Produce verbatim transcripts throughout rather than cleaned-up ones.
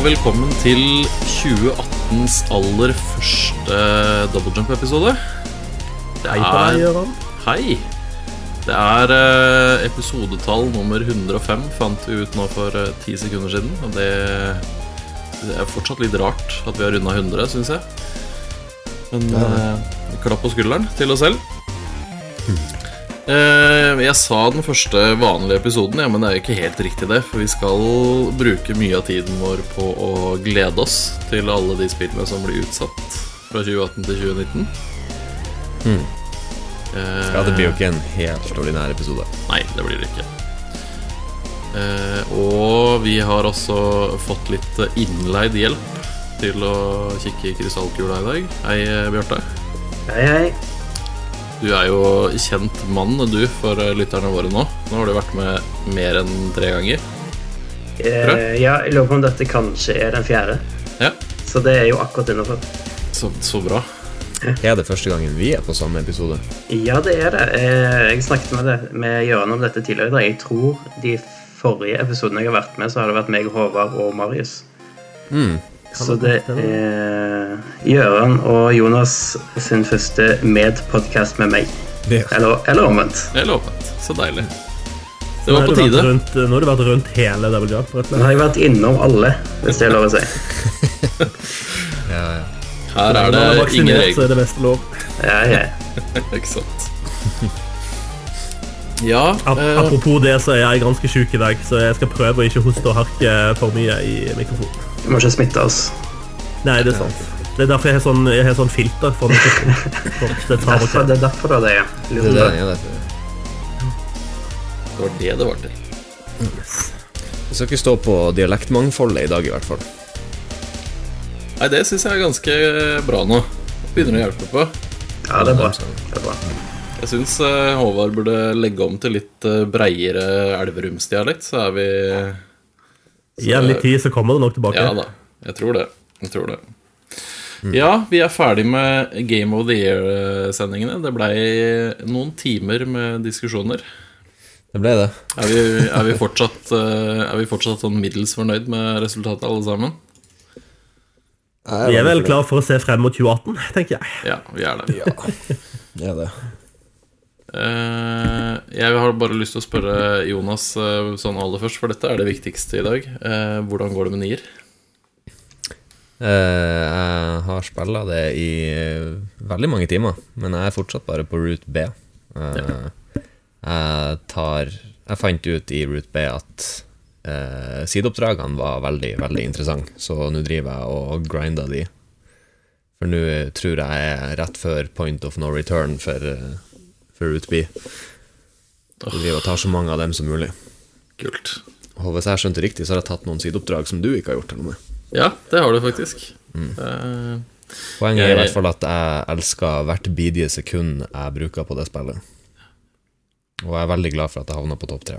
velkommen til tjue attens aller første Double Jump-episode. Hei på deg, Jørgen. Hei. Det er uh, episodetall nummer hundre og fem, fant vi ut nå for uh, ti sekunder siden. Og det, det er fortsatt litt rart at vi har rundet hundre, synes jeg. Men uh, klapp på skulderen til oss selv. Uh, jeg sa den første vanlige episoden, ja, men det er jo ikke helt riktig det. For vi skal bruke mye av tiden vår på å glede oss til alle de spillene som blir utsatt fra tjue atten til tjue nitten. mm. uh, Ja, det blir jo ikke en helt ordinær episode. Nei, det blir det ikke. uh, Og vi har også fått litt innleid hjelp til å kikke i krystallkula i dag. Hei, Bjarte. Hei, hei. Du er jo kjent mann, du, for lytterne våre nå. Nå har du vært med mer enn tre ganger. Eh, ja, jeg lurer på om dette kanskje er den fjerde. Ja. Så det er jo akkurat innenfor. Så, så bra. Er det første gangen vi er på samme episode? Ja, det er det. Eh, jeg snakket med, det, med Jørgen om dette tidligere i dag. Jeg tror de forrige episodene jeg har vært med, så har det vært meg, Håvard og Marius. Mm. Så det er Jørgen og Jonas sin første med-podcast med meg. Ja. Eller, eller omvendt. Eller omvendt. Så deilig. Det var på tide. Rundt, nå har du vært rundt hele Double Jump, rett og slett. Nå har jeg vært innom alle, hvis det er lov å si. Ja, ja. Her er det ingen regler. Så er det beste lov. Ja, ja. Ikke sant. Ja, Ap eh, Apropos det, så er jeg ganske syk i dag, så jeg skal prøve å ikke hoste og harke for mye i mikrofonen. Du må ikke smitte oss. Nei, det er sant. Det er derfor jeg har sånn, jeg har sånn filter for mikrofonen. For det tar og Derfor, det er derfor da det er. Det er det, ja, det. det var det det var til. Vi skal ikke stå på dialektmangfoldet i dag i hvert fall. Nei, det synes jeg er ganske bra nå. Begynner å hjelpe på. Ja, det er bra. Det er bra. Jeg synes uh, Håvard burde legge om til litt uh, breiere Elverumsdialekt, så er vi... Så, Gi litt tid, så kommer det nok tilbake. Ja da, jeg tror det. Jeg tror det. Mm. Ja, vi er ferdig med Game of the Year-sendingene. Det ble noen timer med diskusjoner. Det ble det. Er vi, er vi fortsatt, uh, er vi fortsatt sånn middels fornøyd med resultatet alle sammen? Vi er vel klar for å se frem mot tjue atten, tenker jeg. Ja, vi er det. Ja, det er det. Uh, jeg har bare lyst til å spørre Jonas uh, sånn aller først, for dette er det viktigste i dag. uh, Hvordan går det med Nier? Uh, jeg har spillet det i uh, veldig mange timer, men jeg er fortsatt bare på Route B. uh, Ja. jeg, tar, jeg fant ut i Route B at uh, sideoppdragene var veldig, veldig interessant. Så nå driver jeg og grinder de. For nå tror jeg er rett før point of no return for uh, for Route B. Vi driver og tar så mange av dem som mulig. Kult. Og hvis jeg skjønte riktig, så har jeg tatt noen sideoppdrag som du ikke har gjort til og med. Ja, det har du faktisk. Mm. uh, Poenget er i jeg- hvert fall at jeg elsker hvert bidige sekund jeg bruker på det spillet. Og jeg er veldig glad for at jeg havnet på topp tre.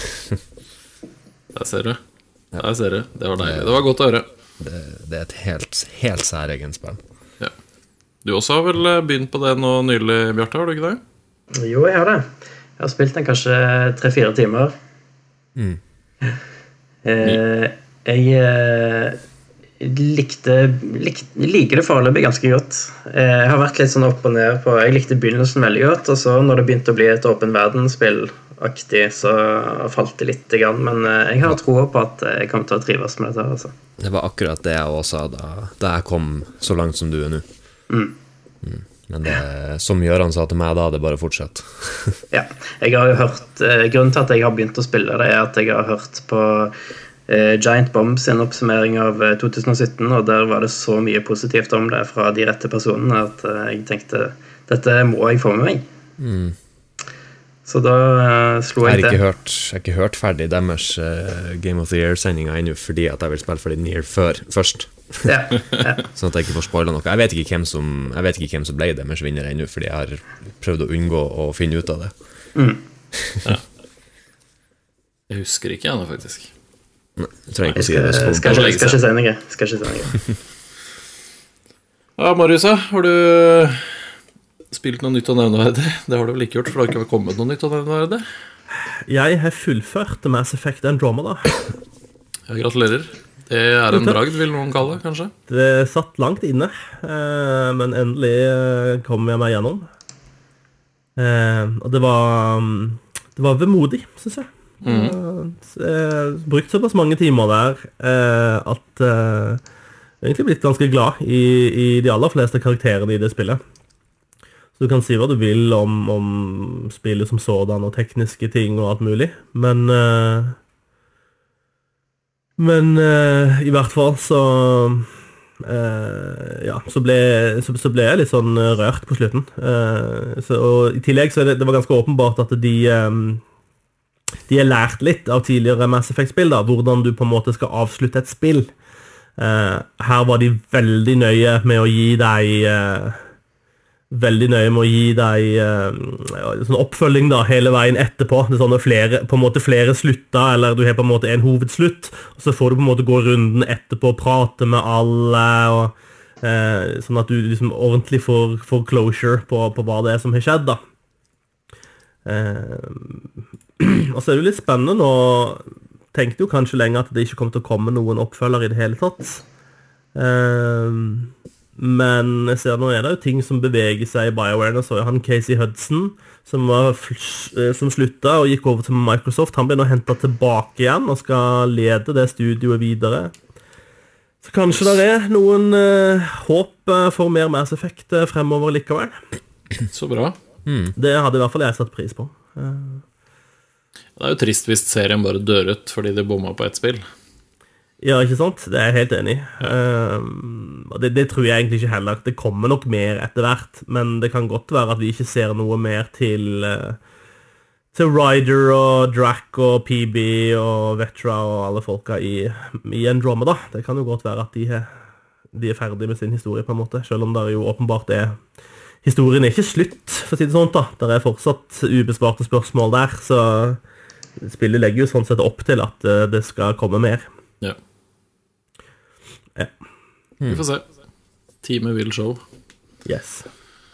Der ser du. Der ser du. Det var deilig. Det var godt å høre. Det, det er et helt, helt særegent spill. Ja. Du også har vel begynt på det nå nylig, Bjarte, har du ikke det? Jo, jeg har det. Jeg har spilt den kanskje tre-fire timer. Mm. Eh, jeg eh, likte, likte liker det foreløpig ganske godt. Eh, jeg har vært litt sånn opp og ned på. Jeg likte begynnelsen veldig godt, og så når det begynte å bli et åpen verdensspill-aktig, så falt det litt grann, men eh, jeg har troa på at jeg kommer til å trives med dette. Altså. Det var akkurat det jeg også sa da, da jeg kom så langt som du er nå. Mm. Mm. Men det, som Jørgen sa til meg da, det bare fortsett. Ja, jeg har jo hørt eh, grunnen til at jeg har begynt å spille det er at jeg har hørt på eh, Giant Bomb sin oppsummering av eh, to tusen og sytten, og der var det så mye positivt om det fra de rette personene at eh, jeg tenkte, dette må jeg få med meg. Mm. Så da eh, slo Jeg jeg har ikke til. hørt, jeg har ikke hørt ferdig deres uh, Game of the Year-sendinga ennå, fordi at jeg vil spille for Nier før, først. Ja, ja. Sånn at jeg ikke får spoilet noe. Jeg vet ikke hvem som, jeg vet ikke hvem som ble deres vinner ennå, fordi jeg har prøvd å unngå å finne ut av det. Mm. Ja. Jeg husker ikke ennå, faktisk. Nei, jeg trenger ikke Jeg å si det. skal, Så skal, ikke, skal ikke si noe. Skal ikke si noe. Ja, Marius, har du spilt noe nytt og nevneverdig? Det har du vel ikke gjort, for det har ikke kommet noe nytt og nevneverdig? Jeg har fullført Mass Effect Andromeda. Ja, gratulerer. Det er en bragd, vil noen kalle det, kanskje? Det satt langt inne, eh, men endelig eh, kom jeg meg gjennom. Eh, og det var, det var vemodig, synes jeg. Mm. Eh, jeg brukte såpass mange timer der eh, at eh, jeg egentlig blitt ganske glad i, i de aller fleste karakterene i det spillet. Så du kan si hva du vil om, om spillet som sådan og tekniske ting og alt mulig, men... Eh, Men uh, i hvert fall så uh, ja, så ble, så, så ble jeg litt sånn rørt på slutten. Uh, så, og i tillegg så er det, det var ganske åpenbart at de um, de har lært litt av tidligere Mass Effect-spill, da, hvordan du på en måte skal avslutte et spill. Uh, her var de veldig nøye med å gi deg uh, veldig nøye med å gi deg uh, sånn oppfølging da, hele veien etterpå. Det er sånn at flere, på en måte flere slutter, eller du har på en måte en hovedslutt, og så får du på en måte gå runden etterpå og prate med alle, og, uh, sånn at du liksom ordentlig får, får closure på, på hva det er som har skjedd. Da. Uh, og så er det jo litt spennende nå. Tenkte jo kanskje lenge at det ikke kommer til å komme noen oppfølger i det hele tatt. Uh, Men jeg ser nå er det jo ting som beveger seg i BioWare. Nå så jo han Casey Hudson, som, var, som sluttet og gikk over til Microsoft. Han ble nå hentet tilbake igjen og skal lede det studioet videre. Så kanskje det er noen uh, håp for mer Mass Effect fremover likevel. Så bra. Mm. Det hadde i hvert fall jeg satt pris på. Uh. Det er jo trist hvis serien bare dør ut fordi de bomma på et spill. Ja, ikke sant? Det er jeg helt enig i. Uh, det, det tror jeg egentlig ikke heller. Det kommer nok mer etter hvert, men det kan godt være at vi ikke ser noe mer til, uh, til Ryder og Drac og P B og Vetra og alle folka i, i Andromeda. Det kan jo godt være at de er, de er ferdige med sin historie på en måte, selv om det jo åpenbart er historien er ikke slutt, for å si det sånt da. Det er fortsatt ubesvarte spørsmål der, så spillet legger jo sånn sett opp til at uh, det skal komme mer. Ja. Ja. Vi får se. Teamet vil show. Yes.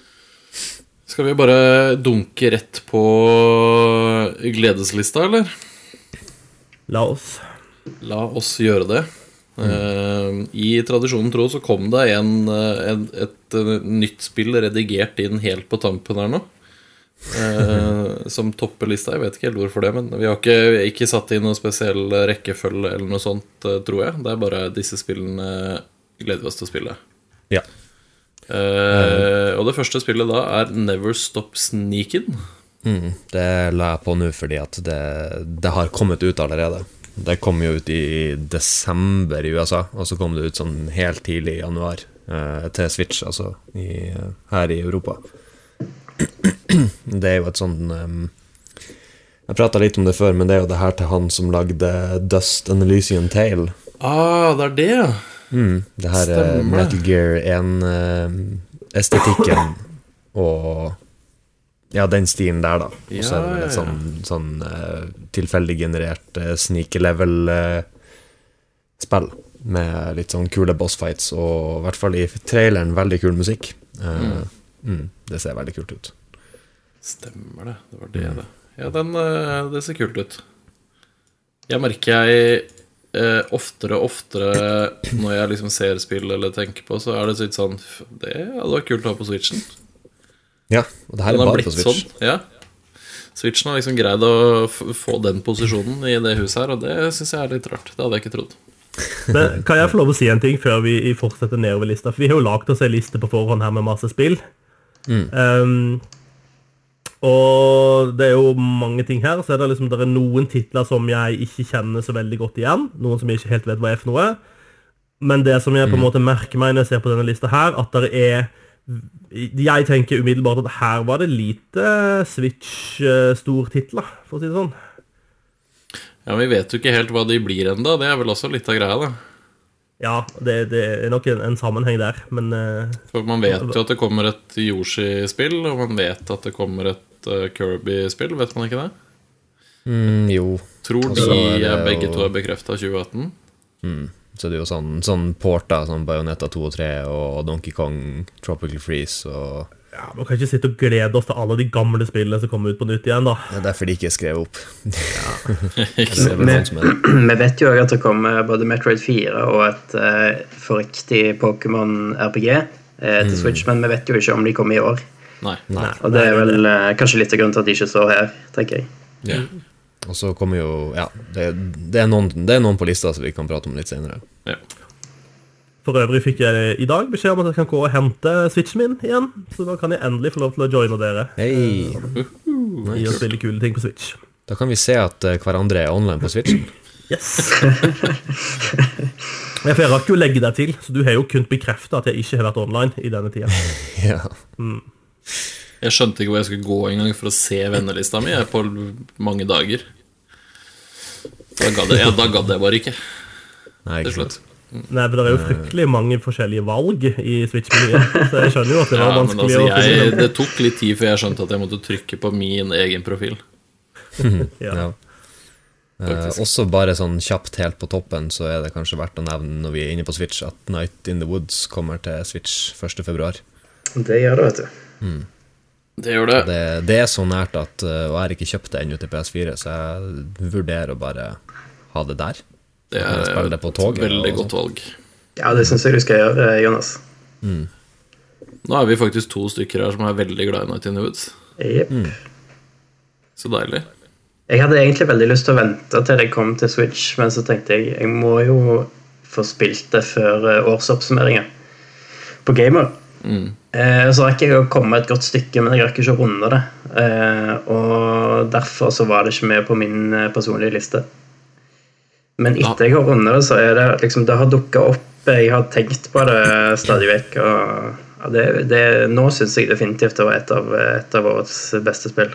Skal vi bare dunke rett på gledeslista, eller? La oss. La oss gjøre det. Mm. Uh, I tradisjonen tro så kom det en, en, et, et nytt spill redigert inn helt på tampen her nå. Uh, som topper lista. Jeg vet ikke helt hvorfor det, men vi har ikke, ikke satt inn noen spesiell rekkefølge eller noe sånt, uh, tror jeg. Det er bare disse spillene gleder vi oss til å spille. Ja. uh, Og det første spillet da er Never Stop Sneaking. Mm, det la jeg på nå fordi at det, det har kommet ut allerede. Det kom jo ut i desember i U S A, og så kom det ut sånn helt tidlig i januar uh, til Switch, altså i, uh, her i Europa. Det er jo et sånn um, jeg pratet litt om det før, men det er jo det her til han som lagde Dust and Elysian Tale. Ah, det er det, ja. Mm, det her er Metal Gear en-estetikken uh, og ja, den stilen der da. Og så er det vel et sånn, sånn uh, tilfeldig generert uh, sneak-level uh, spill med litt sånn kule bossfights, og i hvert fall i traileren veldig kul musikk. uh, mm. Mm, det ser veldig kult ut. Stemmer det, det var det det. Ja, den, det ser kult ut. Jeg merker jeg eh, oftere og oftere når jeg liksom ser spill eller tenker på, så er det litt sånn, det hadde vært kult å ha på Switchen. Ja, og det her er bare på Switch. Sånn, ja. Switchen har liksom greid å få den posisjonen i det huset her, og det synes jeg er litt rart. Det hadde jeg ikke trodd. Men kan jeg få lov å si en ting før vi fortsetter nedover lista? For vi har jo lagt oss en liste på forhånd her med masse spill. Mm. Um, og det er jo mange ting her, så er det liksom det er noen titler som jeg ikke kjenner så veldig godt igjen, noen som jeg ikke helt vet hva er for noe, men det som jeg på en måte merker meg når jeg ser på denne lista her, at det er, jeg tenker umiddelbart at her var det lite Switch-stortitler, for å si det sånn. Ja, men vi vet jo ikke helt hva de blir enda, det er vel også litt av greia da. Ja, det, det er nok en, en sammenheng der, men... Uh, For man vet jo at det kommer et Yoshi-spill, og man vet at det kommer et uh, Kirby-spill, vet man ikke det? Mm, jo. Tror de er jo... begge to er bekreftet tjue atten. Mm. Så det er jo sånn, sånn porta, sånn Bayonetta to og tre, og Donkey Kong, Tropical Freeze, og... Ja, Man kan ikke sitte og glede oss til alle de gamle spillene som kommer ut på nytt igjen, da. Det er derfor de ikke skrev opp. Vi, vi vet jo også at det kommer både Metroid fire og et uh, forriktig Pokémon R P G uh, til mm. Switch, men vi vet jo ikke om de kommer i år. Nei. Nei. Og det er vel uh, kanskje litt av grunnen til at de ikke står her, tenker jeg. Ja. Og så kommer jo, ja, det, det, er noen, det er noen på lista som vi kan prate om litt senere. Ja. For øvrig fikk jeg i dag beskjed om at jeg kan gå og hente Switchen min igjen, så da kan jeg endelig få lov til å joine dere. Hei! Uh, I å spille kule ting på Switch. Da kan vi se at uh, hverandre er online på Switchen. Yes! Jeg får ikke legge deg til, så du har jo kunnet bekrefte at jeg ikke har vært online i denne tida. Ja. Mm. Jeg skjønte ikke hvor jeg skulle gå en gang for å se vennelista mi på mange dager. Da gadd jeg, ja, da gadd jeg bare ikke. Nei, ikke slutt. Nei, for det er jo fryktelig mange forskjellige valg i Switch-menyen, så jeg skjønner jo at det var ja, vanskelig altså, å jeg, Det tok litt tid før jeg skjønte at jeg måtte trykke på min egen profil. Ja. Ja. Eh, også bare sånn kjapt helt på toppen, så er det kanskje verdt å nevne når vi er inne på Switch, at Night in the Woods kommer til Switch første februar. Det gjør det, vet du. Mm. Det gjør det. det. Det er så nært at, og jeg har ikke kjøpt det ennå til P S fire, så jeg vurderer å bare ha det der. Det er det på toget, et veldig og godt valg. Ja, det synes jeg du skal gjøre, Jonas. Mm. Nå er vi faktisk to stykker her som er veldig glad i Night in the Woods. Yep. Mm. Så deilig. Jeg hadde egentlig veldig lyst til å vente til jeg kom til Switch, men så tenkte jeg, jeg må jo få spilt det før årsoppsummeringen på Gamer. Mm. Eh, så rakk jeg å komme et godt stykke, men jeg rakk ikke å runde det. Eh, og derfor så var det ikke med på min personlige liste. Men etter jeg har rundet det, så er det liksom, det har dukket opp. Jeg har tenkt på det stadig vekk, og ja, det, det, nå synes jeg definitivt det var et av, et av årets beste spill.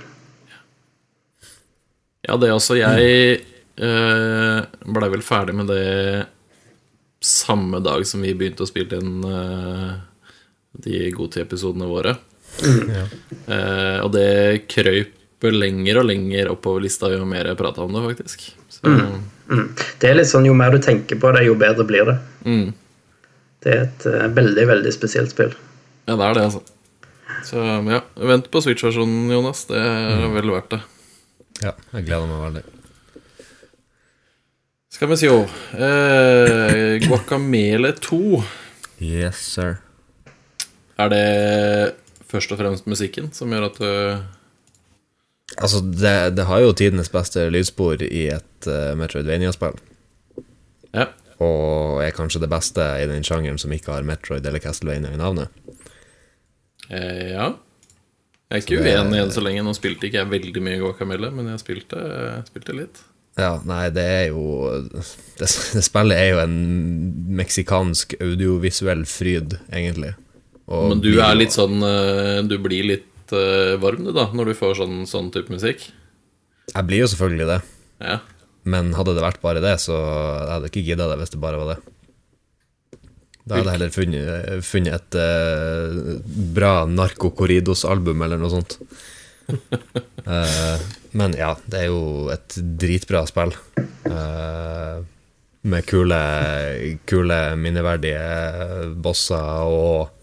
Ja, det også. Jeg eh, ble vel ferdig med det samme dag som vi begynte å spille inn eh, de gode episodene våre. Mm. Ja. Eh, og det krøyp lenger og lenger oppover lista jo mer jeg pratet om det, faktisk. Så, mm. Mm. Det er litt sånn, jo mer du tenker på det, jo bedre blir det. Mm. Det er et uh, veldig, veldig spesielt spill. Ja, det er det, altså. Så ja, vent på Switch-versjonen, Jonas. Det er mm. vel verdt det. Ja, jeg gleder meg veldig. Skal vi se jo eh, Guacamelee to. Yes, sir. Er det først og fremst musikken som gjør at du Altså, det, det har jo tidenes beste lydspor i et uh, Metroidvania-spill. Ja. Og er kanskje det beste i den sjangeren som ikke har Metroid eller Castlevania i navnet. Eh, ja. Jeg er ikke det, uenig igjen så lenge. Nå spilte ikke jeg veldig mye Guacamelee, men jeg spilte, spilte litt. Ja, nei, det er jo Det, det spillet er jo en meksikansk audiovisuell fryd, egentlig. Og men du er litt sånn Du blir litt varm du da, når du får sånn, sånn type musikk. Jeg blir jo selvfølgelig det. Ja. Men hadde det vært bare det, så jeg hadde ikke giddet det hvis det bare var det. Da hadde jeg heller funnet, funnet et uh, bra Narco-Corridos-album eller noe sånt. uh, men ja, det er jo et dritbra spill. Uh, med kule, kule minneverdige bosser og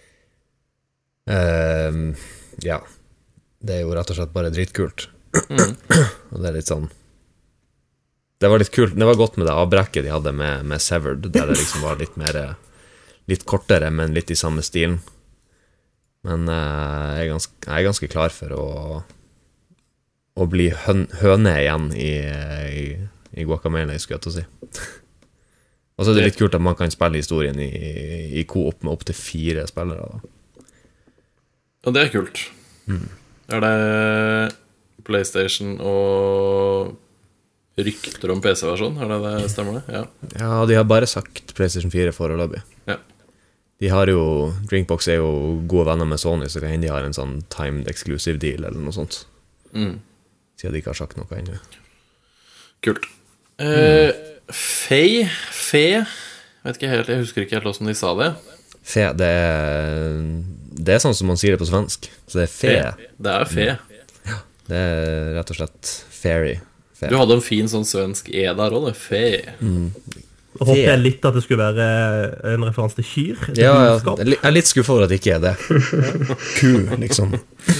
uh, ja, det er jo rett og slett bare dritkult. Mm. Og det er litt sånn Det var litt kult, det var godt med det avbrekket de hadde med, med Severed, der det liksom var litt mer litt kortere, men litt i samme stilen. Men uh, jeg, er ganske, jeg er ganske klar for å å bli høn, høne igjen i, i, i Guacamelee, skulle jeg til å si. Og så er det litt kult at man kan spille historien i, i co-op med opp til fire spillere da. Ja, det er kult. Mm. Er det PlayStation og rykter om P C-versjon? Er det det stemmer det? Ja. Ja, de har bare sagt PlayStation fire foreløpig. Ja. De har jo, Drinkbox er jo gode venner med Sony, så kan hende de har en sånn timed exclusive deal eller noe sånt. Mm. Siden de ikke har sagt noe ennå. Kult. Eh, Fei, Fe, vet ikke helt, jeg husker ikke helt hvordan de sa det. Fe, det er Det er sånn som man sier det på svensk. Så det er fe. fe. Det er fe. Ja, det er rett og slett fairy. Fe. Du hadde en fin sånn svensk E der også, det. Fe. Mm. Og håpet jeg litt at det skulle være en referanse til kyr. Til Ja, ja, vitenskap. jeg er litt skuffet over at det ikke er det. Q, liksom.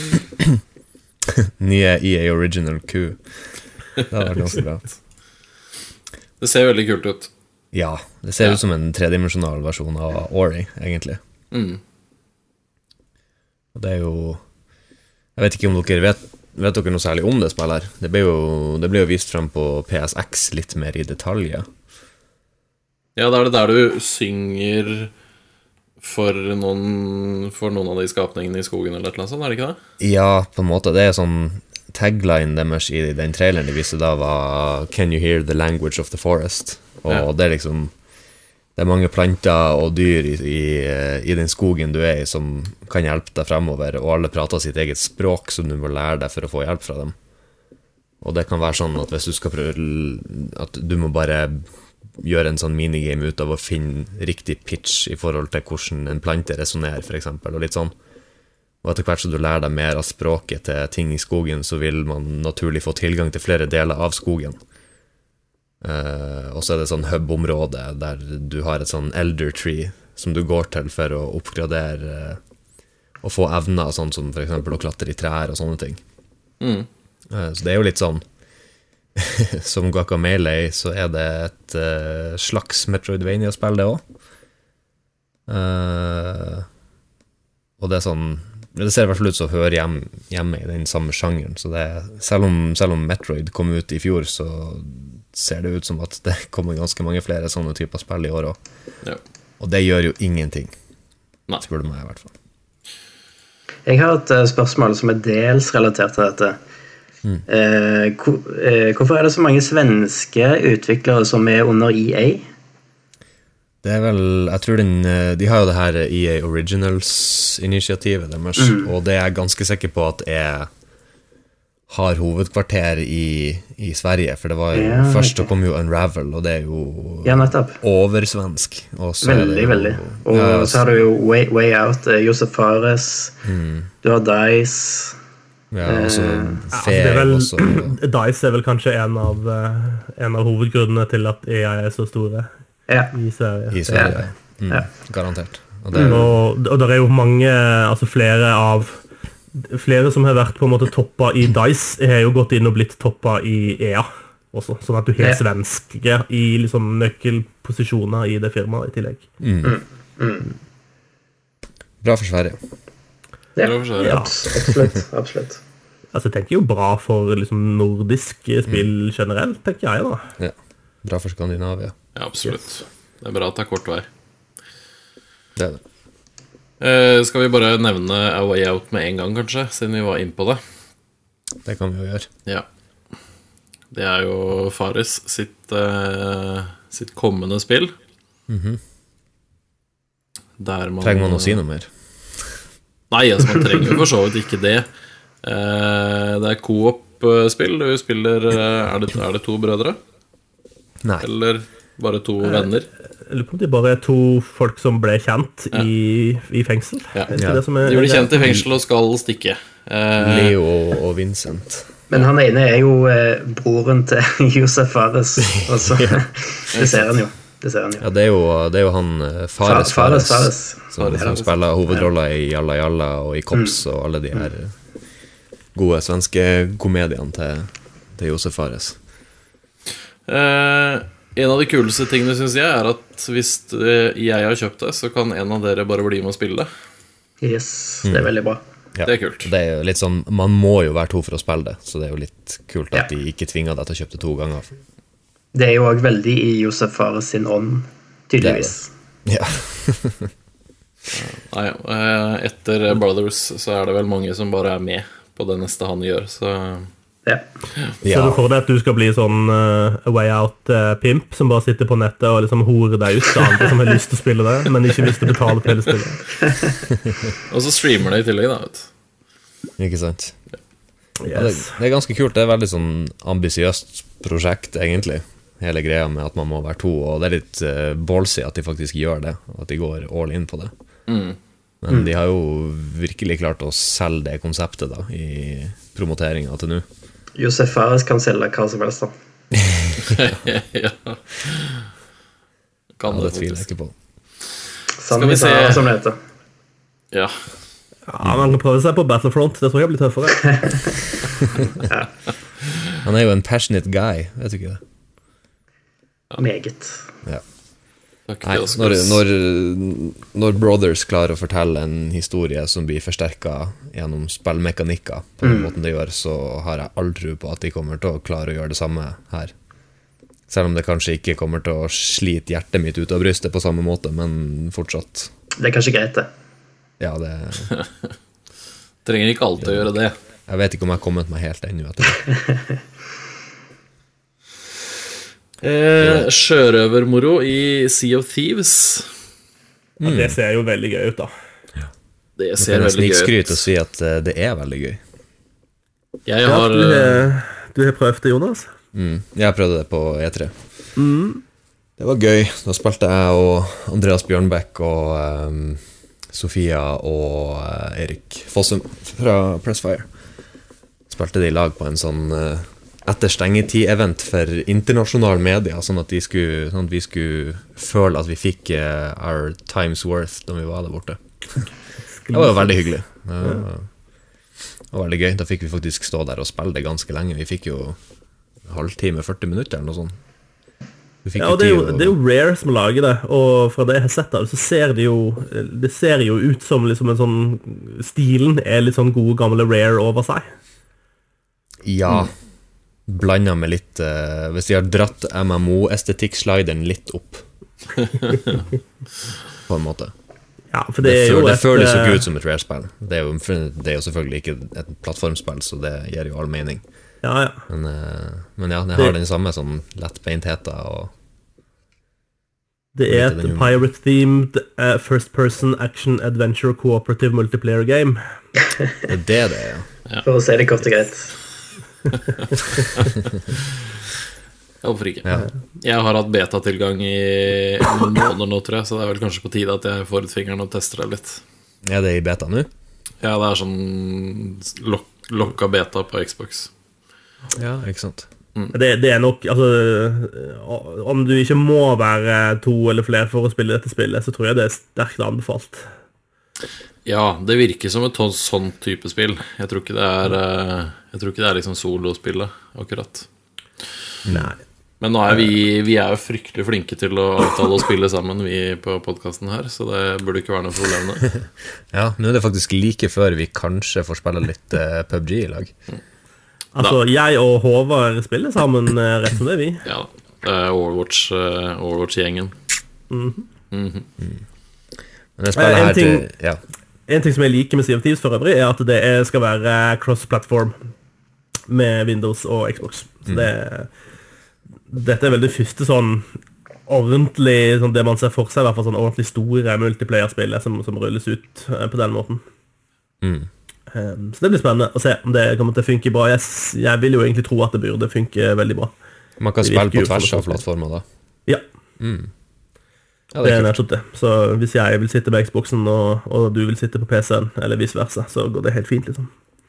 Nye E A Original Q. Det hadde vært ganske bra. Det ser veldig kult ut. Ja, det ser Ja. ut som en tredimensional versjon av Ori, egentlig. Mm. Og det er jo Jeg vet ikke om dere vet Vet dere noe særlig om det spillet her. Det ble jo, det ble jo vist frem på P S X litt mer i detaljer. Ja, da er det der du synger for noen, for noen av de skapningene i skogen eller et eller annet sånt, er det ikke det? Ja, på en måte. Det er sånn tagline deres i den traileren de viste da var Can you hear the language of the forest? Og Ja. det er liksom Det er mange planter og dyr i, i, i den skogen du er i som kan hjelpe deg fremover, og alle prater sitt eget språk som du må lære deg for å få hjelp fra dem. Og det kan være sånn at hvis du skal prøve at du må bare gjøre en sånn minigame ut av å finne riktig pitch i forhold til hvordan en plante resonerer, for eksempel, og litt sånn. Og etter hvert som du lærer deg mer av språket til ting i skogen, så vil man naturlig få tilgang til flere deler av skogen. Uh, og så er det sånn hub-område der du har et sånn elder tree som du går til for å oppgradere uh, og få evner, sånn som for eksempel å klatre i trær og sånne ting. Mm. Uh, så det er jo litt sånn som Guacamelee, så er det et uh, slags Metroidvania-spill det også. Uh, og det er sånn det ser i hvert fall ut som å høre hjem, hjemme i den samme sjangeren. Så det er, selv, om, selv om Metroid kom ut i fjor, så ser det ut som at det kommer ganske mange flere sånne typer spill i år også. Ja. Og det gjør jo ingenting. Nei. Spør du meg i hvert fall. Jeg har et uh, spørsmål som er dels relatert til dette. Mm. Uh, hvor, uh, hvorfor er det så mange svenske utviklere som er under E A? Det er vel, jeg tror den, de har jo det her E A Originals-initiativet deres, mm. og det er jeg ganske sikker på at jeg har hovedkvarter i, i Sverige, for det var jo, ja, først okay. så kom jo Unravel, og det er jo ja, nettopp. Oversvensk. Og så veldig, er det jo, veldig. Og ja, så har du jo Way, Way Out, uh, Josef Fares, mm. du har DICE. Ja, og så uh, Feg ja, vel, også. DICE er vel kanskje en av, uh, en av hovedgrunnene til at E A er så store. Ja. I Sverige. I Sverige, ja. Mm, ja. Garantert. Og, det, og, og der er jo mange, altså flere av flere som har vært på en måte toppa i DICE har jo gått inn og blitt toppa i E A også, sånn at du har ja. svenske i liksom nøkkelposisjoner i det firmaet i tillegg. Mm. Mm. Mm. Bra for Sverige. Ja, Bra for Sverige. Ja. absolutt, absolutt. Altså, jeg tenker jo bra for liksom nordiske spill mm. generelt, tenker jeg da. Ja, bra for Skandinavia. Ja, absolutt. Det er bra at det er kort vei. Det er det. Uh, skal vi bare nevne A Way Out med en gang, kanskje, siden vi var inne på det? Det kan vi jo gjøre. Ja. Det er jo Fares sitt, uh, sitt kommende spill. Mm-hmm. Der man... Trenger man å si noe mer? Nei, altså, man trenger jo for så vidt ikke det. Uh, det er co-op-spill. Du spiller uh, er, det, er det to brødre? Nei. Eller bare to venner? Jeg lurer på om de bare er to folk som ble kjent ja. i, i fengsel. Ja. Ja. Det som er, de blir kjent i fengsel og skal stikke. Uh, Leo og Vincent. Men han ene er jo eh, broren til Josef Fares. Altså, ja. Det ser han jo. Det ser han jo. Ja, det er jo, det er jo han Fares Fares, Fares, Fares. Som, Fares. som spiller hovedroller i Jalla Jalla og i Kops mm. og alle de her gode svenske komediene til, til Josef Fares. Uh, en av de kuleste tingene synes jeg er at hvis jeg har kjøpt det, så kan en av dere bare bli med og spille det. Yes, det er veldig bra. Ja, det er kult. Det er jo litt sånn, man må jo være to for å spille det, så det er jo litt kult at ja. de ikke tvinger deg til å kjøpe det to ganger. Det er jo også veldig i Josef Fares sin ånd, tydeligvis. Det det. Ja. Nei, etter Brothers så er det vel mange som bare er med på det neste han gjør, så... Ja. Så du får det at du skal bli sånn uh, way out-pimp uh, som bare sitter på nettet og liksom horer deg ut til andre som har lyst til å spille det, men ikke lyst til å betale for hele spillet. Og så streamer det i tillegg da, vet du. Ikke sant? Yes. Ja, det, det er ganske kult, det er veldig sånn ambisiøst prosjekt egentlig, hele greia med at man må være to, og det er litt uh, ballsy at de faktisk gjør det, at de går all in på det. Mm. Men mm. de har jo virkelig klart å selge det konseptet da, i promoteringen til nå. Josef Fares kan selge hva som helst da. Ja. Kan Ja, det det tviler jeg faktisk. ikke på. Som Skal vi vi sa, se. som det heter. Ja. Ja, Man kan prøve seg på Battlefront. Det tror jeg blir tøffere. Han er jo en passionate guy, vet du ikke det? Meget. Ja. Takk Nei, til oss. når, når, når Brothers klarer å fortelle en historie som blir forsterket gjennom spillmekanikker på den måten de gjør, så har jeg all tro på at de kommer til å klare å gjøre det samme her. Selv om det kanskje ikke kommer til å slite hjertet mitt ut av brystet på samme måte, men fortsatt. Det er kanskje greit, det. Ja, det, Trenger ikke alltid å gjøre det. jeg vet ikke om jeg har kommet meg helt ennå etter det. Eh, sjørøvermoro i Sea of Thieves. Ja, det ser jo veldig gøy ut, da. Det Nå ser kan jeg veldig gøy snikskryte ut. og si at eh, det er veldig gøy. Jeg Ja, har du, eh, har, du har prøvd det, Jonas? Mm. Jeg prøvde det på E tre. Det var gøy. Da spilte jeg og Andreas Bjørnbekk og ehm, Sofia og eh, Erik Fossum fra Pressfire. Spilte de i lag på en sånn eh, etter stengetid-event for internasjonal media, sånn at, de skulle, sånn at vi skulle føle at vi fikk eh, our time's worth da vi var der borte. Det var jo veldig hyggelig. Det var, det var veldig gøy. Da fikk vi faktisk stå der og spille det ganske lenge. Vi fikk jo halvtime, førti minutter eller noe sånt. Vi fikk Ja, og det er, jo, tid å- det er jo Rare som lager det, og fra det jeg har sett av det, så ser det jo Det ser jo ut som liksom en sånn stilen er litt sånn gode gamle Rare over seg. Ja, blandet med litt eh, hvis de har dratt M M O-estetikk-slideren litt opp. På en måte. Ja, for Det, det er jo føl, det et, føles jo eh, ikke ut som et Rare-spill. Det, er jo- det er jo selvfølgelig ikke et plattformspill, så det gir jo all mening. Ja, ja. Men, eh, men ja, det Det- har den samme sånn lettbeintheten og Det er Litt av et den pirate-themed uh, first person action adventure cooperative multiplayer game. det er det det er. Ja. For å si det kort og greit. Hvorfor ikke? Ja. Jeg har hatt beta-tilgang i noen måneder nå, tror jeg, så det er vel kanskje på tide at jeg får ut fingeren og tester det litt. Er det i beta nå? Ja, det er sånn lok lokka beta på Xbox. Ja, ikke sant. Det, det er nok, altså om du ikke må være to eller flere for å spille dette spillet, så tror jeg det er sterkt anbefalt. Ja, det virker som et sånn- sånn type spill. Jeg tror ikke det er eh, Jeg tror ikke det er liksom solospillet, akkurat. Nei. Men nå er vi, vi er jo fryktelig flinke til å avtale og spille sammen, vi på podcasten her, så det burde ikke være noe problem det. Ja, nå er det faktisk like før vi kanskje får spille litt eh, P U B G i lag. Altså, jeg og Håvard spiller sammen eh, rett som det, vi. Ja, det er Overwatch, eh, Overwatch-gjengen. Men det spillet en her til ting- ja. En ting som jeg liker med Sea of Thieves for øvrig, er at det er, skal være cross-platform med Windows og Xbox. Så det, dette er vel det første sånn ordentlig, sånn det man ser for seg, i hvert fall sånn ordentlig store multiplayer-spillet som, som rulles ut eh, på den måten. Mm. Um, så det blir spennende å se om det kommer til å funke bra. Jeg, s- jeg vil jo egentlig tro at det burde funke veldig bra. Man kan Det spille virker på jo som tvers et av sånt spill. plattformer da. Ja, Ja, det det er er kult. nettopp det. Så hvis jeg vil sitte på Xboxen og, og du vil sitte på P C-en, eller vice versa, så går det helt fint, liksom.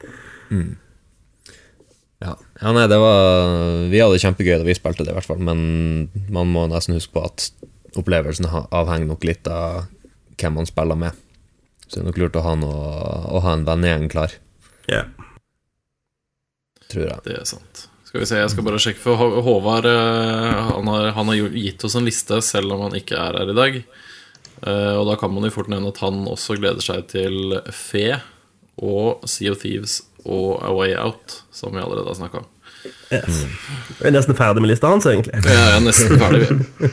Ja. ja, nei, det var Vi hadde det kjempegøy da vi spilte det i hvert fall, men man må nesten huske på at opplevelsen ha- avhenger nok litt av hvem man spiller med. Så det er nok lurt å ha, noe, å ha en vennegjeng klar, Ja. tror jeg. Det er sant. Skal vi se, jeg skal bare sjekke, for Hå- Håvard eh, han har, han har jo gitt oss en liste, selv om han ikke er her i dag. Eh, og da kan man jo fort nevne at han også gleder seg til Fe og Sea of Thieves og A Way Out, som vi allerede har snakket om. Yes. Jeg er nesten ferdig med lista hans, egentlig. Jeg er nesten ferdig. vi.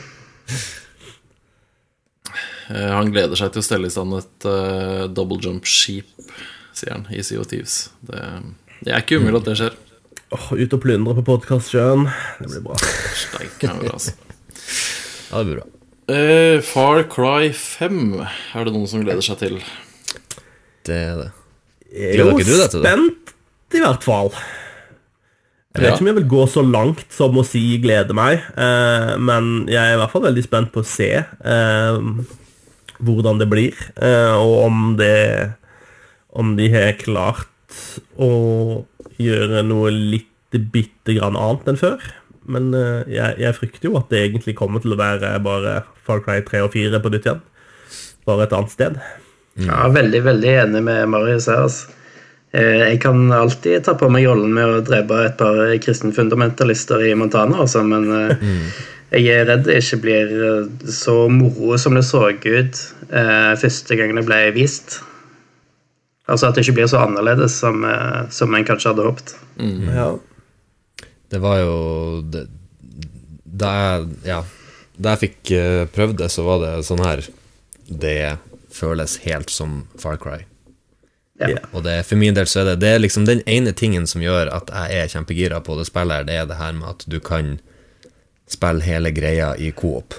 Eh, Han gleder seg til å stelle i stand et eh, double jump skip, sier han, i Sea of Thieves. Det, det er ikke umulig at det skjer. Åh, ut og plyndre på podcastsjøen. Det blir bra. Steik, kan jeg vel, altså. Ja, det blir bra. Eh, Far Cry fem er det noen som gleder seg til. Det er det. Jeg er Gleder jo ikke du deg til det? spent, i hvert fall. Jeg vet Ja. ikke om jeg vil gå så langt som å si glede meg, eh, men jeg er i hvert fall veldig spent på å se eh, hvordan det blir, eh, og om det om de har klart å gjøre noe litt bitte grann annet enn før. Men eh, jeg, jeg frykter jo at det egentlig kommer til å være bare Far Cry tre og fire på nytt igjen. Bare et annet sted. Ja, veldig, veldig enig med Marius her, altså. Jeg kan alltid ta på meg rollen med å drepe et par kristenfundamentalister i Montana, altså, men mm. jeg er redd det ikke blir så moro som det så ut eh, første gang det ble vist. Altså at det ikke blir så annerledes som, eh, som en kanskje hadde håpet. Mm. Ja. Det var jo det, da, jeg, ja, da jeg fikk prøvd det, så var det sånn her. Det føles helt som Far Cry. Ja. Og det, for min del så er det, det er liksom den ene tingen som gjør at jeg er kjempegira på det spillet, det er det her med at du kan spille hele greia i co-op.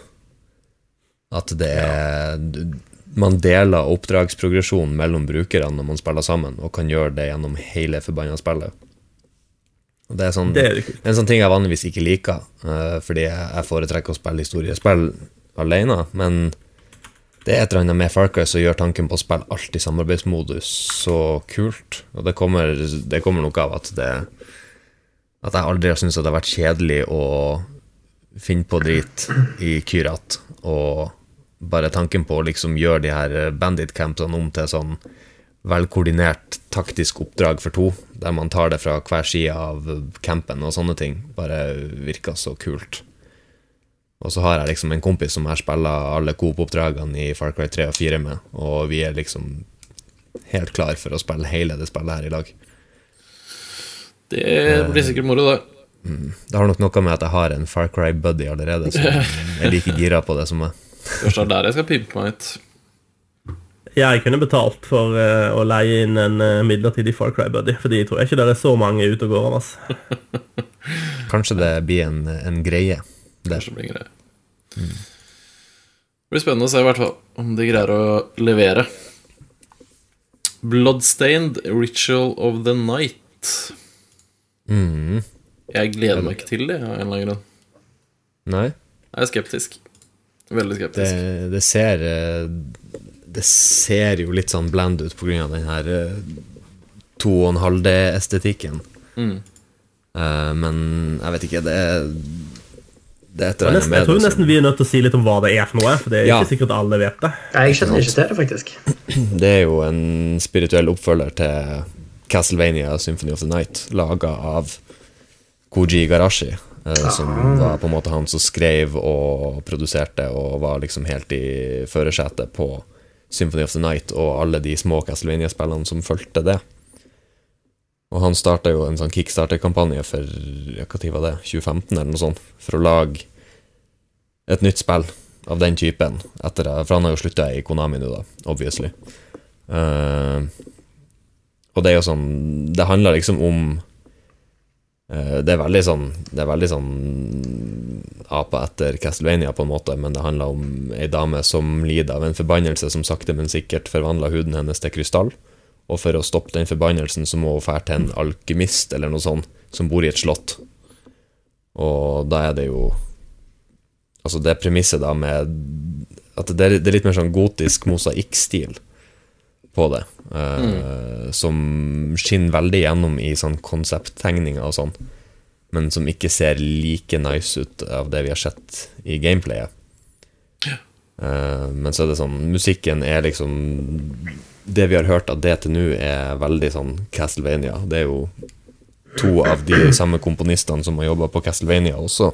At det er, man deler oppdragsprogresjon mellom brukerne når man spiller sammen, og kan gjøre det gjennom hele forbannet spillet. Og det er, sånn, det er en sånn ting jeg vanligvis ikke liker, uh, fordi jeg foretrekker å spille historiespill alene, men det er et eller annet med Far Cry som gjør tanken på å spille alt i samarbeidsmodus så kult, og det kommer, det kommer nok av at det at jeg aldri har syntes at det har vært kjedelig å finne på drit i Kyrat, og bare tanken på å liksom gjøre de her bandit-campsene om til sånn velkoordinert taktisk oppdrag for to, der man tar det fra hver side av campen og sånne ting, bare virker så kult. Og så har jeg liksom en kompis som har spillet alle Coop-oppdragene i Far Cry tre og fire med, og vi er liksom helt klar for å spille hele det spillet her i lag. Det blir sikkert moro, det. Mm. Det har nok noe med at jeg har en Far Cry-buddy allerede, så jeg er like gira på det som meg. Først er der jeg skal pimpe meg ut. Ja, jeg kunne betalt for uh, å leie inn en uh, midlertidig Far Cry-buddy, fordi jeg tror ikke det er så mange ute og går av oss. Kanskje det blir en, en greie. Det blir greie. Mm. Det blir spennende å se i hvert fall om de greier å levere. Bloodstained Ritual of the Night. Mm. Jeg gleder meg ikke til det av en eller annen grunn. Nei? Jeg er skeptisk. Veldig skeptisk. Det, det ser Det ser jo litt sånn bland ut på grunn av den her to og en halv D-estetikken. Mm. Uh, men jeg vet ikke, det er Det er jeg, nesten, jeg tror nesten vi er nødt til å si litt om hva det er for noe, for det er ja. ikke sikkert alle vet det. Jeg kjenner ikke til det, faktisk. Det er jo en spirituell oppfølger til Castlevania Symphony of the Night, laget av Koji Igarashi, eh, som var på en måte han som skrev og produserte og var liksom helt i førersetet på Symphony of the Night og alle de små Castlevania-spillene som fulgte det. Og han startet jo en sånn Kickstarter-kampanje for, ja, hva tid var det, tjue femten eller noe sånt, for å lage et nytt spill av den typen, etter, for han har jo sluttet i Konami nå da, obviously. Uh, og det er jo sånn, det handler liksom om, uh, det er veldig sånn, det er veldig sånn apa etter Castlevania på en måte, men det handler om en dame som lider av en forbannelse som sakte men sikkert forvandler huden hennes til krystall. Og for å stoppe den forbannelsen så må hun fære til en alkymist eller noe sånt som bor i et slott. Og da er det jo altså det premisset da med at det er, det er litt mer sånn gotisk mosaikstil på det, uh, mm. som skinner veldig gjennom i sånn konsepttegninger og sånn, men som ikke ser like nice ut av det vi har sett i gameplayet. Uh, men så er det sånn, musikken er liksom det vi har hørt av det til nå er veldig sånn Castlevania. Det er jo to av de samme komponistene som har jobbet på Castlevania også.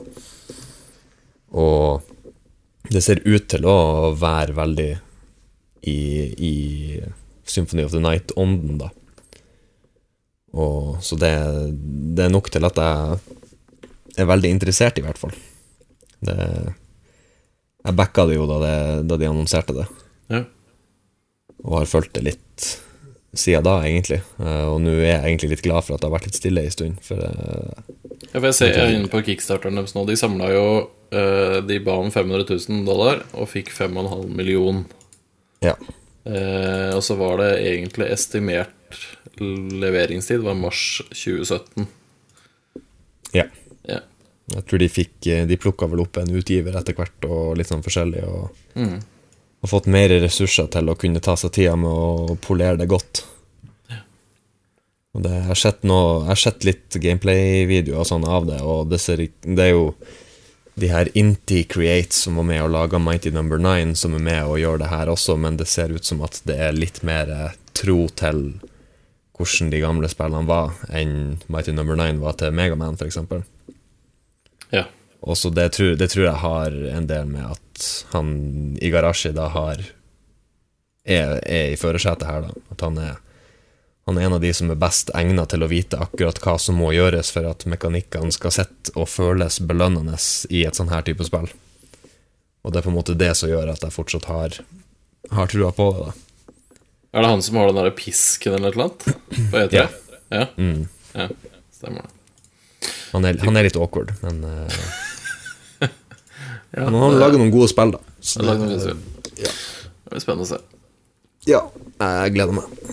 Og det ser ut til å være veldig i, i Symphony of the Night-ånden da. Og så det, det er nok til at jeg er veldig interessert i hvert fall. Det, jeg backa det jo da, det, da de annonserte det. Ja. Og har følt det litt siden da, egentlig. Og nå er jeg egentlig litt glad for at det har vært litt stille i stund. For, ja, for jeg ser jeg er inne på Kickstarteren deres nå. De samlet jo, de ba om fem hundre tusen dollar og fikk fem og en halv million. Ja. Eh, og så var det egentlig estimert leveringstid var mars tjue sytten. Ja. Ja. Jeg tror de fikk, de plukket vel opp en utgiver etter hvert og litt sånn forskjellig og... Mm. Og fått mer ressurser til å kunne ta seg tida med å polere det godt. Ja. Og det, jeg har sett noe, jeg har sett litt gameplay-videoer sånn av det, og det, ser, det er jo de her Inti Creates som var med og laget Mighty Number nine, som er med og gjør det her også, men det ser ut som at det er litt mer tro til hvordan de gamle spillene var enn Mighty Number nine var til Mega Man, for eksempel. Ja. Og så det tror, det tror jeg har en del med at han Igarashi da har er, er i førersetet her da, at han er Han er en av de som er best egnet til å vite akkurat hva som må gjøres for at mekanikkene skal sette og føles belønnende i et sånn her type spill. Og det er på en måte det som gjør at jeg fortsatt har, har trua på det. Da. Er det han som har den der pisken eller et eller annet? På E tre? Ja. Ja. Mm. Ja, stemmer det. Han er, han er litt awkward, men, uh, ja, men han har laget noen gode spill da. Så det, noen gode spill. Ja. Det blir spennende å se. Ja, jeg gleder meg.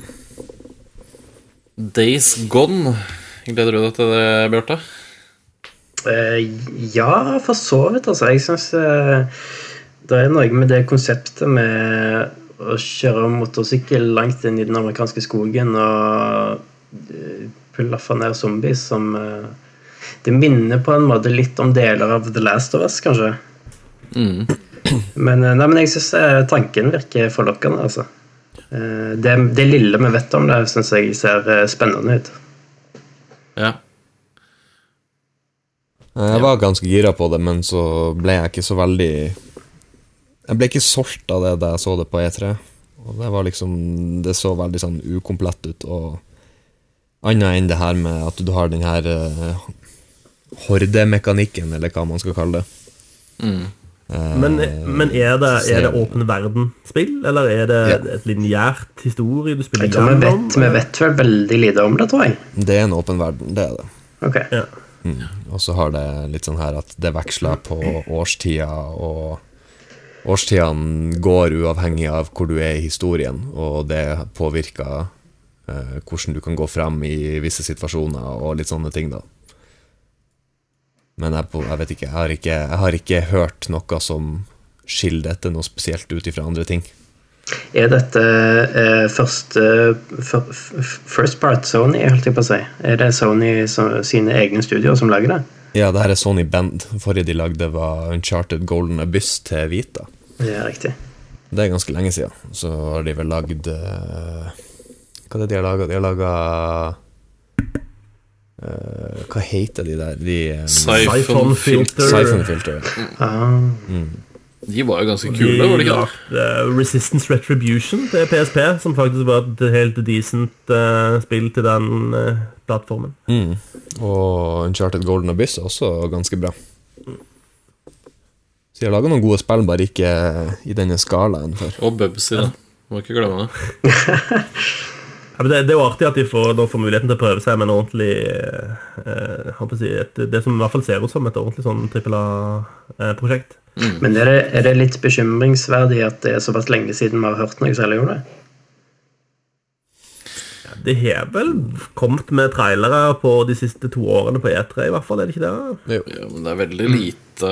Days Gone. Gleder du deg til det, Bjørte? Uh, ja, for så vidt. Altså. Jeg synes uh, det er noe med det konseptet med å kjøre motorsykkel langt inn i den amerikanske skogen og uh, pullaffe ned zombies som uh, det minner på en måte litt om deler av The Last of Us, kanskje. Mm. Men, uh, nei, men jeg synes uh, tanken virker forlokkende, altså. Det, det lille vi vet om det synes jeg ser spennende ut. Ja. Jeg var ganske gira på det, men så ble jeg ikke så veldig Jeg ble ikke solgt av det da jeg så det på E tre. Og det var liksom Det så veldig sånn ukomplett ut. Og annet enn det her med at du har den her uh, hordemekanikken, eller hva man skal kalle det. Mm. Men, men er det, er det åpen verden-spill, eller er det ja. et lineært historie du spiller jeg tror vi vet, vi vet vel veldig lite om det, tror jeg. Det er en åpen verden, det er det. Ok. Ja. Mm. Og så har det litt sånn her at det veksler på årstida, og årstidene går uavhengig av hvor du er i historien, og det påvirker eh, hvordan du kan gå frem i visse situasjoner og litt sånne ting da. Men jeg, på, jeg vet ikke, jeg har ikke, jeg har ikke hørt noe som skiller dette noe spesielt ut ifra andre ting. Er dette eh, første for, first part Sony, holdt jeg på å si? Er det Sony som, sine egne studioer som lager det? Ja, det her er Sony Bend. Forrige de lagde var Uncharted Golden Abyss til Vita. Ja, riktig. Det er ganske lenge siden. Så har de vel lagd uh, hva er det de har laget? De har laget Uh, hva heter de der? De, um, Siphon Filter. Siphon Filter. Ah. Mm. De var jo ganske kule, de var det ikke da? Uh, Resistance Retribution til P S P, som faktisk var et helt decent uh, spill til den uh, plattformen. Mm. Og Uncharted Golden Abyss er også ganske bra. Så jeg har laget noen gode spill, bare ikke i denne skalaen før. Og Bubsy da, må ikke glemme det. Ja, men det, det er jo artig at de får, de får muligheten til å prøve seg med en ordentlig eh, si, et, det som i hvert fall ser ut som et ordentlig sånn trippel A-prosjekt. Mm. Men er det, er det litt bekymringsverdig at det er såpass lenge siden vi har hørt noe særlig om det? Ja, det har vel kommet med trailere på de siste to årene på E tre, i hvert fall, er det ikke det? Jo. Ja, men det er veldig lite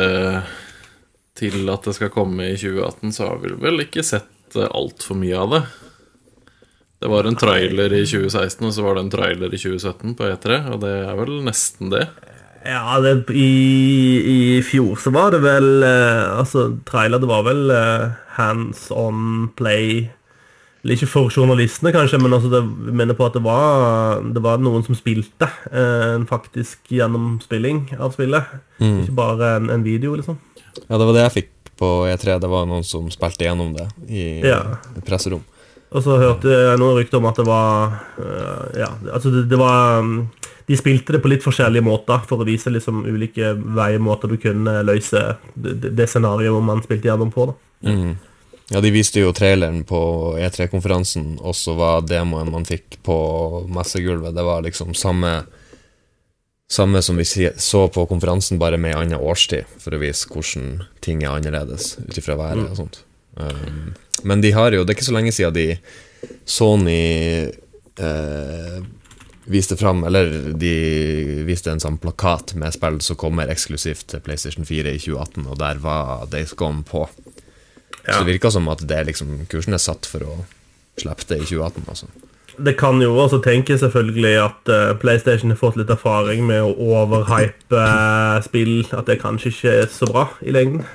til at det skal komme i tjue atten, så har vi vel ikke sett alt for mye av det. Det var en trailer i tjue seksten, og så var det en trailer i tjue sytten på E tre, og det er vel nesten det. Ja, det, i, i fjor så var det vel, eh, altså trailer, det var vel eh, hands-on play, eller ikke for journalistene kanskje, men altså det mener på at det var, det var noen som spilte eh, en faktisk gjennomspilling av spillet, mm. ikke bare en, en video liksom. Ja, det var det jeg fikk på E tre, det var noen som spilte gjennom det i ja. presserom. Og så hørte jeg noen rykter om at det var uh, ja, altså det, det var um, de spilte det på litt forskjellige måter for å vise liksom ulike veimåter du kunne løse det, det scenariet man spilte gjennom på da. Mm. Ja, de viste jo traileren på E tre-konferansen, og så var demoen man fikk på messegulvet, det var liksom samme samme som vi så på konferansen, bare med annen årstid, for å vise hvordan ting er annerledes utifra været og sånt. Um, men de har jo, det er ikke så lenge siden de Sony eh, viste fram, eller de viste en sånn plakat med spill som kommer eksklusivt til PlayStation fire i tjue atten, og der var Days Gone på. Ja. Så det virker som at det liksom, kursen er satt for å slippe det i tjue atten altså. Det kan jo også tenke selvfølgelig at uh, PlayStation har fått litt erfaring med å overhype uh, spill, at det kanskje ikke er så bra i lengden.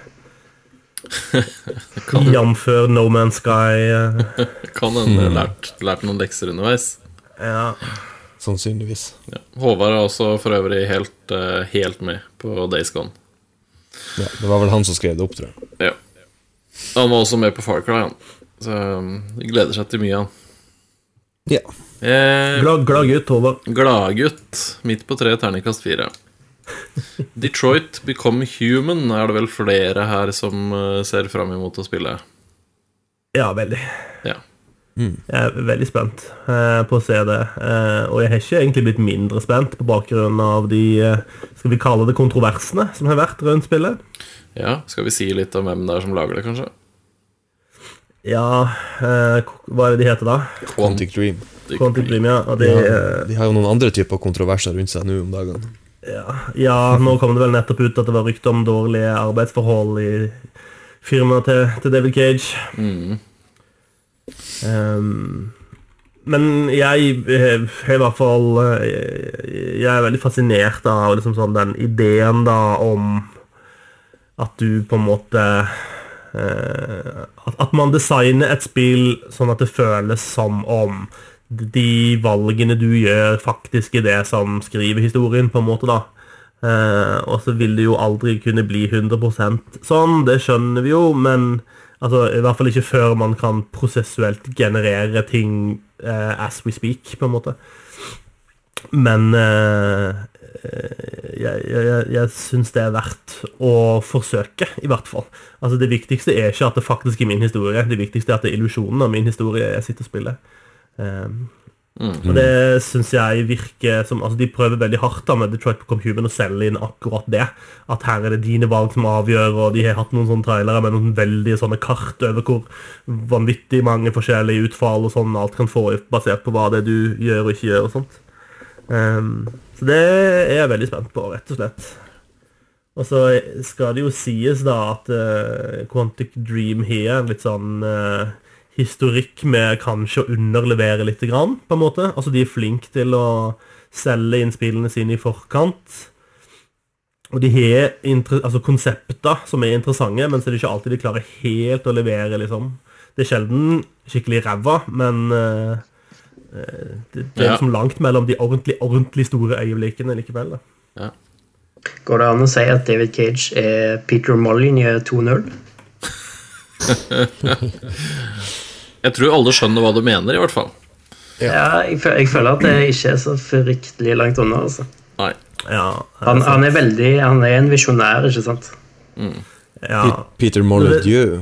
Jamfør No Man's Sky. Uh. Kan en mm. lært, lært noen lekser underveis. Ja. Sannsynligvis. Ja. Håvard er også for øvrig helt, uh, helt med på Days Gone. Ja, det var vel han som skrev det opp, tror jeg. Ja. Han var også med på Far Cry, han. Så um, de gleder seg til mye, han. Ja. Eh, glad, glad gutt, Håvard. Glad gutt, midt på tre, terningkast fire. Detroit Become Human er det vel flere her som uh, ser frem imot å spille. Ja, veldig. Ja. Mm. Jeg er veldig spent uh, på å se det. Uh, og jeg har ikke egentlig blitt mindre spent på bakgrunn av de, uh, skal vi kalle det kontroversene som har vært rundt spillet. Ja, skal vi si litt om hvem det er som lager det, kanskje? Ja, eh, hva er det de heter da? Quantic Dream. Quantic Dream, ja. Og de, de, har, de har jo noen andre typer kontroverser rundt seg nå om dagen. Ja, ja, nå kom det vel nettopp ut at det var rykte om dårlige arbeidsforhold i firmaet til, til David Cage. Mm. Um, men jeg har i hvert fall jeg er veldig fascinert av liksom sånn, den ideen da om at du på en måte Uh, at, at man designer et spill sånn at det føles som om de valgene du gjør faktisk er det som skriver historien på en måte da uh, og så vil det jo aldri kunne bli hundre prosent sånn, det skjønner vi jo, men altså, i hvert fall ikke før man kan prosessuelt generere ting uh, as we speak på en måte, men uh, jeg, jeg, jeg synes det er verdt å forsøke, i hvert fall. Altså, det viktigste er ikke at det faktisk er min historie, det viktigste er at det er illusionen av min historie jeg sitter og spiller. Um, mm. Og det synes jeg virker som, altså de prøver veldig hardt da med Detroit Become Human å selge inn akkurat det, at her er det dine valg som avgjør, og de har hatt noen sånne trailere med noen veldig sånne kart over hvor vanvittig mange forskjellige utfall og sånn, alt kan få basert på hva det du gjør og ikke gjør og sånt. Um, så det er jeg veldig spent på, rett og slett. Og så skal det jo sies da at uh, Quantic Dream har en litt sånn uh, historikk med kanskje å underlevere litt grann, på en måte. Altså de er flink til å selge innspillene sine i forkant. Og de har altså, konsepter som er interessante, men så er det ikke alltid de klarer helt å levere, liksom. Det er sjelden skikkelig ræva, men... Uh, Det, det er liksom langt mellom de ordentlig, ordentlig store øyeblikkene likevel da. Ja. Går det an å si at David Cage er Peter Molyneux to null? Jeg tror alle skjønner hva du mener, i hvert fall. Ja, ja jeg, føler, jeg føler at det ikke er så fryktelig langt unna altså. Nei. Ja, han, han er veldig, han er en visionær, ikke sant? Mm. Ja. Peter Molyneux.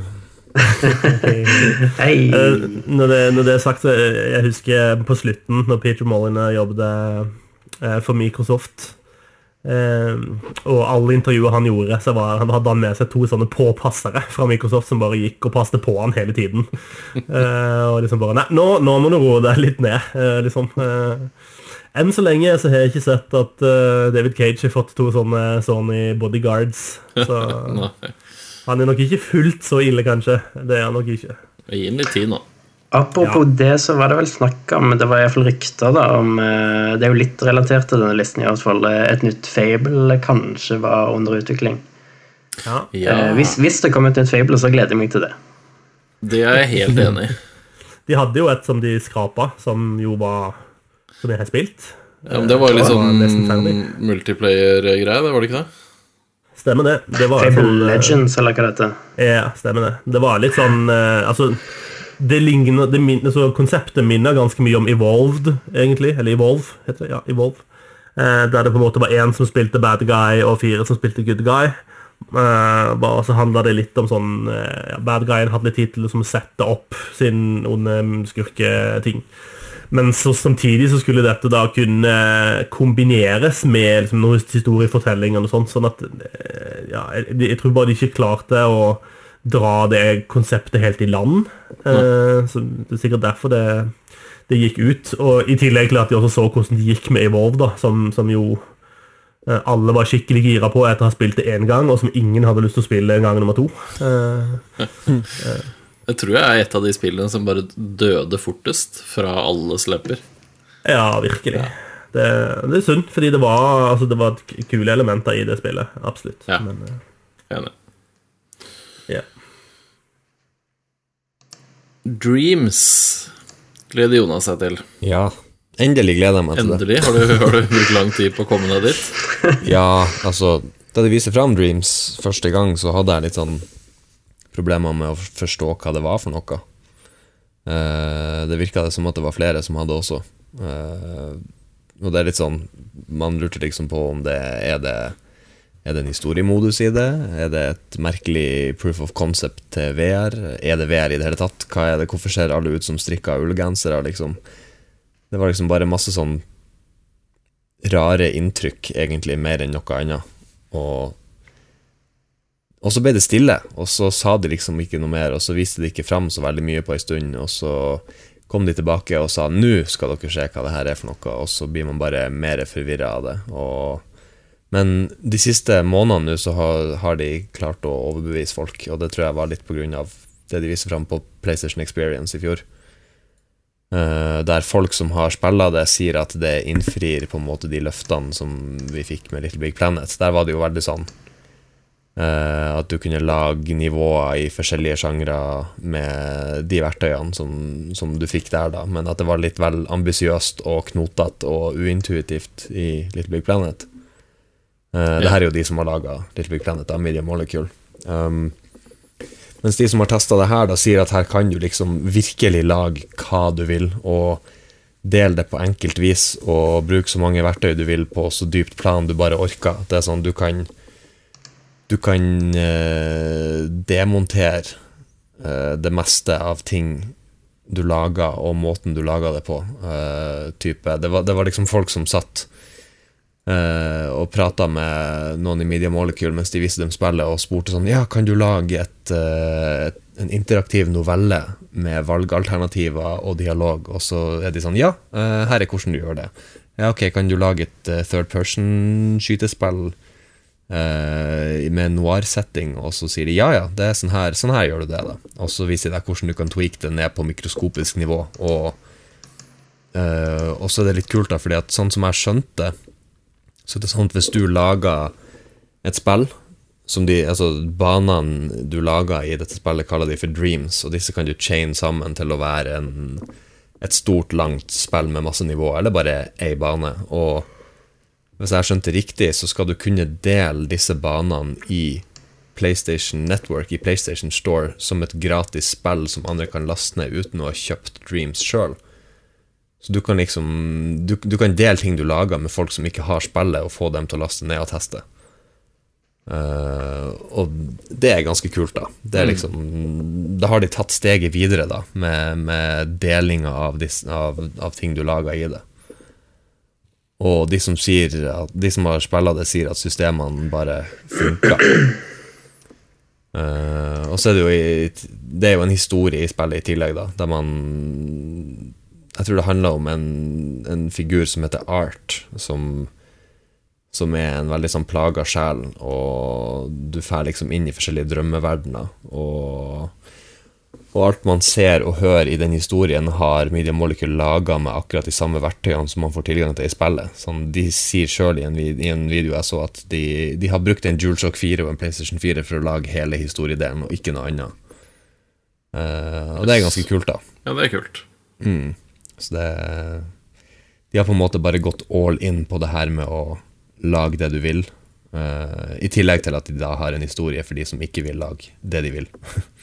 Hei. Når det, når det er sagt, så jeg husker på slutten når Peter Molyneux jobbet for Microsoft, og alle intervjuer han gjorde, så var, han hadde han med seg to sånne påpassere fra Microsoft som bare gikk og passte på han hele tiden, og liksom bare, nei, nå, nå må du roe deg litt ned, liksom. Enn så lenge så har jeg ikke sett at David Cage har fått to sånne, sånne bodyguards, så han er nok ikke fullt så ille, kanskje. Det er han nok ikke. Jeg gir den litt tid nå. Apropos ja. Det, så var det vel snakket om, det var i hvert fall rykter da, om, det er jo litt relatert til denne listen i hvert fall, et nytt Fable kanskje var under utvikling. Ja. Ja. Hvis, hvis det kommer et nytt Fable, så gleder jeg meg til det. Det er jeg helt enig i. De hadde jo et som de skrapa, som jo var, som jeg har spilt. Ja, men det var jo litt sånn multiplayer-greie, det var det ikke det? Stemmer det. Det var Fable sånn, Legends, eller hva dette? Ja, stemmer det. Det var litt sånn, uh, altså, det ligner, det min, altså, konseptet minner ganske mye om Evolved, egentlig, eller Evolve, heter det, ja, Evolve. Uh, der det på en måte var en som spilte bad guy, og fire som spilte good guy. Uh, bare så handlet det litt om sånn, uh, ja, bad guyen hadde litt tid til å liksom, sette opp sin onde skurke-ting. Men så, samtidig så skulle dette da kunne kombineres med liksom, noen historiefortellinger og sånt, sånn at ja, jeg, jeg tror bare de ikke klarte å dra det konseptet helt i land. Eh, så det er sikkert derfor det, det gikk ut. Og i tillegg til at de også så hvordan det gikk med Evolve, da, som, som jo eh, alle var skikkelig gira på etter å ha spilt det en gang, og som ingen hadde lyst til å spille en gang nummer to. Eh, eh, Jeg tror jeg er et av de spillene som bare døde fortest fra alle slepper. Ja, virkelig. Ja. Det, det er synd, fordi det var, altså, det var kule elementer i det spillet. Absolutt. Ja, Men, enig. Ja. Dreams gleder Jonas seg til. Ja, endelig gleder jeg meg til endelig? det. Endelig? Har du brukt lang tid på å komme deg dit? Ja, altså, da de viser frem Dreams første gang, så hadde jeg litt sånn problemer med å forstå hva det var for noe. Uh, det virket det som at det var flere som hadde også. Uh, og det er litt sånn, man lurte liksom på om det er det Er det en historiemodus i det? Er det et merkelig proof of concept til V R? Er det V R i det hele tatt? Hva er det? Hvorfor ser alle ut som strikka ullgensere, liksom? Det var liksom bare masse sånn rare inntrykk, egentlig, mer enn noe annet. Og Og så ble det stille, og så sa de liksom ikke noe mer, og så viste de ikke frem så veldig mye på en stund, og så kom de tilbake og sa, nå skal dere se hva det her er for noe, og så blir man bare mer forvirret av det. Og, men de siste månedene nå så har, har de klart å overbevise folk, og det tror jeg var litt på grunn av det de viser frem på PlayStation Experience i fjor. Uh, der folk som har spillet det sier at det innfrir på en måte de løftene som vi fikk med Little Big Planet. Der var det jo veldig sånn Uh, at du kunne lage nivåer i forskjellige sjangre med de verktøyene som, som du fikk der da, men at det var litt vel ambisiøst og knotet og uintuitivt i Little Big Planet. Uh, ja. Det her er jo de som har laget Little Big Planet da, Media Molecule. Um, mens de som har testet det her da sier at her kan du liksom virkelig lage hva du vil, og dele det på enkelt vis, og bruke så mange verktøy du vil på så dypt plan du bare orker. Det er sånn, du kan Du kan eh, demontere eh, det meste av ting du lager, og måten du lager det på. Eh, type. Det, var, det var liksom folk som satt eh, og pratet med noen i Media Molecule mens de viste dem spillet, og spurte sånn, ja, kan du lage et, eh, et, en interaktiv novelle med valgalternativer og dialog? Og så er de sånn, ja, eh, her er hvordan du gjør det. Ja, ok, kan du lage et uh, third person skytespill Uh, med noir-setting, og så sier de ja, ja, det er sånn her, sånn her gjør du det da. Og så viser de deg hvordan du kan tweake det ned på mikroskopisk nivå, og, uh, og så er det litt kult da, fordi at sånn som jeg skjønte, så er det sånn at hvis du lager et spill, som de, altså banene du lager i dette spillet kaller de for dreams, og disse kan du chain sammen til å være en, et stort, langt spill med masse nivå, eller bare en bane, og hvis jeg skjønte riktig, så skal du kunne dele disse banene i PlayStation Network, i PlayStation Store, som et gratis spill som andre kan laste ned uten å ha kjøpt Dreams selv. Så du kan liksom, du, du kan dele ting du lager med folk som ikke har spillet, og få dem til å laste ned og teste. Uh, og det er ganske kult da. Det er liksom, da har de tatt steget videre da, med, med delinga av, av, av ting du lager i det. Og de som sier at de som har spillet det sier at systemene bare funker. Uh, og så er det jo i, det er jo en historie i spillet i tillegg da, der man, jeg tror det handler om en, en figur som heter Art, som som er en veldig sånn plaga sjel, og du fer liksom inn i forskjellige drømmeverdener, og Og alt man ser og hører i den historien har Media Molecule laget med akkurat de samme verktøyene som man får tilgang til i spillet. Sånn, de sier selv i en, i en video jeg så at de, de har brukt en DualShock fire og en PlayStation fire for å lage hele historiedelen, og ikke noe annet. Uh, og det er ganske kult da. Ja, det er kult. Mm. Så det, de har på en måte bare gått all in på det her med å lage det du vil, uh, i tillegg til at de da har en historie for de som ikke vil lage det de vil.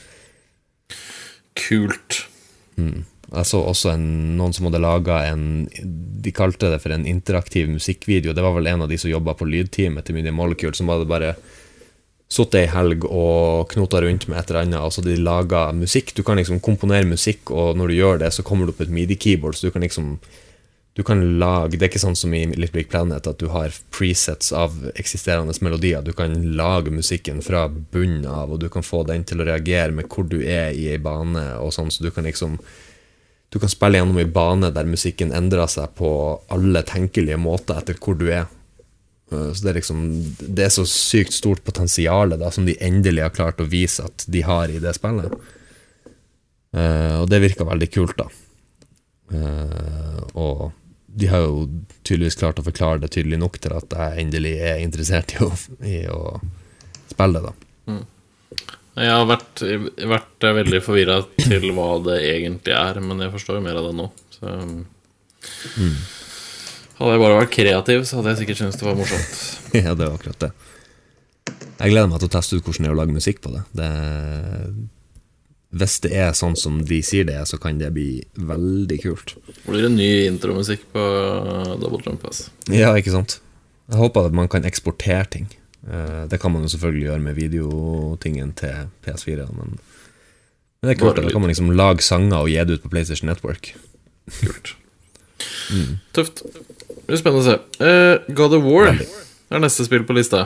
Kult. Mm. Jeg så også en, noen som hadde laget en, de kalte det for en interaktiv musikkvideo. Det var vel en av de som jobbet på lydteamet til Media Molecule, som hadde bare suttet i helg og knotet rundt med et eller annet, og så de laget musikk. Du kan liksom komponere musikk, og når du gjør det så kommer du opp et MIDI-keyboard, så du kan liksom du kan lage, det er ikke sånn som i Little Big Planet at du har presets av eksisterende melodier. Du kan lage musikken fra bunnen av, og du kan få den til å reagere med hvor du er i en bane og sånn, så du kan liksom du kan spille gjennom en bane der musikken endrer seg på alle tenkelige måter etter hvor du er. Så det er liksom det er så sykt stort potensial da, som de endelig har klart å vise at de har i det spillet. Uh, og det virker veldig kult da. Uh, og de har jo tydeligvis klart å forklare det tydelig nok til at jeg endelig er interessert i å, i å spille det da. Mm. Jeg har vært, vært veldig forvirret til hva det egentlig er, men jeg forstår jo mer av det nå. Så mm. hadde jeg bare vært kreativ, så hadde jeg sikkert syntes det var morsomt. Ja, det var akkurat det. Jeg gleder meg til å teste ut hvordan det er å lage musikk på det. det Hvis det er sånn som de sier det er, så kan det bli veldig kult. Det blir en ny intromusikk på Double Jump, altså. Ja, ikke sant? Jeg håper at man kan eksportere ting. Det kan man jo selvfølgelig gjøre med videotingen til P S fire, men, men det er kult. Da kan man liksom lage sanger og gi det ut på PlayStation Network. Kult. Mm. Tøft. Det blir spennende å se. uh, God of War er neste spill på lista.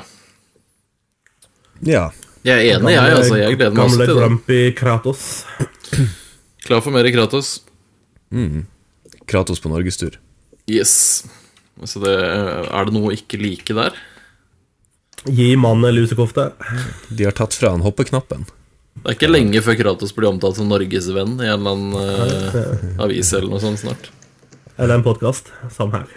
Ja. Jeg er enig, jeg, altså. Jeg gleder meg også til det. Gamle grumpy Kratos. Klar for mer i Kratos. Mm. Kratos på Norgestur. Yes. Så det, er det noe å ikke like der? Gi mannen lusekofte. De har tatt fra han hoppeknappen. Det er ikke lenge før Kratos blir omtalt som Norges venn i en eller annen uh, avis eller noe sånt snart. Eller en podcast, som her.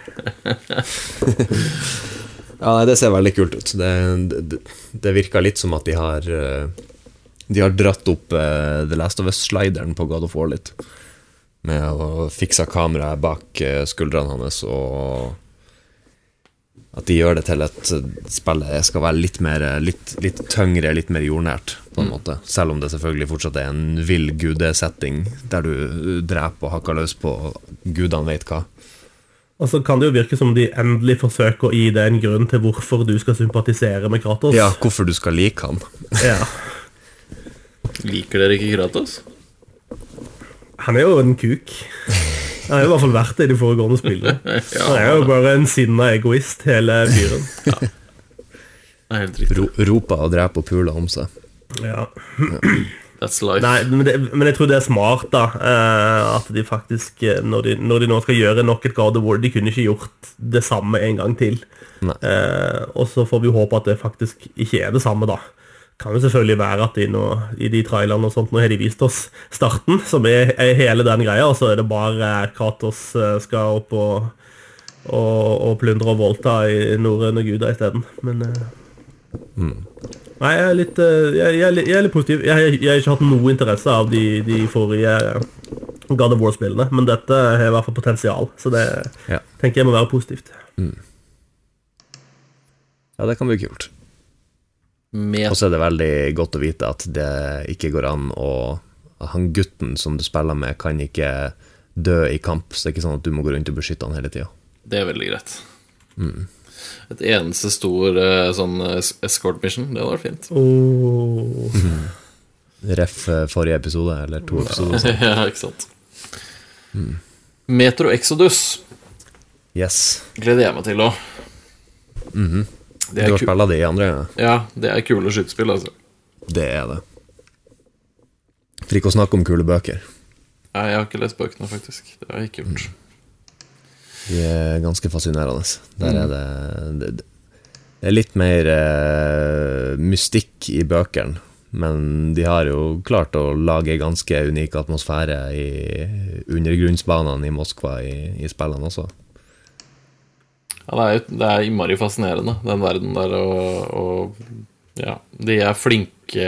Ja, nei, det ser veldig kult ut. Det, det, det virker litt som at de har De har dratt opp uh, The Last of Us-slideren på God of War litt, med å fikse kameraet bak uh, skuldrene hans, og at de gjør det til at spillet skal være litt mer litt, litt tyngre, litt mer jordnært på en mm. måte, selv om det selvfølgelig fortsatt er en vill gudesetting der du dreper og hakker løs på gudene vet hva. Og så kan det jo virke som de endelig forsøker å gi deg en grunn til hvorfor du skal sympatisere med Kratos. Ja, hvorfor du skal like han. Ja. Liker dere ikke Kratos? Han er jo en kuk. Han har i hvert fall vært det i de foregående spillene. Ja. Han er jo bare en sinna egoist, hele fyren. Ja. Det er helt riktig. Ro, ropa og dreper og pula om seg. Ja. That's life. Nei, men, det, men jeg tror det er smart da, eh, at de faktisk, når de, når de nå skal gjøre nok et God of War, de kunne ikke gjort det samme en gang til. Eh, og så får vi håpe at det faktisk ikke er det samme da. Kan jo selvfølgelig være at de nå, i de trailerne og sånt, nå har de vist oss starten, som er, er hele den greia, og så er det bare Kratos skal opp og, og, og plundre og voldta i norrøne guder i stedet. Men mm. nei, jeg er litt, jeg, jeg, jeg er litt positiv. Jeg, jeg har ikke hatt noe interesse av de, de forrige God of War-spillene, men dette har i hvert fall potensial, så det ja. tenker jeg må være positivt. Mm. Ja, det kan bli kult. Og så er det veldig godt å vite at det ikke går an å han gutten som du spiller med kan ikke dø i kamp, så det er ikke sånn at du må gå rundt og beskytte han hele tiden. Det er veldig greit. Mm. Et eneste stor sånn escort mission, det hadde vært fint. Oh. Mm. Ref forrige episode, eller to episoder. Ja, ikke sant. Mm. Metro Exodus. Yes. Gleder jeg meg til også. Mhm. Du har spillet det i andre gang? Ja, det er kule skytspill, altså. Det er det. For ikke å snakke om kule bøker. Nei, jeg har ikke lest bøkene, faktisk. Det har jeg ikke gjort. De er ganske fascinerende. Der er det, det, det er litt mer eh, mystikk i bøkene, men de har jo klart å lage ganske unik atmosfære i undergrunnsbanene i Moskva i, i spillene også. Ja, det er, det er innmari fascinerende, den verden der, og, og ja, de er flinke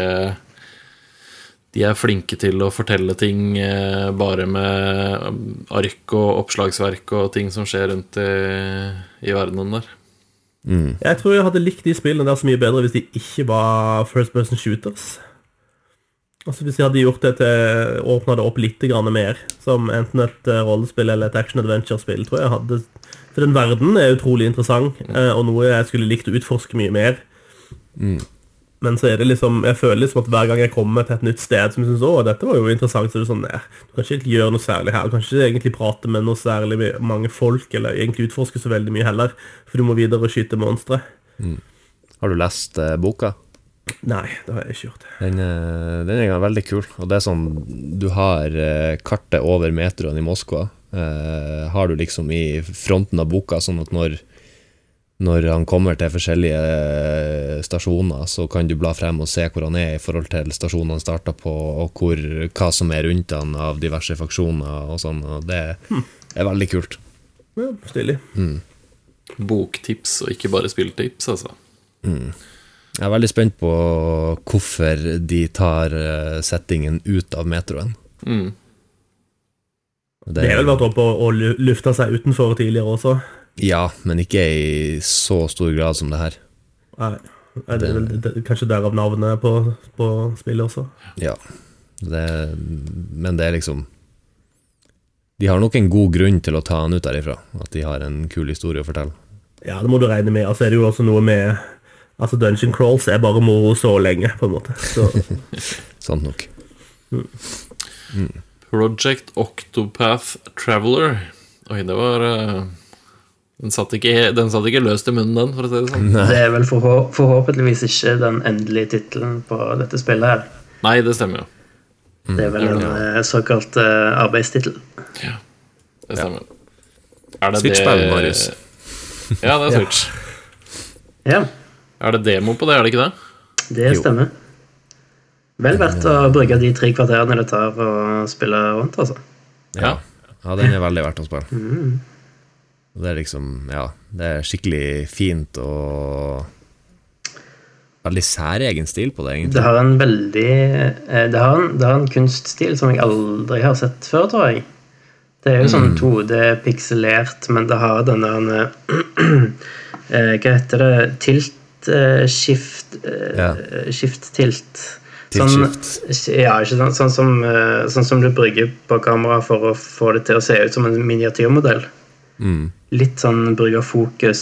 de er flinke til å fortelle ting eh, bare med ark og oppslagsverk og ting som skjer rundt i, i verdenen der. Mm. Jeg tror jeg hadde likt de spillene der så mye bedre hvis de ikke var first person shooters. Altså hvis de hadde gjort det til, åpnet det opp litt grann mer, som enten et rollespill eller et action-adventure-spill, tror jeg hadde. For den verden er utrolig interessant, og noe jeg skulle likt å utforske mye mer. Mm. Men så er det liksom, jeg føler liksom at hver gang jeg kommer til et nytt sted som jeg synes, å, dette var jo interessant, så er det sånn, nei, du kan ikke gjøre noe særlig her, du kan ikke egentlig prate med noe særlig med mange folk, eller egentlig utforske så veldig mye heller, for du må videre og skyte monstre. Mm. Har du lest uh, boka? Nei, det har jeg ikke gjort. Den, uh, den er veldig kul, og det er sånn, du har uh, kartet over metroen i Moskva, uh, har du liksom i fronten av boka, sånn at når når han kommer til forskjellige stasjoner, så kan du bla frem og se hvor han er i forhold til stasjonen han startet på, og hvor, hva som er rundt han av diverse faksjoner og sånn, og det er veldig kult. Ja, stilig. Mm. Boktips og ikke bare spilltips, altså. Mm. Jeg er veldig spent på hvorfor de tar settingen ut av metroen. Mm. Det, det har vel vært oppe å lufte seg utenfor tidligere også. Ja, men ikke i så stor grad som det her. Nei, er det, det, det, kanskje derav navnet på, på spillet også. Ja, det, men det er liksom de har nok en god grunn til å ta han ut derifra, at de har en kul historie å fortelle. Ja, det må du regne med. Altså er det jo også noe med altså Dungeon Crawls er bare moro så lenge, på en måte. Så. Sant nok. Mm. Mm. Project Octopath Traveler. Oi, det var uh... Den satt, ikke, den satt ikke løst i munnen, den, for å si det sånn. Nei. Det er vel forhå forhåpentligvis ikke den endelige titelen på dette spillet her. Nei, det stemmer jo. Mm. Det er vel en ja. såkalt uh, arbeidstitel. Ja, det stemmer. Ja. Switch-spill, Marius. Ja, det er Switch. Ja. Er det demo på det, er det ikke det? Det stemmer. Vel verdt å bruke de tre kvarterene det tar å spille rundt, altså. Ja, ja den er veldig verdt å spille. Mm. Det er liksom, ja, det er skikkelig fint og veldig særegen stil på det, egentlig. Det har en veldig, det har en, det har en kunststil som jeg aldri har sett før, tror jeg. Det er jo sånn to D-pikselert, men det har denne, hva heter det, tilt, skift, ja. skift-tilt. Sånn, ja, ikke sant? Sånn som, sånn som du brygger på kamera for å få det til å se ut som en miniatyrmodell. Mm. Litt sånn bruk av fokus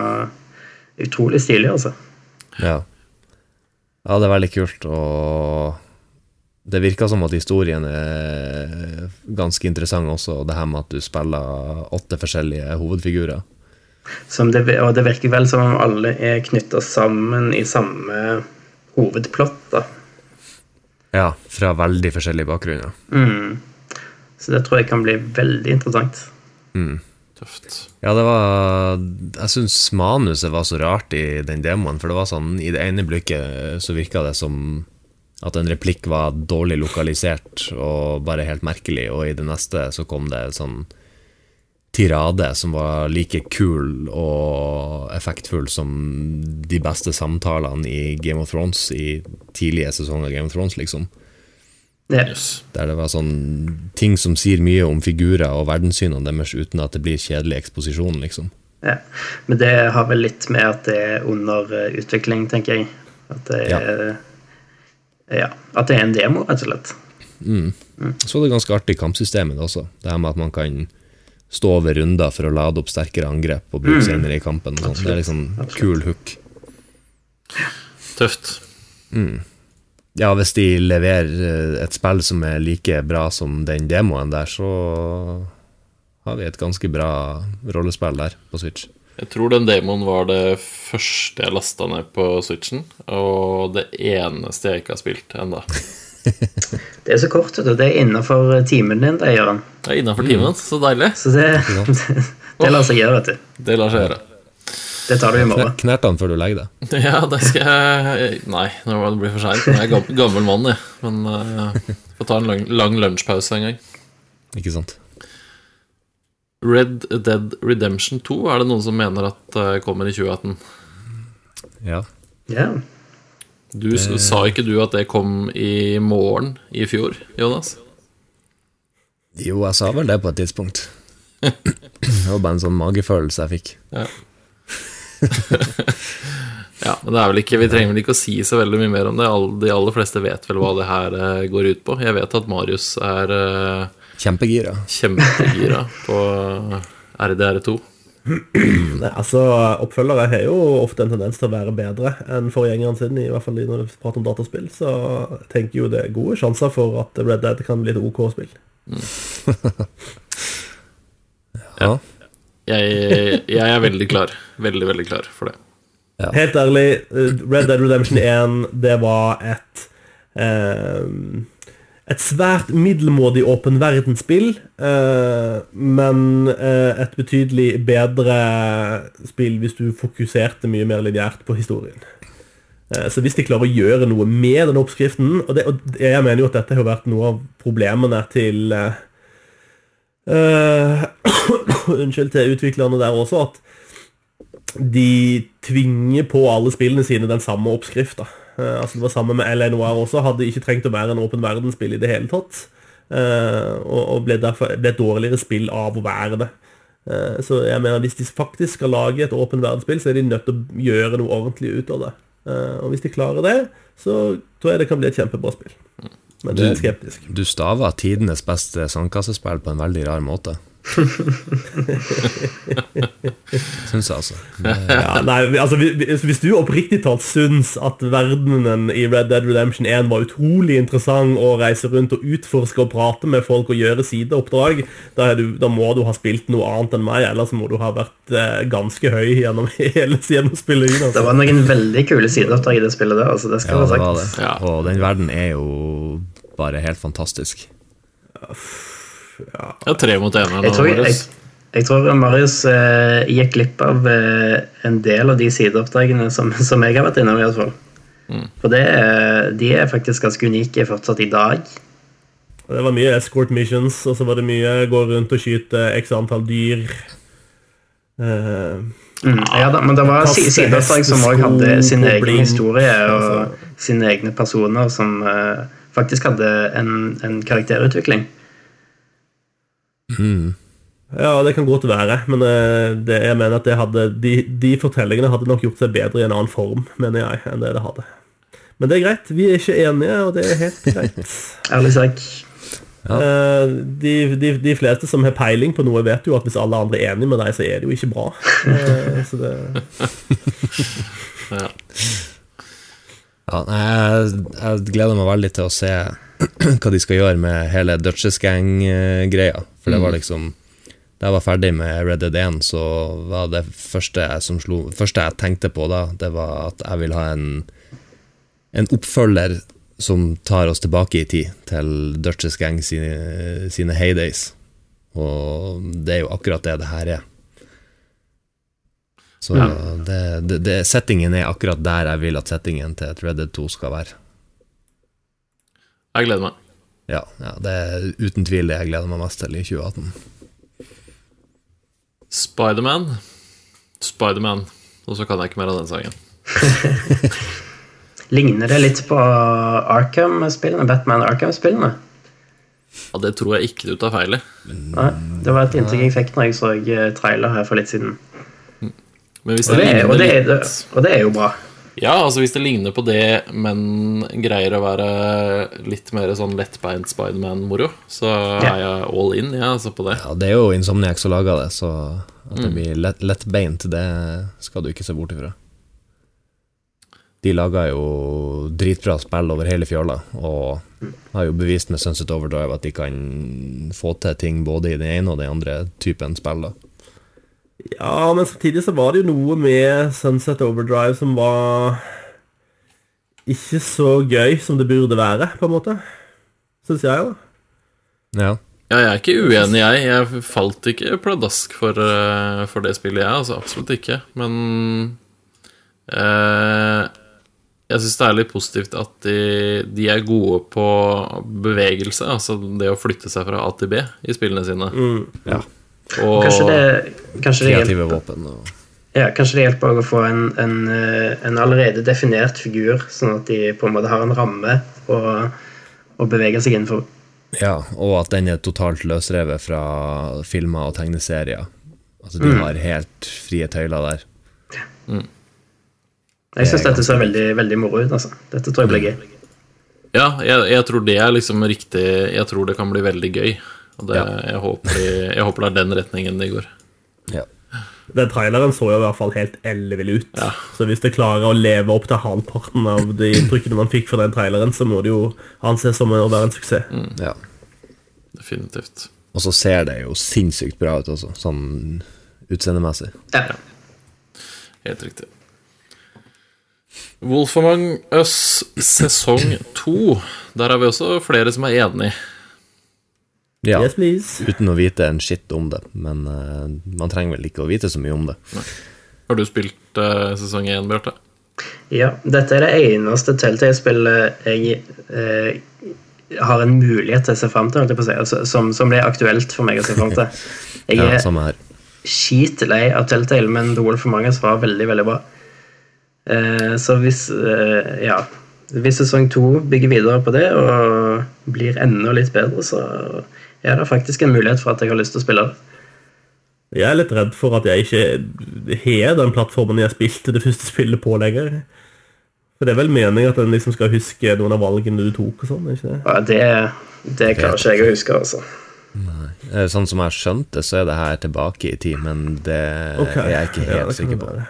og utrolig stilig, altså. Ja. Ja, det er veldig kult, og det virker som at historien er ganske interessant også, det her med at du spiller åtte forskjellige hovedfigurer. Som det, og det virker vel som om alle er knyttet sammen i samme hovedplott, da. Ja, fra veldig forskjellige bakgrunner. Mm. Så det tror jeg kan bli veldig interessant. Mm. Tøft. Ja, det var jeg synes manuset var så rart i den demoen, for det var sånn, i det ene blikket så virket det som at en replikk var dårlig lokalisert og bare helt merkelig, og i det neste så kom det sånn tirade som var like kul og effektfull som de beste samtalene i Game of Thrones i tidlige sesonger av Game of Thrones, liksom. Yes. Der det var sånn ting som sier mye om figurer og verdenssynene deres uten at det blir kjedelig eksposisjon, liksom. Ja, men det har vel litt med at det er under utvikling, tenker jeg. At det er, ja. Ja, at det er en demo, rett og slett. Mm. Mm. Så det er ganske artig kampsystemet også. Det her med at man kan stå over runder for å lade opp sterkere angrep og bruke mm. senere i kampen. Og det er liksom kul hook. Tøft. Mm. Ja, hvis de leverer et spill som er like bra som den demoen der, så har vi et ganske bra rollespill der på Switch. Jeg tror den demoen var det første jeg lastet ned på Switchen, og det eneste jeg ikke har spilt enda. Det er så kort, det er innenfor timen din, det gjør han. Det er innenfor timen, mm. så deilig. Så det, det, det lar seg gjøre, vet du. Det lar seg gjøre. Det tar du i morgen. Knert han før du legger det? Ja, det skal jeg... Nei, nå må det bli for sent. Jeg er gammel, gammel mann, jeg. Men uh, får ta en lang, lang lunsjpause en gang. Ikke sant? Red Dead Redemption to, er det noen som mener at det uh, kommer i tjue atten? Ja. Ja. Du, det... Sa ikke du at det kom i morgen i fjor, Jonas? Jo, jeg sa vel det på et tidspunkt. Det var bare en sånn magefølelse jeg fikk. Ja. Ja, men det er vel ikke, vi trenger vel ikke å si så veldig mye mer om det. De aller fleste vet vel hva det her går ut på. Jeg vet at Marius er Kjempegira Kjempegira på R D R to. Nei, altså, oppfølgere har jo ofte en tendens til å være bedre enn forgjengeren sin, i hvert fall når vi prater om dataspill, så jeg tenker jo det er gode sjanser for at Red Dead kan bli et OK-spill. Mm. Ja. Jeg, jeg er veldig klar. Veldig, veldig klar for det. Ja. Helt ærlig, Red Dead Redemption one, det var et eh, et svært middelmådig åpen verdensspill, eh, men eh, et betydelig bedre spill hvis du fokuserte mye mer lineært på historien. Eh, så hvis de klarer å gjøre noe med den oppskriften, og, det, og jeg mener jo at dette har vært noe av problemene til eh, uh, unnskyld, til utviklerne der også, at de tvinger på alle spillene sine den samme oppskriften. Uh, altså det var samme med L A Noire også, hadde ikke trengt å være en åpen verdensspill i det hele tatt, uh, og, og ble derfor ble et dårligere spill av å være det. Uh, så jeg mener, hvis de faktisk skal lage et åpen verdensspill, så er de nødt til å gjøre noe ordentlig ut av det. Uh, og hvis de klarer det, så tror jeg det kan bli et kjempebra spill. Men det er skeptisk. Du staver tidenes beste sandkassespill på en veldig rar måte. Synes jeg altså det... ja, nei, altså hvis, hvis du oppriktig talt syns at verdenen i Red Dead Redemption one var utrolig interessant å reise rundt og utforske og prate med folk og gjøre sideoppdrag, da, er du, da må du ha spilt noe annet enn meg, ellers må du ha vært eh, ganske høy gjennom hele gjennom spillet. Altså. Det var noen veldig kule sideoppdrag i det spillet der, altså, det skal ja, være sagt. Det det. Ja. Og den verden er jo bare helt fantastisk. Ja, ja tre mot en jeg tror, jeg, jeg tror Marius eh, gikk glipp av eh, en del av de sideoppdragene som, som jeg har vært innom i hvert fall. Mm. For det, de er faktisk ganske unike fortsatt i dag. Det var mye escort missions, og så var det mye gå rundt og skyte x antall dyr. Uh, mm, ja da, men det var sideoppdrag som også hadde sin egen historie og altså. Sine egne personer som uh, faktisk hadde en, en karakterutvikling. Mm. Ja, det kan godt være, men det, jeg mener at det hadde, de, de fortellingene hadde nok gjort seg bedre i en annen form, mener jeg, enn det det hadde. Men det er greit, vi er ikke enige, og det er helt greit. Ærlig sagt. Ja. De, de, de fleste som har peiling på noe vet jo at hvis alle andre er enige med deg, så er det jo ikke bra. Så det... ja. Ja, jeg, jeg gleder meg veldig til å se hva de skal gjøre med hele Duchess Gang-greia. For det var liksom da jeg var ferdig med Red Dead one, så var det første jeg, som slo, første jeg tenkte på da, det var at jeg vil ha en en oppfølger som tar oss tilbake i tid til Duchess Gang sine, sine heydays. Og det er jo akkurat det det her er. Så ja. det, det, det, settingen er akkurat der jeg vil at settingen til et Red Dead two skal være. Jeg gleder meg. Ja, ja, det er uten tvil det jeg gleder meg mest til i tjue atten. Spider-Man Spider-Man og så kan jeg ikke mer av den sangen. Ligner det litt på Arkham-spillene, Batman Arkham-spillene? Ja, det tror jeg ikke du tar feil i. Nei, det var et inntrykk jeg fikk når jeg så trailer her for litt siden. Men hvis og, det det, og, det er, litt... og det er jo bra. Ja, altså hvis det ligner på det, men greier å være litt mer sånn lettbeint Spider-Man-moro, så ja. Er jeg all in, ja, altså på det. Ja, det er jo Insomniac som lager det, så at det mm. blir lett, lettbeint, det skal du ikke se bort ifra. De lager jo dritbra spill over hele fjolla, og har jo bevist med Sunset Overdrive at de kan få til ting både i den ene og den andre typen spill da. Ja, men samtidig så var det jo noe med Sunset Overdrive som var ikke så gøy som det burde være, på en måte. Synes jeg da. Ja. Ja, jeg er ikke uenig, jeg. Jeg falt ikke pladask for, uh, for det spillet, jeg. Altså, absolutt ikke. Men uh, jeg synes det er litt positivt at de, de er gode på bevegelse, altså det å flytte seg fra A til B i spillene sine. Mm. Ja. Og kanskje det, kanskje det kreative hjelper, våpen og... ja, kanskje det hjelper å få en, en, en allerede definert figur, sånn at de på en måte har en ramme å, å bevege seg innenfor. Ja, og at den er totalt løsrevet fra filmer og tegneserier. Altså de mm. har helt frie tøyler der. Mm. Jeg synes dette ser veldig, veldig moro ut, altså. Dette tror jeg blir gøy. Ja, jeg, jeg tror det er liksom riktig. Jeg tror det kan bli veldig gøy. Og det, ja. jeg, håper de, jeg håper det er den retningen de går. Ja. Den traileren så jo i hvert fall helt ellevill ut. Ja. Så hvis det klarer å leve opp til halvparten av de inntrykkene man fikk fra den traileren, så må det jo anses som å være en suksess. Mm. Ja. Definitivt. Og så ser det jo sinnssykt bra ut også, sånn utseendemessig. Ja. Helt riktig. Wolf Among Us sesong to. der er vi også flere som er enige. Ja, Yes, please. uten å vite en shit om det, men uh, man trenger vel ikke å vite så mye om det. Nei. Har du spilt uh, sesong én, Bjarte? Ja, dette er det eneste Telltale-spillet jeg eh, har en mulighet til å se frem til, holdt jeg på å si, altså, som, som det er aktuelt for meg å se frem til. Jeg Ja, er samme her. skitlei av Telltale, men The Wolf Among Us var veldig, veldig bra. Eh, så hvis, eh, ja, hvis sesong to bygger videre på det og blir enda litt bedre, så er det faktisk en mulighet for at jeg har lyst til å spille det. Jeg er litt redd for at jeg ikke har den plattformen jeg spilte det første spillet på lenger. For det er vel meningen at den liksom skal huske noen av valgene du tok og sånn, ikke det? Ja, det, det klarer ikke jeg å huske, altså. Eh, Sånn som jeg har skjønt det, så er det her tilbake i tid, men det Ok. er jeg ikke Ja, helt det kan sikker det på. være.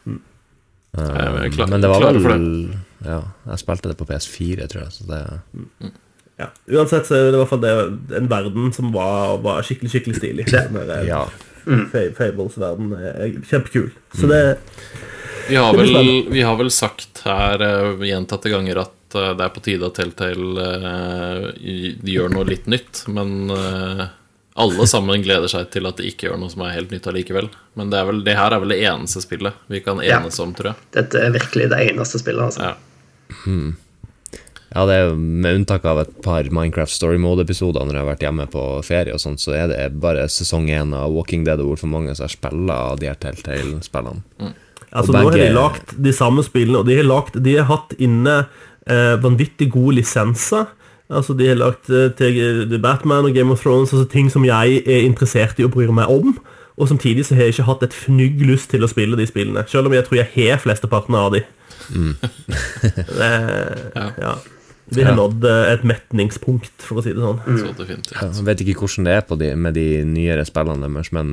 Uh, Nei, men jeg klar- men det var klarer vel for Ja, jeg spilte det på P S fire, tror jeg, så det Ja. Uansett så er det i hvert fall det, en verden som var, var skikkelig, skikkelig stilig. Den der, eh, Ja. Fa- Fables-verden er kjempekul. Så det Vi har, Det blir vel, vi har vel sagt her uh, gjentatte ganger at uh, det er på tide at Telltale uh, i- de gjør noe litt nytt, men uh, alle sammen gleder seg til at de ikke gjør noe som er helt nytt allikevel. Men det, er vel, det her er vel det eneste spillet vi kan Ja. enes om, tror jeg. Dette er virkelig det eneste spillet, altså. Ja. Ja, det er jo med unntak av et par Minecraft Story Mode-episoder når jeg har vært hjemme på ferie og sånt, så er det bare sesong én av Walking Dead og Wolf Among Us jeg spiller av de her Telltale-spillene. Altså Og Nå har de begge- lagt de samme spillene, og de har, lagt, de har hatt inne eh, vanvittig gode lisenser. Altså De har lagt eh, til The Batman og Game of Thrones, altså ting som jeg er interessert i å bry meg om. Og samtidig så har jeg ikke hatt et fnugg lyst til å spille de spillene, selv om jeg tror jeg har flesteparten av de. Mm. det, Ja. ja. Vi har Ja. nådd eh, et metningspunkt, for å si det sånn. Så definitivt. Ja, jeg vet ikke hvordan det er på de, med de nyere spillene deres, men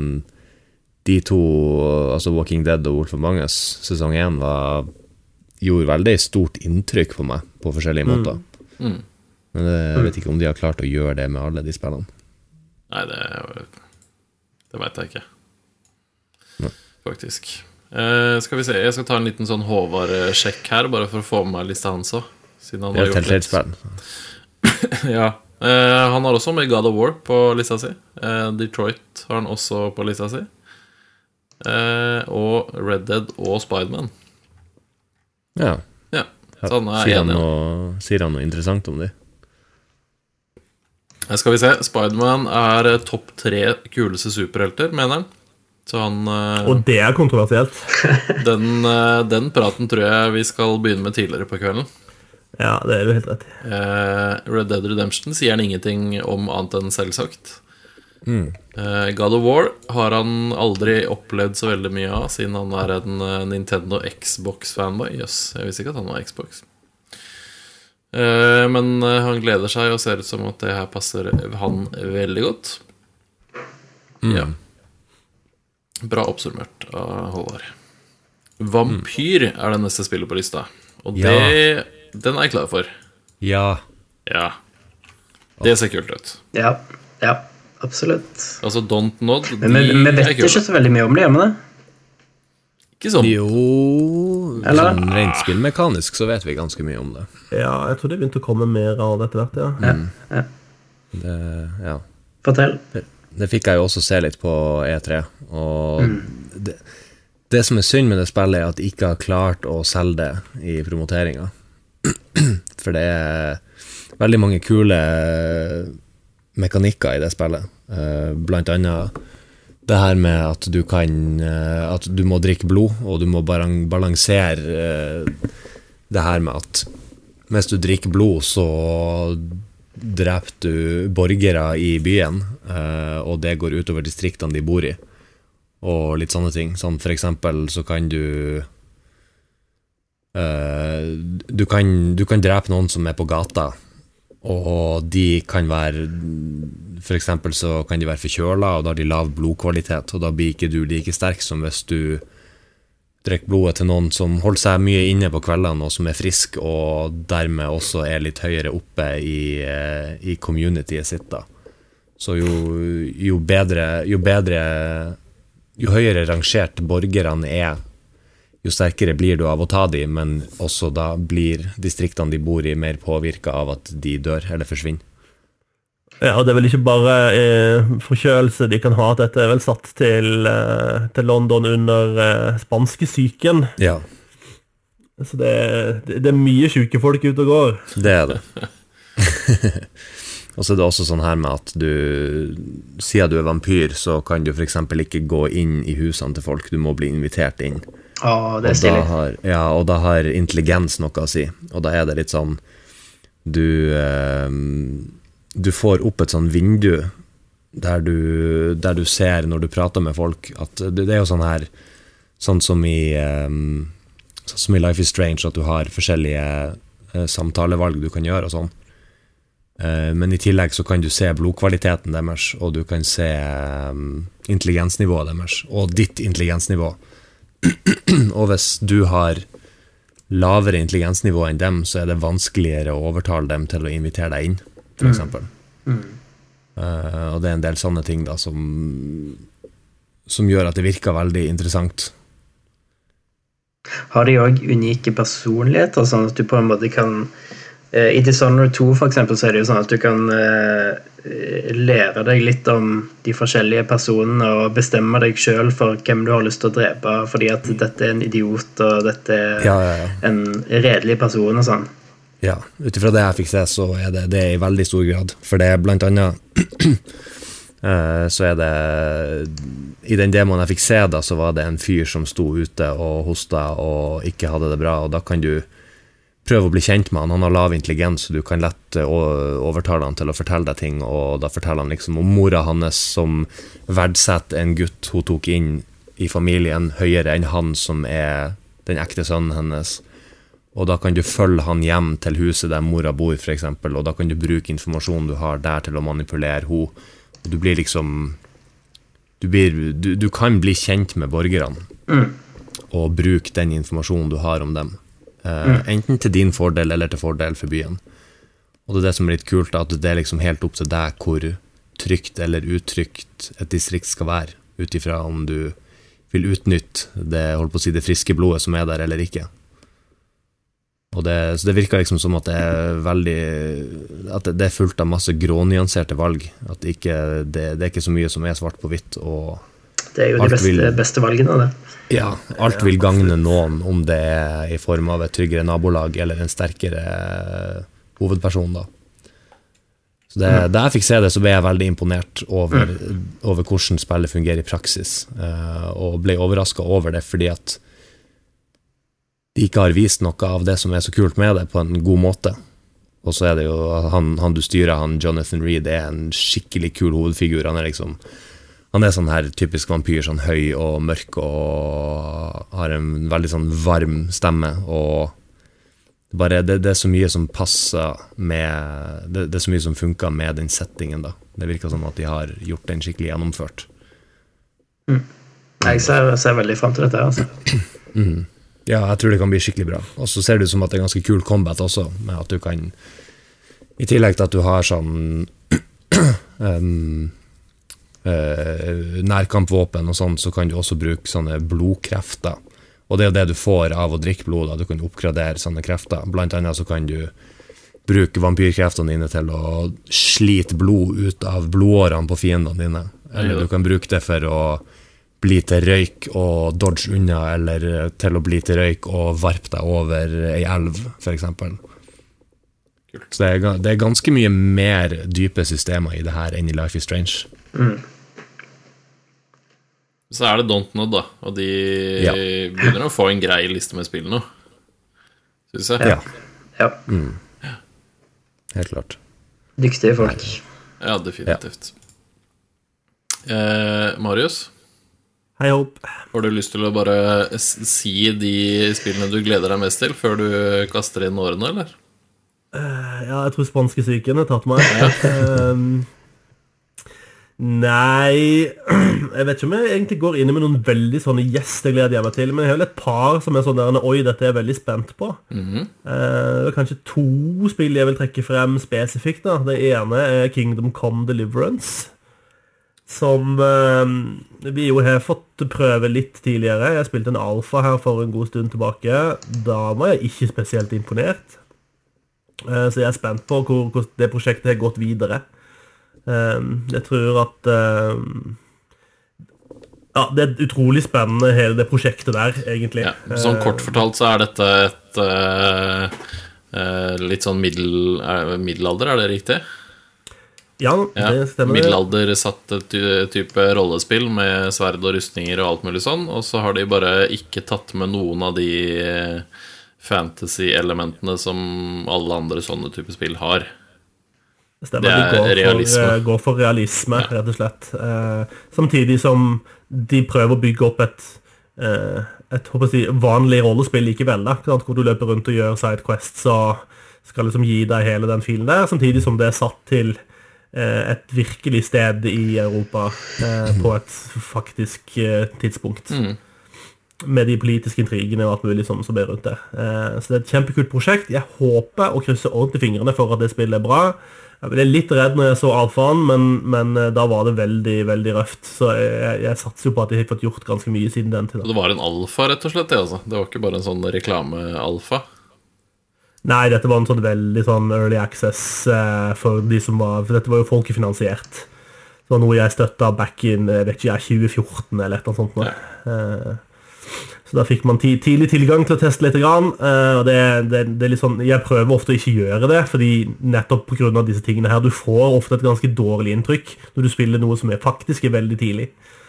de to, altså Walking Dead og Wolf Among Us, sesong én var, gjorde veldig stort inntrykk på meg på forskjellige måter. Mm. Men det, jeg vet ikke om de har klart å gjøre det med alle de spillene. Nei, det, det vet jeg ikke. Nei. Faktisk. Eh, skal vi se, jeg skal ta en liten sånn Håvard-sjekk her, bare for å få med meg lista hans også. Siden han Det har er jo gjort litt. Telltale-spill. Ja. Eh, han har også med God of War på lista si. Eh, Detroit har han også på lista si. Eh, og Red Dead og Spiderman. Ja. Ja, så han er Sier han, enig. noe, sier han noe interessant om de? Eh, Skal vi se, Spiderman er eh, topp tre kuleste superhelter, mener han. Så han eh, Og det er kontroversielt. den, eh, den praten tror jeg vi skal begynne med tidligere på kvelden. Ja, det er du helt rett i. Eh, Red Dead Redemption sier han ingenting om annet enn selvsagt. Mm. Eh, God of War har han aldri opplevd så veldig mye av, siden han er en eh, Nintendo Xbox-fanboy. Jøss, jeg visste ikke at han var Xbox. Eh, men eh, han gleder seg og ser ut som at det her passer han veldig godt. Mm. Ja. Bra oppsummert av Håvard. Vampyr er det neste spillet på lista. Og Ja. det, den er jeg klar for. Ja. Ja. Det ser kult ut. Ja, ja, absolutt. Altså Don't Nod, de Men vi, vi er vet kule. ikke så veldig mye om det, gjør vi det? Ikke sånn. Jo, Eller? sånn rent spillmekanisk så vet vi ganske mye om det. Ja, jeg tror det begynte å komme mer av det etter hvert, ja. Ja, ja. Det, ja. Fortell. Det fikk jeg jo også se litt på E tre, og det, det som er synd med det spillet er at de ikke har klart å selge det i promoteringa. For det er veldig mange kule mekanikker i det spillet. Eh, Blant annet det her med at du kan eh, at du må drikke blod, og du må balan- balansere eh, det her med at hvis du drikker blod, så dreper du borgere i byen, eh, og det går utover distriktene de bor i, og litt sånne ting. Sånn for eksempel så kan du eh, du kan, du kan drepe noen som er på gata, og de kan være, for eksempel så kan de være forkjøla, og da har de lav blodkvalitet, og da blir ikke du like sterk som hvis du drikker blodet til noen som holder seg mye inne på kveldene, og som er frisk, og dermed også er litt høyere oppe i, eh, i communityet sitt da. Så jo, jo bedre, jo bedre, jo høyere rangert borgerne er jo sterkere blir du av å ta de, men også da blir distriktene de bor i mer påvirket av at de dør eller forsvinner. Ja, og det er vel ikke bare eh, forkjølelse de kan ha, at dette er vel satt til, eh, til London under eh, spanske syken. Ja. Så det, det, det er mye syke folk ute og går. Det er det. Og så er det også sånn her med at du, siden du er vampyr, så kan du for eksempel ikke gå inn i husene til folk, du må bli invitert inn. Å, det er Og da stilig. har, ja, og da har intelligens noe å si, og da er det litt sånn, du, eh, du får opp et sånn vindu, der du, der du ser når du prater med folk, at det, det er jo sånn her, sånn som i, eh, sånn som i Life is Strange, at du har forskjellige eh, samtalevalg du kan gjøre og sånn. Men i tillegg så kan du se blodkvaliteten deres, og du kan se um, intelligensnivået deres, og ditt intelligensnivå. Og hvis du har lavere intelligensnivå enn dem, så er det vanskeligere å overtale dem til å invitere deg inn, for eksempel. Mm. Mm. Uh, og det er en del sånne ting da, som, som gjør at det virker veldig interessant. Har de også unike personligheter, sånn at du på en måte kan... I Dishonored to for eksempel så er det jo sånn at du kan uh, lære deg litt om de forskjellige personene og bestemme deg selv for hvem du har lyst til å drepe, fordi at dette er en idiot og dette er ja, ja, ja. en redelig person og sånn. Ja, utifra det jeg fikk se så er det, det er i veldig stor grad, for det er blant annet uh, så er det i den demoen jeg fikk se da, så var det en fyr som sto ute og hostet og ikke hadde det bra, og da kan du prøve å bli kjent med han, han har lav intelligens, så du kan lett overtale han til å fortelle deg ting, og da forteller han liksom om mora hans som verdsetter en gutt hun tok inn i familien høyere enn han som er den ekte sønnen hennes, og da kan du følge han hjem til huset der mora bor for eksempel, og da kan du bruke informasjonen du har der til å manipulere henne, og du blir liksom du, blir, du, du kan bli kjent med borgerne mm. og bruke den informasjonen du har om dem. Uh, mm. Enten til din fordel eller til fordel for byen. Og det er det som er litt kult, at det er liksom helt opp til deg hvor trygt eller utrygt et distrikt skal være, utifra om du vil utnytte det, holdt på å si, det friske blodet som er der eller ikke. Og det, så det virker liksom som at det er veldig at det er fullt av masse grånyanserte valg, at det, ikke, det, det er ikke så mye som er svart på hvitt, og det er jo de beste, vil, beste valgene det. Ja, alt vil gagne noen, om det er i form av et tryggere nabolag eller en sterkere hovedperson da. Så det, da jeg fikk se det, så ble jeg veldig imponert over, mm. over hvordan spillet fungerer i praksis, og ble overrasket over det, fordi at de ikke har vist noe av det som er så kult med det på en god måte. Og så er det jo, han, han du styrer, han Jonathan Reed, er en skikkelig kul hovedfigur, han er liksom han er sånn her typisk vampyr, sånn høy og mørk og har en veldig sånn varm stemme, og bare det, det er så mye som passer med det, det er så mye som funker med den settingen da. Det virker som at de har gjort den skikkelig gjennomført. Mm. Jeg ser, ser veldig frem til dette altså. mm. Ja, jeg tror det kan bli skikkelig bra. Og så ser det ut som at det er ganske kul combat også, med at du kan i tillegg til at du har sånn um, Uh, nærkampvåpen og sånn, så kan du også bruke sånne blodkrefter, og det er jo det du får av å drikke blod da. Du kan oppgradere sånne krefter, blant annet så kan du bruke vampyrkreftene dine til å slite blod ut av blodårene på fiendene dine, eller du kan bruke det for å bli til røyk og dodge unna, eller til å bli til røyk og varpe deg over ei elv for eksempel. Så det er, det er ganske mye mer dype systemer i det her enn i Life is Strange. Mm. Så er det Dontnod da, og de ja. begynner å få en grei liste med spill nå, synes jeg. Ja, ja. Mm. Helt klart. Dyktige folk. Ja, definitivt. Ja. eh, Marius? Hei, Hope. Har du lyst til å bare si de spillene du gleder deg mest til før du kaster inn årene, eller? Uh, ja, jeg tror spanske syken har tatt meg. um, nei, jeg vet ikke om jeg egentlig går inn med noen veldig sånne yes, det gleder jeg meg til, men jeg har vel et par som er sånn der, oi, dette er jeg veldig spent på. Mm-hmm. uh, Kanskje to spill jeg vil trekke frem spesifikt da. Det ene er Kingdom Come Deliverance, som eh, vi jo har fått prøve litt tidligere. Jeg spilte en alfa her for en god stund tilbake. Da var jeg ikke spesielt imponert. Eh, så jeg er spent på hvor, hvor det prosjektet har gått videre. Eh, jeg tror at eh, ja, det er utrolig spennende hele det prosjektet der, egentlig. Ja, sånn kort fortalt så er dette et uh, uh, litt sånn middel, uh, middelalder, er det riktig? Ja, det stemmer. Middelalder satt et type rollespill med sverd og rustninger og alt mulig sånn, og så har de bare ikke tatt med noen av de fantasy-elementene som alle andre sånne type spill har. Det stemmer, de går realisme. For, går for realisme, ja. Rett og slett. Eh, samtidig som de prøver å bygge opp et, eh, et håper jeg, vanlig rollespill likevel, da, hvor du løper rundt og gjør sidequests og skal liksom gi deg hele den filen der, samtidig som det er satt til eh, et virkelig sted i Europa eh, på et faktisk eh, tidspunkt. Mm. Med de politiske intrigene og alt mulig som, som er rundt det. Eh, så det er et kjempekult prosjekt. Jeg håper å krysse ordentlig fingrene for at det spillet er bra. Jeg ble litt redd når jeg så alfaen, men, men da var det veldig, veldig røft. Så jeg, jeg satser jo på at jeg har fått gjort ganske mye siden den til. Det var en alfa, rett og slett, det, altså. Det var ikke bare en sånn reklame-alfa? Nei, dette var en sånn veldig sånn early access eh, for de som var... For dette var jo folkefinansiert. Det var noe jeg støttet back in, vet ikke jeg, tjue fjorten eller et eller annet sånt nå. Ja. Eh, Så da fikk man tidlig tilgang til å teste litt grann, og det, det, det er litt sånn, jeg prøver ofte å ikke gjøre det, fordi nettopp på grunn av disse tingene her, du får ofte et ganske dårlig inntrykk når du spiller noe som er faktisk er veldig tidlig.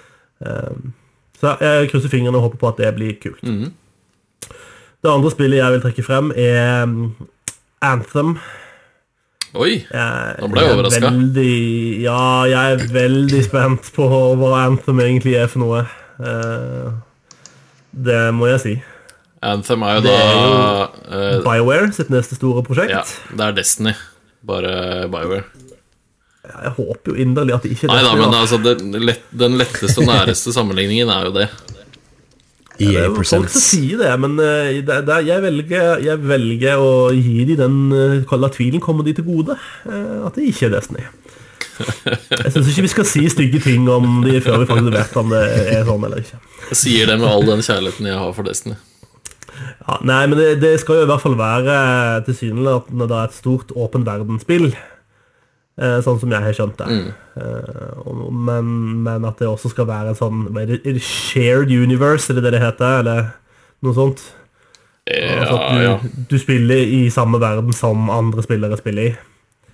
Så jeg krysser fingrene og håper på at det blir kult. Mm. Det andre spillet jeg vil trekke frem er Anthem. Oi, nå ble jeg overrasket. Veldig, ja, jeg er veldig spent på hva Anthem egentlig er for noe. Uh, Det må jeg si. Anthem er jo det da er jo uh, BioWare sitt neste store prosjekt. Ja, det er Destiny. Bare BioWare. Ja, jeg håper jo inderlig at det ikke er Nei da, Destiny. men altså, den, lett, den letteste og næreste sammenligningen er jo det. E A ja, folk som sier det, men uh, det, det, jeg, velger, jeg velger å gi de den uh, la tvilen kommer de til gode. Uh, at det ikke er Destiny. Jeg synes ikke vi skal si stygge ting om de før vi faktisk vet om det er sånn eller ikke. Jeg sier det med all den kjærligheten jeg har for Destiny. Ja, nei, men det, det skal jo i hvert fall være tilsynelatende da et stort åpen verdensspill, eh, sånn som jeg har skjønt det. Mm. Eh, men, men at det også skal være en sånn, er det, er det shared universe, eller det det heter, eller noe sånt? Ja, altså at du, ja. du spiller i samme verden som andre spillere spiller i.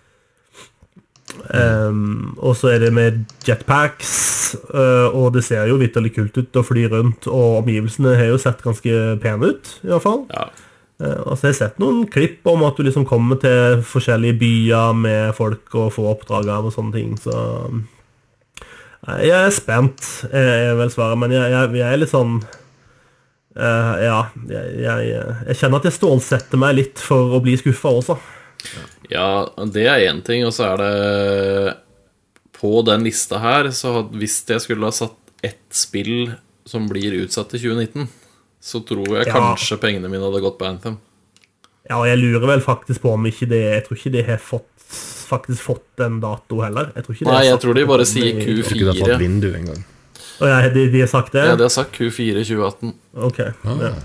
Um, og så er det med jetpacks, uh, og det ser jo vitterlig kult ut å fly rundt, og omgivelsene har jo sett ganske pene ut, i hvert fall. Ja. Uh, og så har jeg sett noen klipp om at du liksom kommer til forskjellige byer med folk og får oppdrag av og sånne ting, så uh, jeg er spent, jeg vel svaret, men jeg, jeg, jeg er litt sånn uh, ja, jeg, jeg, jeg kjenner at jeg stålsetter meg litt for å bli skuffet også. Ja, det er en ting, og så er det på den lista her, så hvis jeg skulle ha satt ett spill som blir utsatt til tjue nitten, så tror jeg ja. kanskje pengene mine hadde gått på Anthem. Ja, og jeg lurer vel faktisk på om ikke det, jeg tror ikke de har fått, faktisk fått en dato heller. Jeg tror ikke Nei, det jeg tror de bare sier Q fire. Jeg tror ikke de har fått vindu en gang. Og ja, de, de har sagt det? Ja, de har sagt Q fire tjue atten. Ok, ah. ja.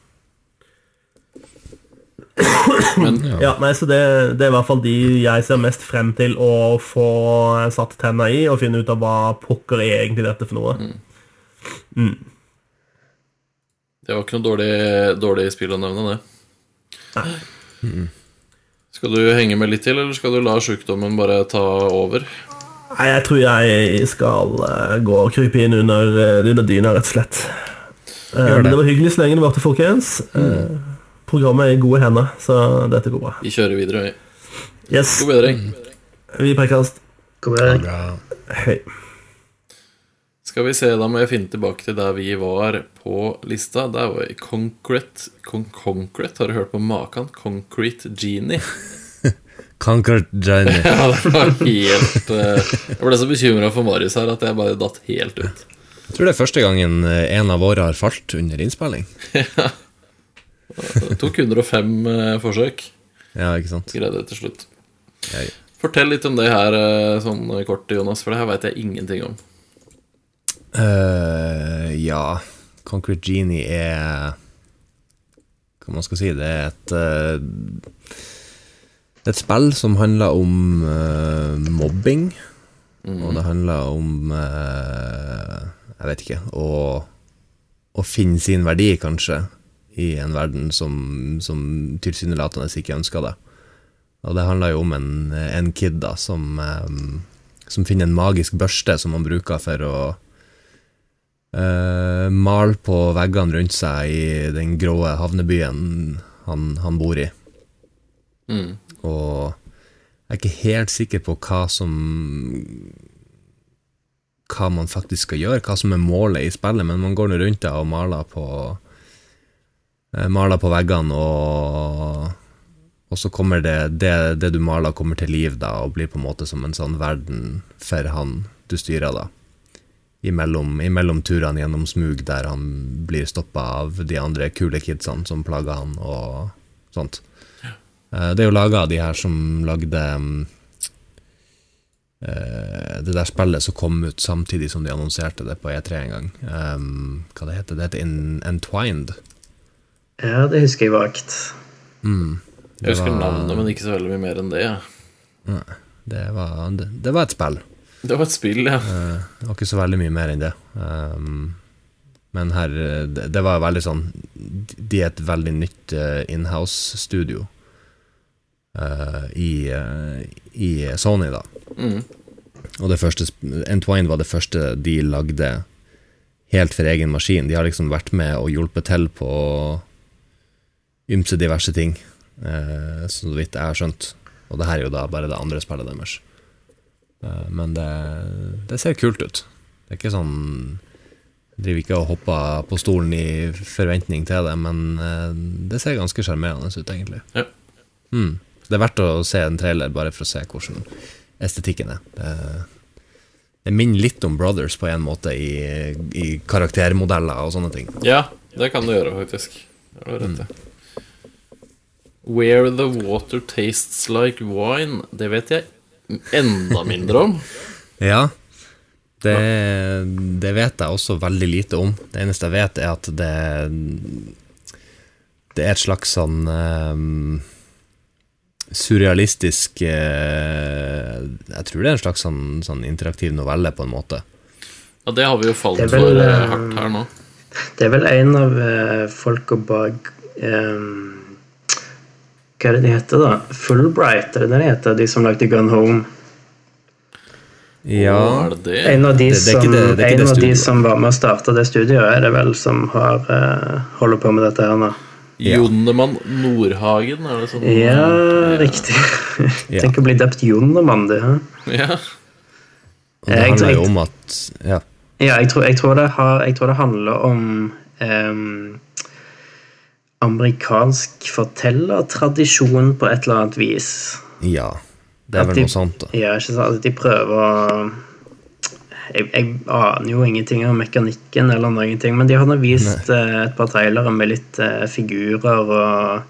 Men, ja. ja, nei, så det, det er i hvert fall de jeg ser mest frem til å få satt tenner i og finne ut av hva pokker er egentlig dette for noe. Mm. Mm. Det var ikke noe dårlig, dårlig spill å nevne det. Nei. Mm. Skal du henge med litt til, eller skal du la sykdommen bare ta over? Nei, jeg tror jeg skal uh, gå og krype inn under, uh, under dyna, rett og slett. Uh, det. det var hyggelig så lenge det var til folkens. Uh, Programmet er i gode hender, så dette går bra. Vi kjører videre, vi. Yes. God bedring. Vi prekkes. God bedring. Hei. Skal vi se, da må jeg finne tilbake til der vi var på lista. Der var vi Concrete. Con Concrete, har du hørt på maken? Concrete Genie. Concrete Genie. Ja, det var helt... Uh, jeg ble så bekymret for Marius her at jeg bare datt helt ut. Jeg tror det er første gangen en av våre har falt under innspilling. Ja. Det tok hundre og fem uh, forsøk. Ja, ikke sant. Greide det til slutt. Ja, ja. Fortell litt om det her uh, sånn kort, Jonas, for det her vet jeg ingenting om. Uh, ja, Concrete Genie er hva man skal si, det er et uh, et spill som handler om uh, mobbing, mm. og det handler om uh, jeg vet ikke, å, å finne sin verdi kanskje i en verden som, som tilsynelatende ikke ønsker det. Og det handler jo om en, en kid da, som, um, som finner en magisk børste som han bruker for å Uh, mal på veggene rundt seg i den grå havnebyen han, han bor i. Mm. Og jeg er ikke helt sikker på hva som hva man faktisk skal gjøre, hva som er målet i spillet, men man går nå rundt der og maler på uh, maler på veggene, og, og så kommer det, det det du maler kommer til liv da, og blir på en måte som en sånn verden for han du styrer da. Imellom, imellom turene gjennom smug der han blir stoppet av de andre kule kidsene som plager han og sånt. Ja. Det er jo laget av de her som lagde um, det der spillet som kom ut samtidig som de annonserte det på E tre en gang. Um, hva det heter? Det heter Entwined. Ja, det husker jeg vagt. Mm, jeg husker var, navnet, men ikke så veldig mye mer enn det. Ja. Det, var, det, det var et spill. Det var et spill, ja. Uh, det var ikke så veldig mye mer enn det. Um, men her, det, det var veldig sånn, de er et veldig nytt uh, in-house-studio uh, i, uh, i Sony da. Mm. Og det første, Entwine var det første de lagde helt for egen maskin. De har liksom vært med og hjulpet til på ymse diverse ting, uh, så vidt jeg har skjønt. Og det her er jo da bare det andre spillet deres. Men det, det ser kult ut. Det er ikke sånn jeg driver ikke og hopper på stolen i forventning til det, men det ser ganske charmerende ut egentlig. Ja. Mm. Det er verdt å se en trailer bare for å se hvordan estetikken er. Det, det minner litt om Brothers på en måte i, i karaktermodeller og sånne ting. Ja, det kan det gjøre faktisk. Det var rett det. Mm. Where the water tastes like wine, det vet jeg enda mindre om. Ja, det, det vet jeg også veldig lite om. Det eneste jeg vet er at det det er et slags sånn um, surrealistisk uh, jeg tror det er en slags sånn, sånn interaktiv novelle på en måte. Ja, det har vi jo falt vel, for uh, hardt her nå. Det er vel en av uh, folka bak um hva er det de heter da? Fulbright, er det det de heter? De som lagde Gone Home. Ja, oh, er det det? En av de, det, det som, det, det en av de som var med å starte det studiet, er det vel som har uh, holder på med dette her nå. Ja. Jonnemann Nordhagen, er det sånn? Ja, ja. Riktig. Ja. Tenk å bli døpt Jonnemann, det, hæ? Ja. Og det handler jo om at ja, ja jeg, tror, jeg, tror det har, jeg tror det handler om um, amerikansk fortellertradisjon på et eller annet vis. Ja, det er vel de, noe sånt da. Ja, ikke sant, at de prøver å jeg, jeg aner jo ingenting om mekanikken eller noen ting, men de har nå vist uh, et par trailere med litt uh, figurer og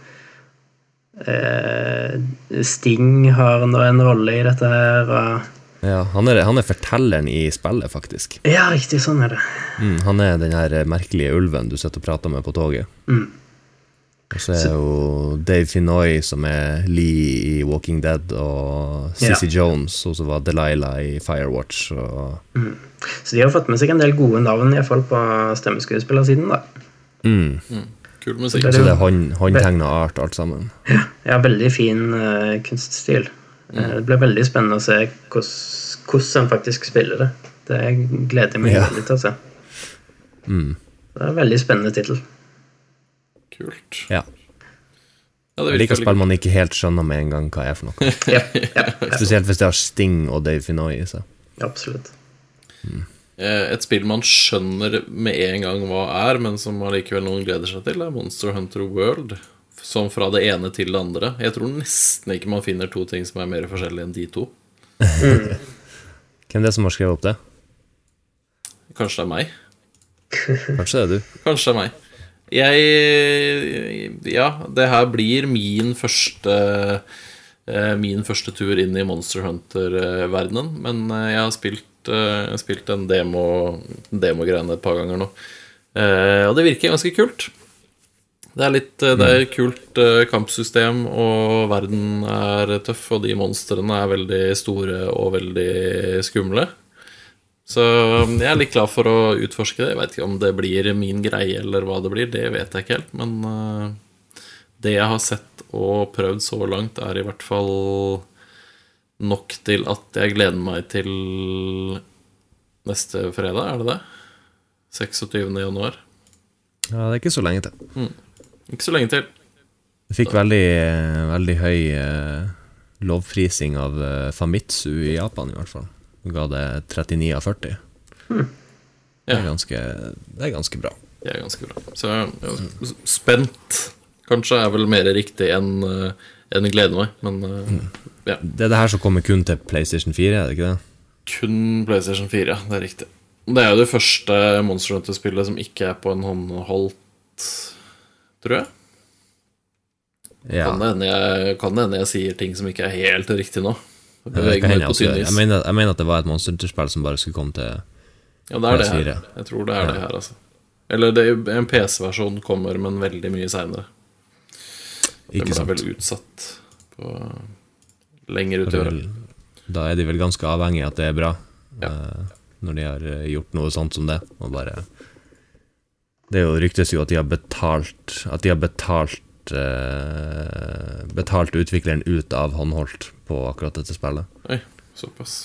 uh, Sting har nå en rolle i dette her og... Ja, han er, han er fortelleren i spillet faktisk. Ja, riktig, sånn er det. Mm, han er den her merkelige ulven du sitter og prater med på toget. Mm. Og så er det jo Dave Finoy som er Lee i Walking Dead, og Sissy ja. Jones, og så var Delilah i Firewatch. Og... Mm. Så de har fått med seg en del gode navn, i hvert fall på stemmeskuespillersiden da. Mm. Mm. Kul musikk. Så det er, det er hånd, håndtegnet art alt sammen. Ja, ja veldig fin uh, kunststil. Mm. Uh, det blir veldig spennende å se hvordan han faktisk spiller det. Det gleder jeg meg ja. veldig til å se. Mm. Det er en veldig spennende titel. Kult. Ja. Ja, det liker spill man ikke helt skjønner med en gang hva er for noe. ja, ja, ja. Spesielt hvis det har Sting og Dave Finoy i seg. Absolutt. Mm. Et spill man skjønner med en gang hva er, men som allikevel noen gleder seg til, er Monster Hunter World. Som fra det ene til det andre. Jeg tror nesten ikke man finner to ting som er mer forskjellige enn de to. Mm. Hvem er det som har skrevet opp det? Kanskje det er meg. Kanskje det er du. Kanskje det er meg. Jeg, ja, det her blir min første min første tur inn i Monster Hunter-verdenen, men jeg har spilt spilt, uh, spilt en demo, demo-greiene et par ganger nå. Uh, og det virker ganske kult. Det er litt uh, det er kult uh, kampsystem, og verden er tøff, og de monstrene er veldig store og veldig skumle. Så jeg er litt klar for å utforske det. Jeg vet ikke om det blir min greie eller hva det blir, det vet jeg ikke helt. Men uh, det jeg har sett og prøvd så langt er i hvert fall nok til at jeg gleder meg til neste fredag, er det det? seksogtyvende januar. Ja, det er ikke så lenge til. Mm. Ikke så lenge til. Jeg fikk veldig, veldig høy eh, lovprising av eh, Famitsu i Japan i hvert fall. Du ga det trettini av førti. Mm. Det, er ganske, det er ganske bra. Det er ganske bra. Så ja, spent kanskje er vel mer riktig enn uh, enn gleder meg, men uh, mm. ja. Det er det her som kommer kun til PlayStation fire, er det ikke det? Kun PlayStation fire, ja, det er riktig. Det er jo det første Monster Hunter-spillet som ikke er på en håndholdt, tror jeg. Ja. Kan det hende jeg, kan det hende jeg sier ting som ikke er helt riktig nå. Jeg, jeg, jeg, mener, jeg mener at det var et Monster Hunter-spill som bare skulle komme til ja, det er det her. Jeg tror det er ja. det her, altså. Eller det, en P C-versjon kommer, men veldig mye senere. Ikke sant. Den ble vel utsatt på lenger utover. Da er de vel ganske avhengig at det er bra, ja. når de har gjort noe sånt som det. Og bare, det er jo ryktes jo at de har betalt, at de har betalt, uh, betalt utvikleren ut av håndholdt på akkurat dette spillet. Oi, såpass.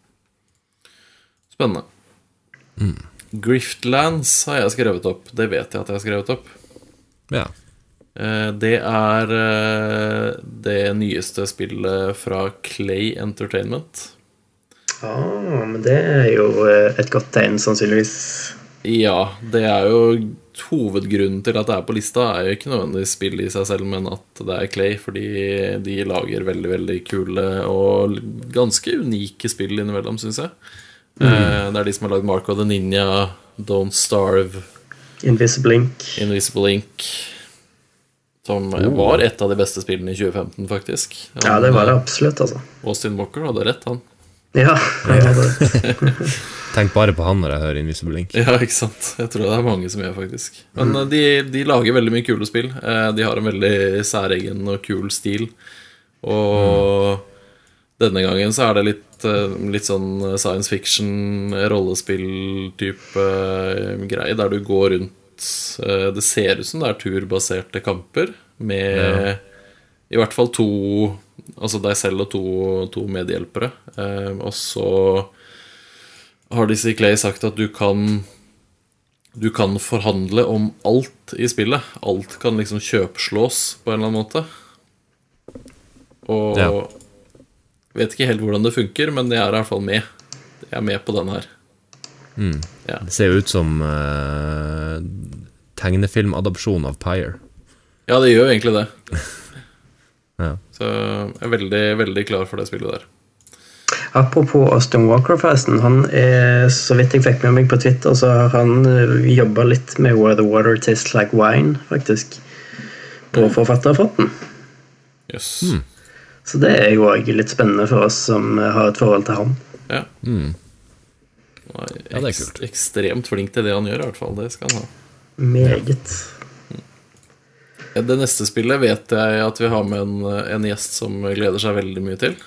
Spennende. Mm. Griftlands har jeg skrevet opp. Det vet jeg at jeg har skrevet opp. Ja. Det er det nyeste spillet fra Clay Entertainment. Ja, ah, men det er jo et godt tegn, sannsynligvis. Ja, det er jo hovedgrunnen til at det er på lista er jo ikke nødvendigvis spill i seg selv, men at det er Clay, fordi de lager veldig, veldig kule og ganske unike spill innimellom, synes jeg. Mm. Det er de som har lagd Mark of the Ninja, Don't Starve, Invisible Ink, Invisible Ink, som oh. var et av de beste spillene i tjue femten, faktisk. Han, ja, det var det absolutt, altså. Austin Walker hadde rett, han. Ja, han hadde det. Tenk bare på han når jeg hører Invisible Ink. Ja, ikke sant. Jeg tror det er mange som gjør, faktisk. Men mm. de, de lager veldig mye kule spill. De har en veldig særegen og kul stil. Og mm. denne gangen så er det litt, litt sånn science fiction, rollespill-type greie, der du går rundt. Det ser ut som det er turbaserte kamper med ja. i hvert fall to, altså deg selv og to, to medhjelpere. Eh, og så har disse i Clay sagt at du kan du kan forhandle om alt i spillet. Alt kan liksom kjøpslås på en eller annen måte. Og ja. vet ikke helt hvordan det funker, men jeg er i hvert fall med. Jeg er med på den her. Mm. Ja. Det ser jo ut som uh, tegnefilmadopsjon av Pyre. Ja, det gjør jo egentlig det. ja. Så jeg er veldig, veldig klar for det spillet der. Apropos Austin Walker, forresten. Han er, så vidt jeg fikk med meg på Twitter, så har han jobbet litt med Where the Water Tastes Like Wine, faktisk, på mm. forfatterfronten. Yes. Mm. Så det er jo også litt spennende for oss som har et forhold til han. Ja. Mm. Ja, det er kult. Ekstremt flink til det han gjør, i hvert fall. Det skal han ha. Meget. Ja, det neste spillet vet jeg at vi har med en, en gjest som gleder seg veldig mye til.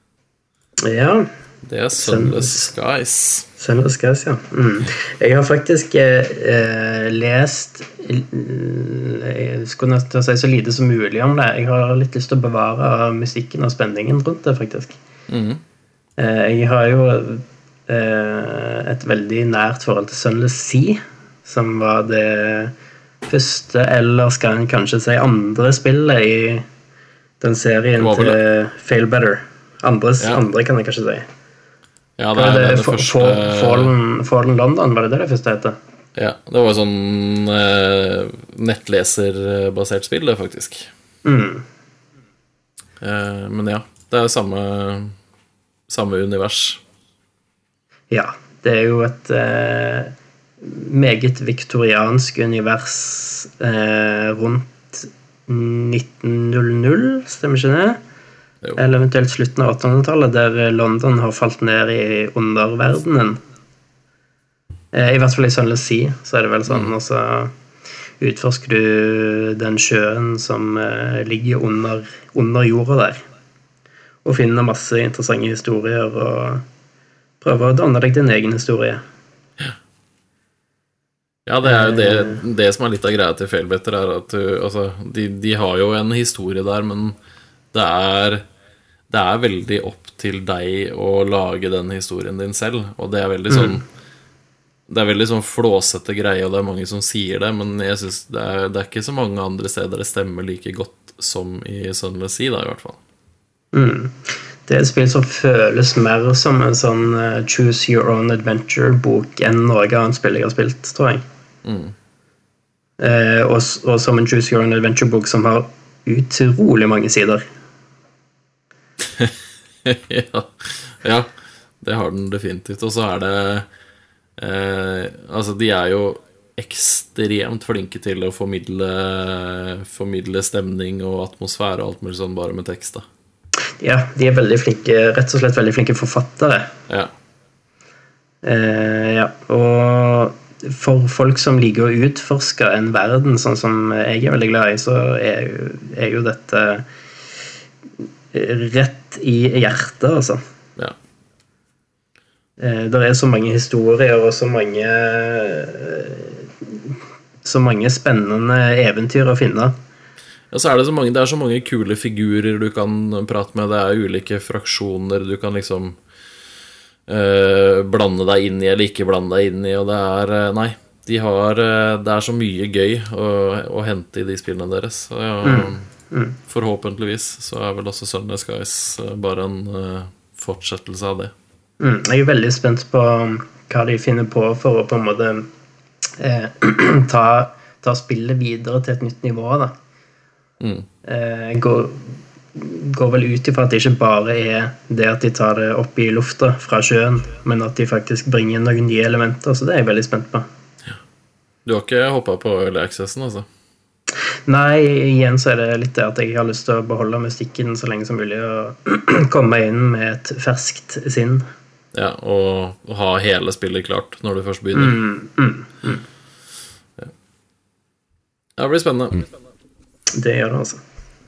Ja. Det er Sunless Skies. Sunless Skies, ja. Mm. Jeg har faktisk eh, lest jeg skulle nødt til å si så lite som mulig om det. Jeg har litt lyst til å bevare musikken og spenningen rundt det, faktisk. Mm. Eh, jeg har jo et veldig nært forhold til Sunless Sea, som var det første, eller skal en kanskje si andre spillet i den serien til Fail Better. Andres, ja. Andre kan jeg kanskje si. Ja, det er det, det første... Fallen, Fallen London, var det det det første heter? Ja, det var sånn eh, nettleserbasert spill, det faktisk. Mm. Eh, men ja, det er samme, samme univers. Ja, det er jo et eh, meget viktoriansk univers eh, rundt nitten hundre, stemmer ikke det? Jo. Eller eventuelt slutten av åttehundretallet, der London har falt ned i underverdenen. I hvert fall i Sunless Sea, så er det vel sånn, og så utforsker du den sjøen som ligger under, under jorda der, og finner masse interessante historier, og prøver å danne deg din egen historie. Ja, det er jo det, det som er litt av greia til Failbetter, er at du, altså, de, de har jo en historie der, men det er, det er veldig opp til deg å lage den historien din selv, og det er veldig sånn, mm. det er veldig sånn flåsete greie, og det er mange som sier det, men jeg synes det er, det er ikke så mange andre steder det stemmer like godt som i Sunless Sea, da, i hvert fall. Mm. Det er et spill som føles mer som en sånn uh, Choose Your Own Adventure-bok enn noe annet spill jeg har spilt, tror jeg. Mm. Uh, og, og som en Choose Your Own Adventure-bok som har utrolig mange sider. ja. ja, det har den definitivt. Og så er det uh, altså, de er jo ekstremt flinke til å formidle, formidle stemning og atmosfære og alt mulig sånn bare med tekst, da. Ja, de er veldig flinke, rett og slett veldig flinke forfattere. Ja. Eh, ja, og for folk som liker å utforske en verden, sånn som jeg er veldig glad i, så er jo, er jo dette rett i hjertet, altså. Ja. Eh, der er så mange historier og så mange så mange spennende eventyr å finne. Ja, så er det så mange, det er så mange kule figurer du kan prate med, det er ulike fraksjoner du kan liksom uh, blande deg inn i eller ikke blande deg inn i, og det er, uh, nei, de har, uh, det er så mye gøy å, å hente i de spillene deres, og ja, mm. Mm. forhåpentligvis så er vel også Sunless Skies uh, bare en uh, fortsettelse av det. Mm. Jeg er veldig spent på hva de finner på for å på en måte eh, ta, ta spillet videre til et nytt nivå, da. Mm. Eh, går, går vel ut ifra at det ikke bare er det at de tar det opp i lufta fra sjøen, men at de faktisk bringer inn noen nye elementer, så det er jeg veldig spent på. Ja. Du har ikke hoppet på Early Accessen, altså? Nei, igjen så er det litt det at jeg har lyst til å beholde mystikken så lenge som mulig og komme inn med et ferskt sinn. Ja, og, og ha hele spillet klart når du først begynner. Mm, mm, mm. Ja. Det blir spennende. Mm. Det gjør det, altså.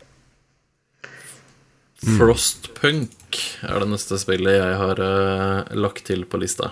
Mm. Frostpunk er det neste spillet jeg har uh, lagt til på lista.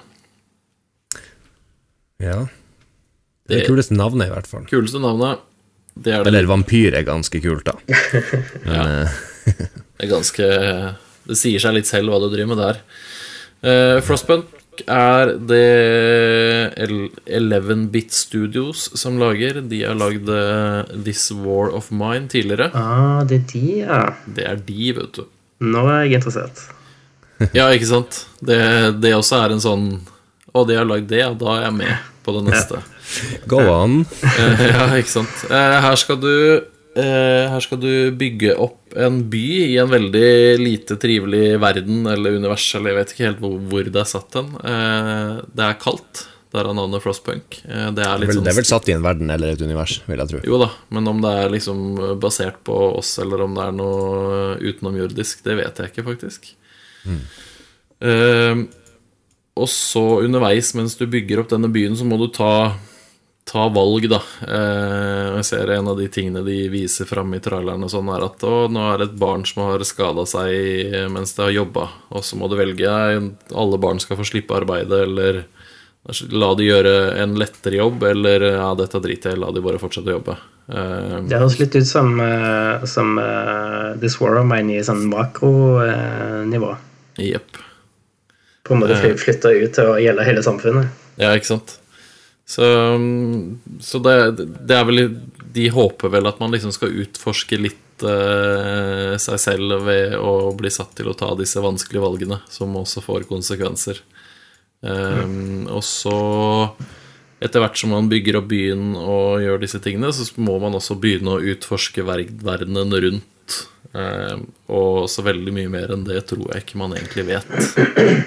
Ja. Det er det kuleste navnet, i hvert fall. Kuleste navnet. Det er det. Eller vampyr er ganske kult, da. Men, ja. Det er ganske det sier seg litt selv hva du driver med der. uh, Frostpunk er det eleven-bit Studios som lager. De har lagd This War of Mine tidligere. Ah, det er de, ja. Det er de, vet du. Nå er jeg interessert. Ja, ikke sant? Det, det også er en sånn å, de har lagd det, ja, da er jeg med på det neste. Ja. Go on. Ja, ikke sant? Her skal du Her skal du bygge opp en by i en veldig lite trivelig verden eller univers, eller jeg vet ikke helt hvor, hvor det er satt den. Det er kaldt, det er navnet Frostpunk. Det er, litt vel, sånn, det er vel satt i en verden eller et univers, vil jeg tro. Jo da, men om det er liksom basert på oss, eller om det er noe utenomjordisk, det vet jeg ikke faktisk. Mm. Uh, og så underveis, mens du bygger opp denne byen, så må du ta ta valg, da. Eh, jeg ser en av de tingene de viser frem i traileren og sånn, er at å, nå er det et barn som har skadet seg mens det har jobbet, og så må du velge, alle barn skal få slippe arbeidet, eller la de gjøre en lettere jobb, eller ja, dette driter jeg, la de bare fortsette å jobbe. Eh, det høres litt ut som, uh, som uh, This War of Mine i sånn makronivå. Uh, Jepp. På en måte flytte ut til å gjelde hele samfunnet. Ja, ikke sant? Så, så det, det er vel de håper vel at man liksom skal utforske litt uh, seg selv ved å bli satt til å ta disse vanskelige valgene som også får konsekvenser. Um, mm. Og så etter hvert som man bygger opp byen og gjør disse tingene, så må man også begynne å utforske verdenen rundt, um, og så veldig mye mer enn det tror jeg ikke man egentlig vet.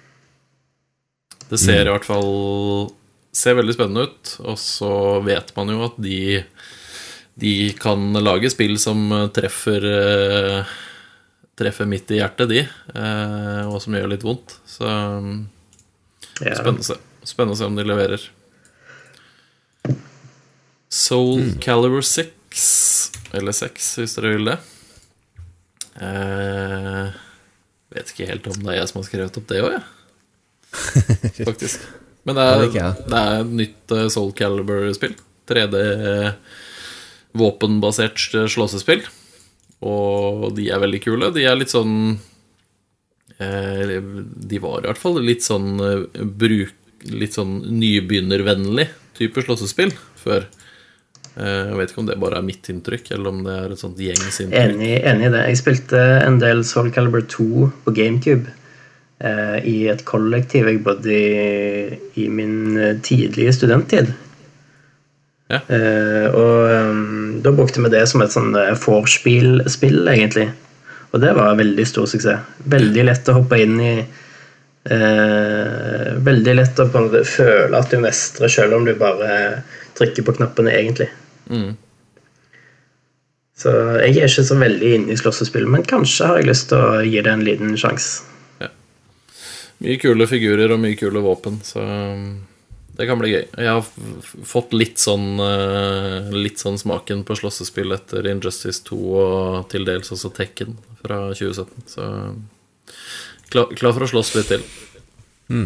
Det ser i hvert fall ser veldig spennende ut, og så vet man jo at de, de kan lage spill som treffer, treffer midt i hjertet, de, eh, og som gjør litt vondt. Så Ja. spennende å se. Spennende å se om de leverer. Soul mm. Calibur seks, eller seks, hvis dere vil det. Eh, vet ikke helt om det er jeg som har skrevet opp det også, ja. Faktisk. Men det er, det er et nytt Soul Calibur-spill. tre D våpenbasert slåssespill. Og de er veldig kule. De er litt sånn eh, De var i hvert fall litt sånn bruk, litt sånn nybegynnervennlig type slåssespill før. Jeg vet ikke om det bare er mitt inntrykk, eller om det er et sånt gjengsinntrykk. Enig, enig i det. Jeg spilte en del Soul Calibur to på GameCube eh, i et kollektiv jeg bodde i, i min tidlige studenttid. Ja. Eh, og um, da brukte vi det som et sånn vorspiel-spill, egentlig. Og det var veldig stor suksess. Veldig lett å hoppe inn i. Eh, veldig lett å på en måte føle at du mestrer, selv om du bare trykker på knappene, egentlig. Mm. Så jeg er ikke så veldig inne i slåssespill, men kanskje har jeg lyst til å gi det en liten sjans. Ja. Mye kule figurer og mye kule våpen, så det kan bli gøy. Jeg har fått litt sånn litt sånn smaken på slåssespill etter Injustice to og til dels også Tekken fra tjue sytten, så klar, klar for å slåss litt til. Mm.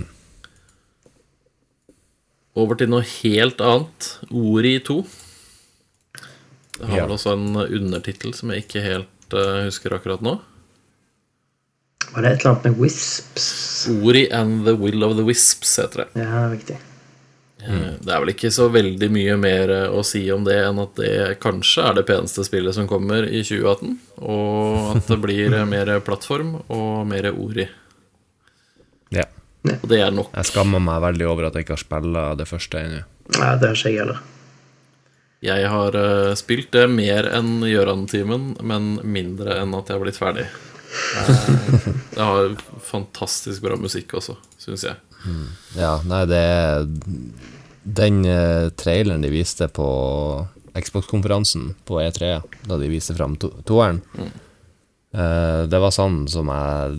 Over til noe helt annet. Ori to. Det har vel Ja. også en undertitel som jeg ikke helt uh, husker akkurat nå. Var det et eller annet med Wisps? Ori and the Will of the Wisps heter det. Ja, riktig. Mm. Det er vel ikke så veldig mye mer å si om det enn at det kanskje er det peneste spillet som kommer i tjue atten, og at det blir mer plattform og mer Ori. Ja. Og det er nok. Jeg skammer meg veldig over at jeg ikke har spillet det første ennå. Ja, det har ikke jeg heller. Jeg har uh, spilt det mer enn Gjøran-timen, men mindre enn at jeg har blitt ferdig. Uh, det har fantastisk bra musikk også, synes jeg. Mm. Ja, nei, det er den uh, traileren de viste på Xbox-konferansen på E tre, da de viste frem to toeren. Mm. Uh, det var sånn som jeg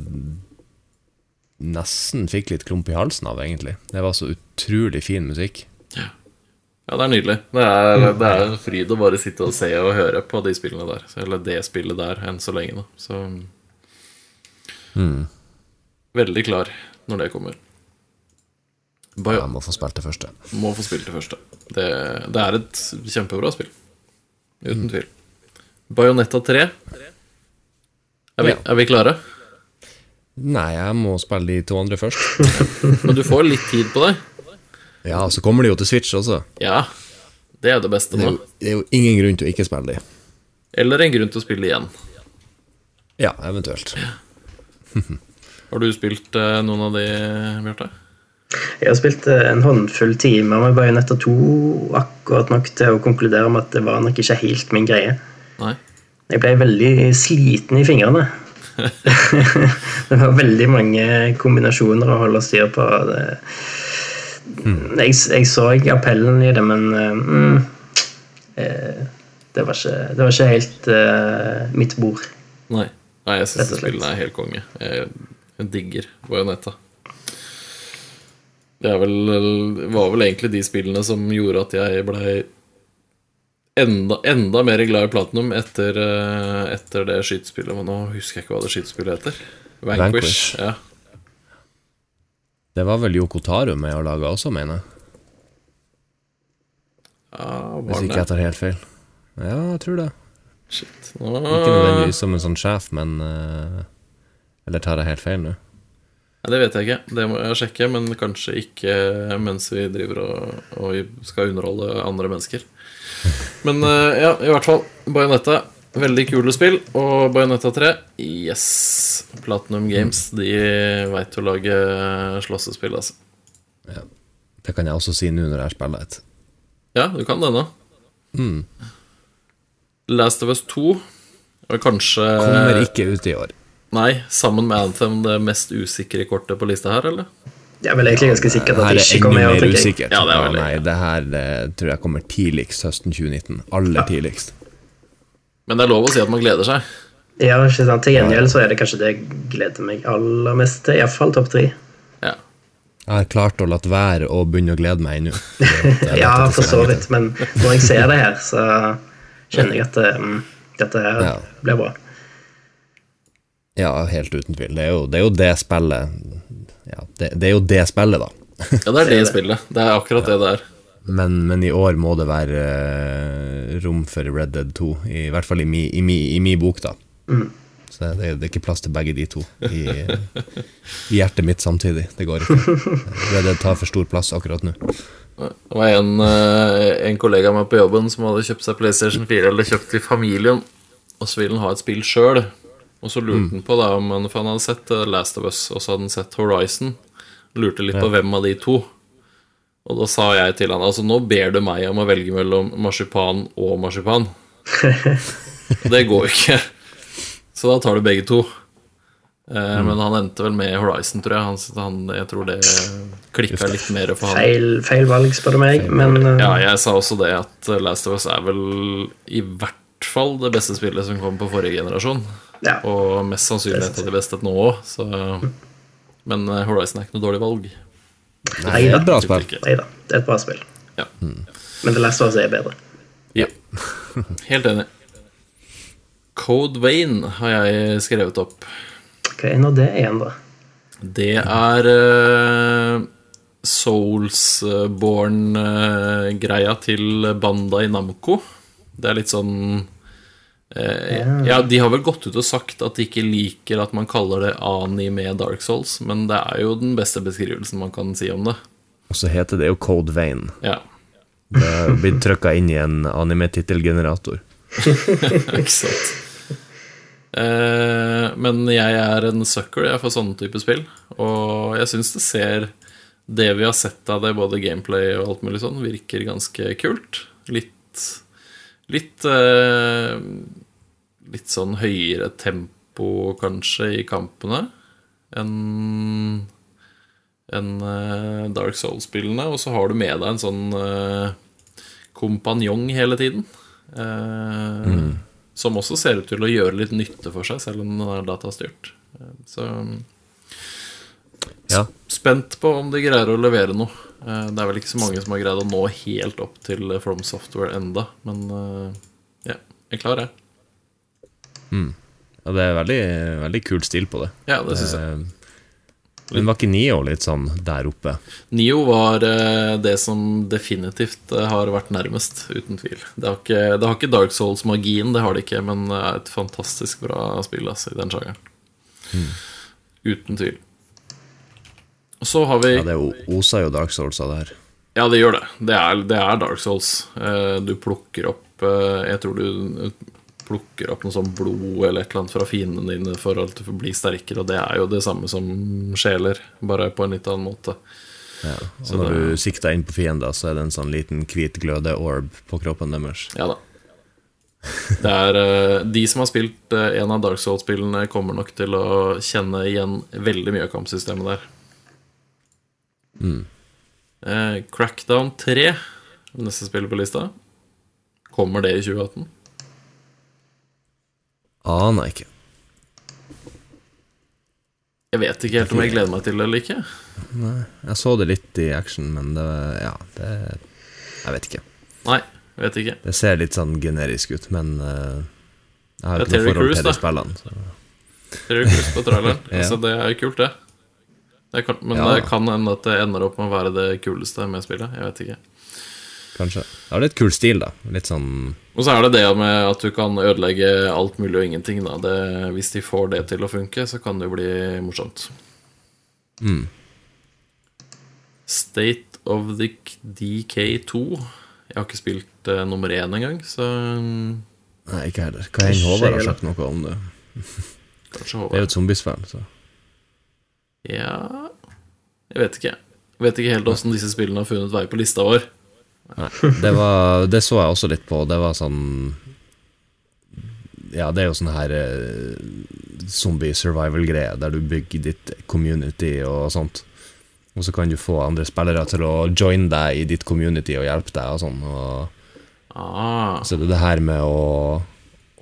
nesten fikk litt klump i halsen av, egentlig. Det var så utrolig fin musikk. Ja, ja, det er nydelig. Det er, det er en fryd å bare sitte og se og høre på de spillene der. Eller det spillet der, enn så lenge da. Så mm. veldig klar når det kommer. Bio- Jeg må få spilt det første. Må få spilt det første. Det, det er et kjempebra spill. Uten tvil. Bayonetta tre. Er vi, Ja. er vi klare? Nei, jeg må spille de to andre først. Men du får litt tid på deg. Ja, så kommer de jo til Switch også. Ja, det er det beste Det er nå. jo, det er jo ingen grunn til å ikke spille de. Eller en grunn til å spille igjen. Ja, eventuelt. Har du spilt eh, noen av de, Bjarte? Jeg har spilt eh, en håndfull timer med Bayonetta to, akkurat nok til å konkludere med at det var nok ikke helt min greie. Nei. Jeg ble veldig sliten i fingrene. Det var veldig mange kombinasjoner å holde styr på. Det, mm. jeg, jeg så appellen i det, men mm, eh, det, var ikke, det var ikke helt eh, mitt bord. Nei, Nei jeg synes Rett og slett. spillene er helt konge. Jeg, jeg digger Bayonetta. Det er vel, var vel egentlig de spillene som gjorde at jeg ble enda, enda mer glad i Platinum etter, eh, etter det skytespillet. Men nå husker jeg ikke hva det skytespillet heter. Vanquish, Vanquish. ja. Det var vel Yoko Taro med å lage også, mener jeg. Ja, Hvis var ikke det? jeg tar helt feil. Ja, jeg tror det. Shit. Nå... Ikke nødvendigvis som en sånn sjef, men uh, eller tar jeg helt feil nå? Nei, det vet jeg ikke. Det må jeg sjekke, men kanskje ikke mens vi driver og, og skal underholde andre mennesker. Men uh, ja, i hvert fall Bayonetta, veldig kule spill. Og Bayonetta tre, yes. Platinum Games, de vet å lage slåssespill, altså. Ja. Det kan jeg også si nå når jeg spiller et. Ja, du kan det nå. Mm. Last of Us to og kanskje Kommer ikke ut i år. Nei, sammen med Anthem det mest usikre kortet på lista her, eller? Jeg er vel egentlig ganske sikker at Her det er ikke enda kommer i år, mer tenker jeg. usikkert. Ja, det er veldig- Nei, det her det, tror jeg kommer tidligst høsten tjue nitten. Aller tidligst. Men det er lov å si at man gleder seg. Ja, ikke sant. Til gjengjeld så er det kanskje det jeg gleder meg aller mest til. I hvert fall topp tre. Ja. Jeg har klart å latt være å begynne å glede meg ennå. Ja, for så vidt. Men når jeg ser det her, så kjenner jeg at um, dette her Ja. blir bra. Ja, helt uten tvil. Det er jo det, er jo det spillet ja, det, det er jo det spillet, da. Ja, det er det spillet. Det er akkurat det det er. Men, men i år må det være eh, rom for Red Dead to, i hvert fall i mi, i mi, i mi bok, da. Mm. Så det, det er ikke plass til begge de to i, i hjertet mitt samtidig. Det går ikke. Red Dead tar for stor plass akkurat nå. Det var en, eh, en kollega med på jobben som hadde kjøpt seg PlayStation fire, eller kjøpt til familien, og så ville han ha et spill selv. Og så lurte han på da, om han, for han hadde sett uh, Last of Us, og så hadde han sett Horizon. Lurte litt på hvem av de to. Og da sa jeg til han, altså nå ber du meg om å velge mellom marsipan og marsipan. Det går jo ikke. Så da tar du begge to. Eh, mm. Men han endte vel med Horizon, tror jeg. Han, han, jeg tror det klikket litt mer for han. Feil, feil valg, spør du meg. Men, uh... ja, jeg sa også det at Last of Us er vel i hvert fall det beste spillet som kom på forrige generasjon. Ja. Og mest sannsynlig et av de beste nå også. Men Horizon er ikke noe dårlig valg. Nei, det er et bra spill. Neida, det er et bra spill. Ja. Mm. Men The Last of Us er bedre. Ja, helt enig. Code Vein har jeg skrevet opp. Hva er nå det igjen, da? Det er uh, Soulsborne-greia uh, til Bandai Namco. Det er litt sånn uh, ja, de har vel gått ut og sagt at de ikke liker at man kaller det anime Dark Souls, men det er jo den beste beskrivelsen man kan si om det. Og så heter det jo Code Vein. Ja. Det har blitt trykket inn i en anime-titelgenerator. Ikke sant. Eh, men jeg er en sucker jeg for sånne type spill. Og jeg synes det ser det vi har sett av det, både gameplay og alt mulig sånn, virker ganske kult. Litt Litt eh, Litt sånn høyere tempo kanskje i kampene enn enn uh, Dark Souls-spillene. Og så har du med deg en sånn uh, kompanjong hele tiden, uh, mm. som også ser ut til å gjøre litt nytte for seg, selv om den er datastyrt. Uh, så ja. Spent på om de greier å levere noe. uh, Det er vel ikke så mange som har greid å nå helt opp til From Software enda, men uh, ja, jeg er klar jeg. Mm. Ja, det er veldig, veldig kul stil på det. Ja, det synes jeg. Men var ikke Nio litt sånn der oppe? Nio var uh, det som definitivt uh, har vært nærmest, uten tvil. Det har ikke, det har ikke Dark Souls-magien, det har det ikke, men det er et fantastisk bra spill altså, i den sjangeren. Mm. Uten tvil. Og så har vi... Ja, det oser jo Dark Souls av det her. Ja, det gjør det. Det er, det er Dark Souls. Uh, du plukker opp, uh, jeg tror du... plukker opp noe sånn blod eller et eller annet fra fiendene dine for at du får bli sterkere, og det er jo det samme som sjeler, bare på en litt annen måte. Ja, og så når det... du sikter inn på fiender, så er det en sånn liten hvit gløde orb på kroppen deres. Ja da. Det er, de som har spilt en av Dark Souls-spillene kommer nok til å kjenne igjen veldig mye av kampsystemet der. Mm. Eh, Crackdown tre, neste spill på lista. Kommer det i tjue atten? Aner ikke. Jeg vet ikke helt om jeg gleder meg til det eller ikke. Nei, jeg så det litt i action, men det, ja, det jeg vet ikke. Nei, jeg vet ikke. Det ser litt sånn generisk ut, men uh, jeg har det ikke noe forhold til de spillene. Terry Crews på traileren. Ja. Altså, det er kult, det. det kan, men ja. Det kan hende at det ender opp med å være det kuleste med spillet. Jeg vet ikke. Kanskje. Det er litt kul stil, da. Litt sånn... Og så er det det med at du kan ødelegge alt mulig og ingenting, da. Det, hvis de får det til å funke, så kan det jo bli morsomt. Mm. State of the D K to. Jeg har ikke spilt uh, nummer én engang, så... Nei, ikke heller. Hva er Håvard har sagt noe om det? Kanskje Håvard. Det er jo et zombiesfæl, så... Ja... Jeg vet ikke. Jeg vet ikke helt hvordan disse spillene har funnet vei på lista vår. Nei, det, var, det så jeg også litt på. Det var sånn... Ja, det er jo sånn her eh, zombie survival-greie, der du bygger ditt community og sånt. Og så kan du få andre spillere til å join deg i ditt community og hjelpe deg og sånn. Og ah. så det er det her med å,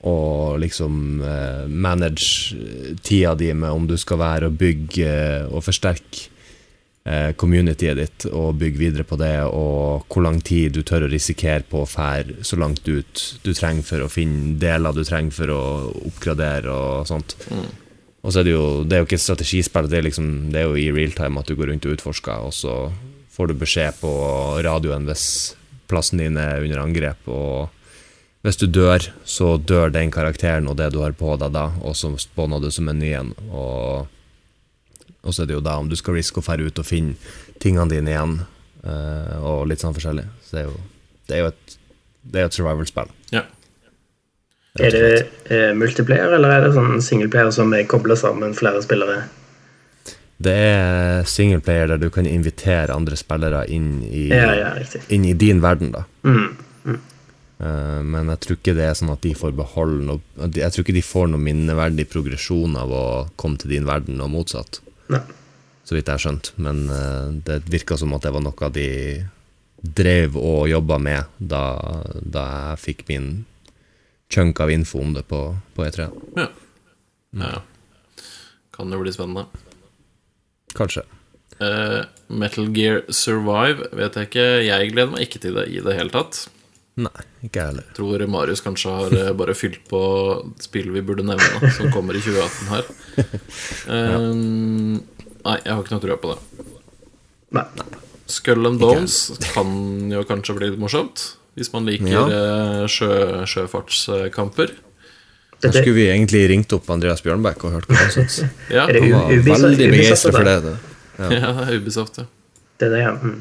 og liksom eh, manage tida di med om du skal være og bygge og forsterke eh, communityet ditt og bygge videre på det, og hvor lang tid du tør å risikere på å fære så langt ut du trenger for å finne deler du trenger for å oppgradere og sånt. Mm. Og så er det jo, det er jo ikke et strategispill, det er, liksom, det er jo i real time at du går rundt og utforsker, og så får du beskjed på radioen hvis plassen din er under angrep, og hvis du dør, så dør den karakteren og det du har på deg da, og så spawner du som en ny igjen, og, og så er det jo da om du skal riske å fære ut og finne tingene dine igjen, uh, og litt sånn forskjellig. Så det er jo, det er jo et, det er et survival-spill. Ja. Er det eh, multiplayer, eller er det sånn singleplayer som er koblet sammen flere spillere? Det er singleplayer der du kan invitere andre spillere inn i, ja, ja, inn i din verden da. Mm, mm. Uh, men jeg tror ikke det er sånn at de får beholde noe, jeg tror ikke de får noe minneverdig progresjon av å komme til din verden og motsatt. Nei. Så vidt jeg har skjønt, men uh, det virker som at det var noe de drev og jobbet med da, da jeg fikk min chunk av info om det på, på E tre. Ja. Ja. Kan jo bli spennende. Kanskje. Uh, Metal Gear Survive vet jeg ikke. Jeg gleder meg ikke til det i det hele tatt. Nei, ikke jeg heller. Jeg tror Marius kanskje har uh, bare fylt på spill vi burde nevne, som kommer i tjue atten her. Uh, ja. Nei, jeg har ikke noe tro på det. Nei. Skull and Bones kan jo kanskje bli litt morsomt, hvis man liker ja. uh, sjø, sjøfartskamper. Da skulle vi egentlig ringt opp Andreas Bjørnbæk og hørt hva han synes. Ja. Er det han var Ubisoft, veldig Ubisoft, begeistret for det. det. Ja. ja, det er Ubisoft, ja. Det er det, ja. Mm.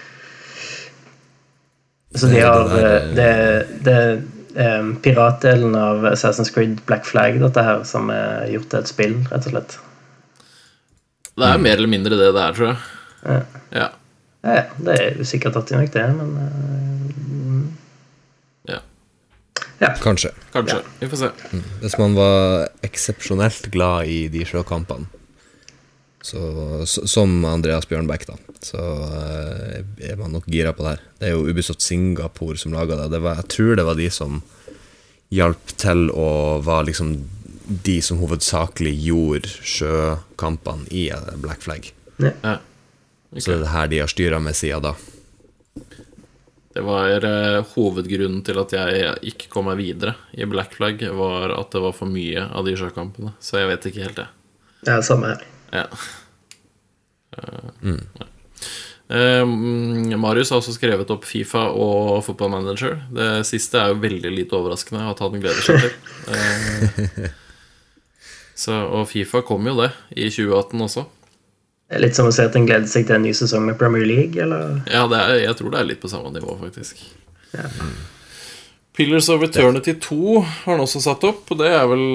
Så de har det, det, det, det um, piratdelen av Assassin's Creed Black Flag, dette her, som er gjort til et spill, rett og slett. Det er mer eller mindre det det er, tror jeg. Ja. Ja. Ja, det er jo sikkert artig nok det, men uh, ja. Ja. Kanskje. Kanskje, ja. Vi får se. Mm. Hvis man var eksepsjonelt glad i de sjøkampene, så, så, som Andreas Bjørnbæk da, så uh, er man nok gira på det her. Det er jo Ubisoft Singapore som laget det. Det var, jeg tror det var de som hjalp til å var liksom de som hovedsakelig gjorde sjøkampene i Black Flag. Ja. Ja. Okay. Så det er det her de har styret med siden da. Det var uh, hovedgrunnen til at jeg ikke kom meg videre i Black Flag, var at det var for mye av de sjøkampene. Så jeg vet ikke helt det. Ja, samme her. Ja. Uh, mm. ja. Uh, Marius har også skrevet opp FIFA og Football Manager. Det siste er jo veldig lite overraskende at han gleder seg til. Uh, så, og FIFA kom jo det i tjue atten også. Litt som å se at en gleder seg til en ny sesong med Premier League, eller? Ja, det er, jeg tror det er litt på samme nivå, faktisk. Ja. Mm. Pillars of Eternity to har han også satt opp, og det er vel,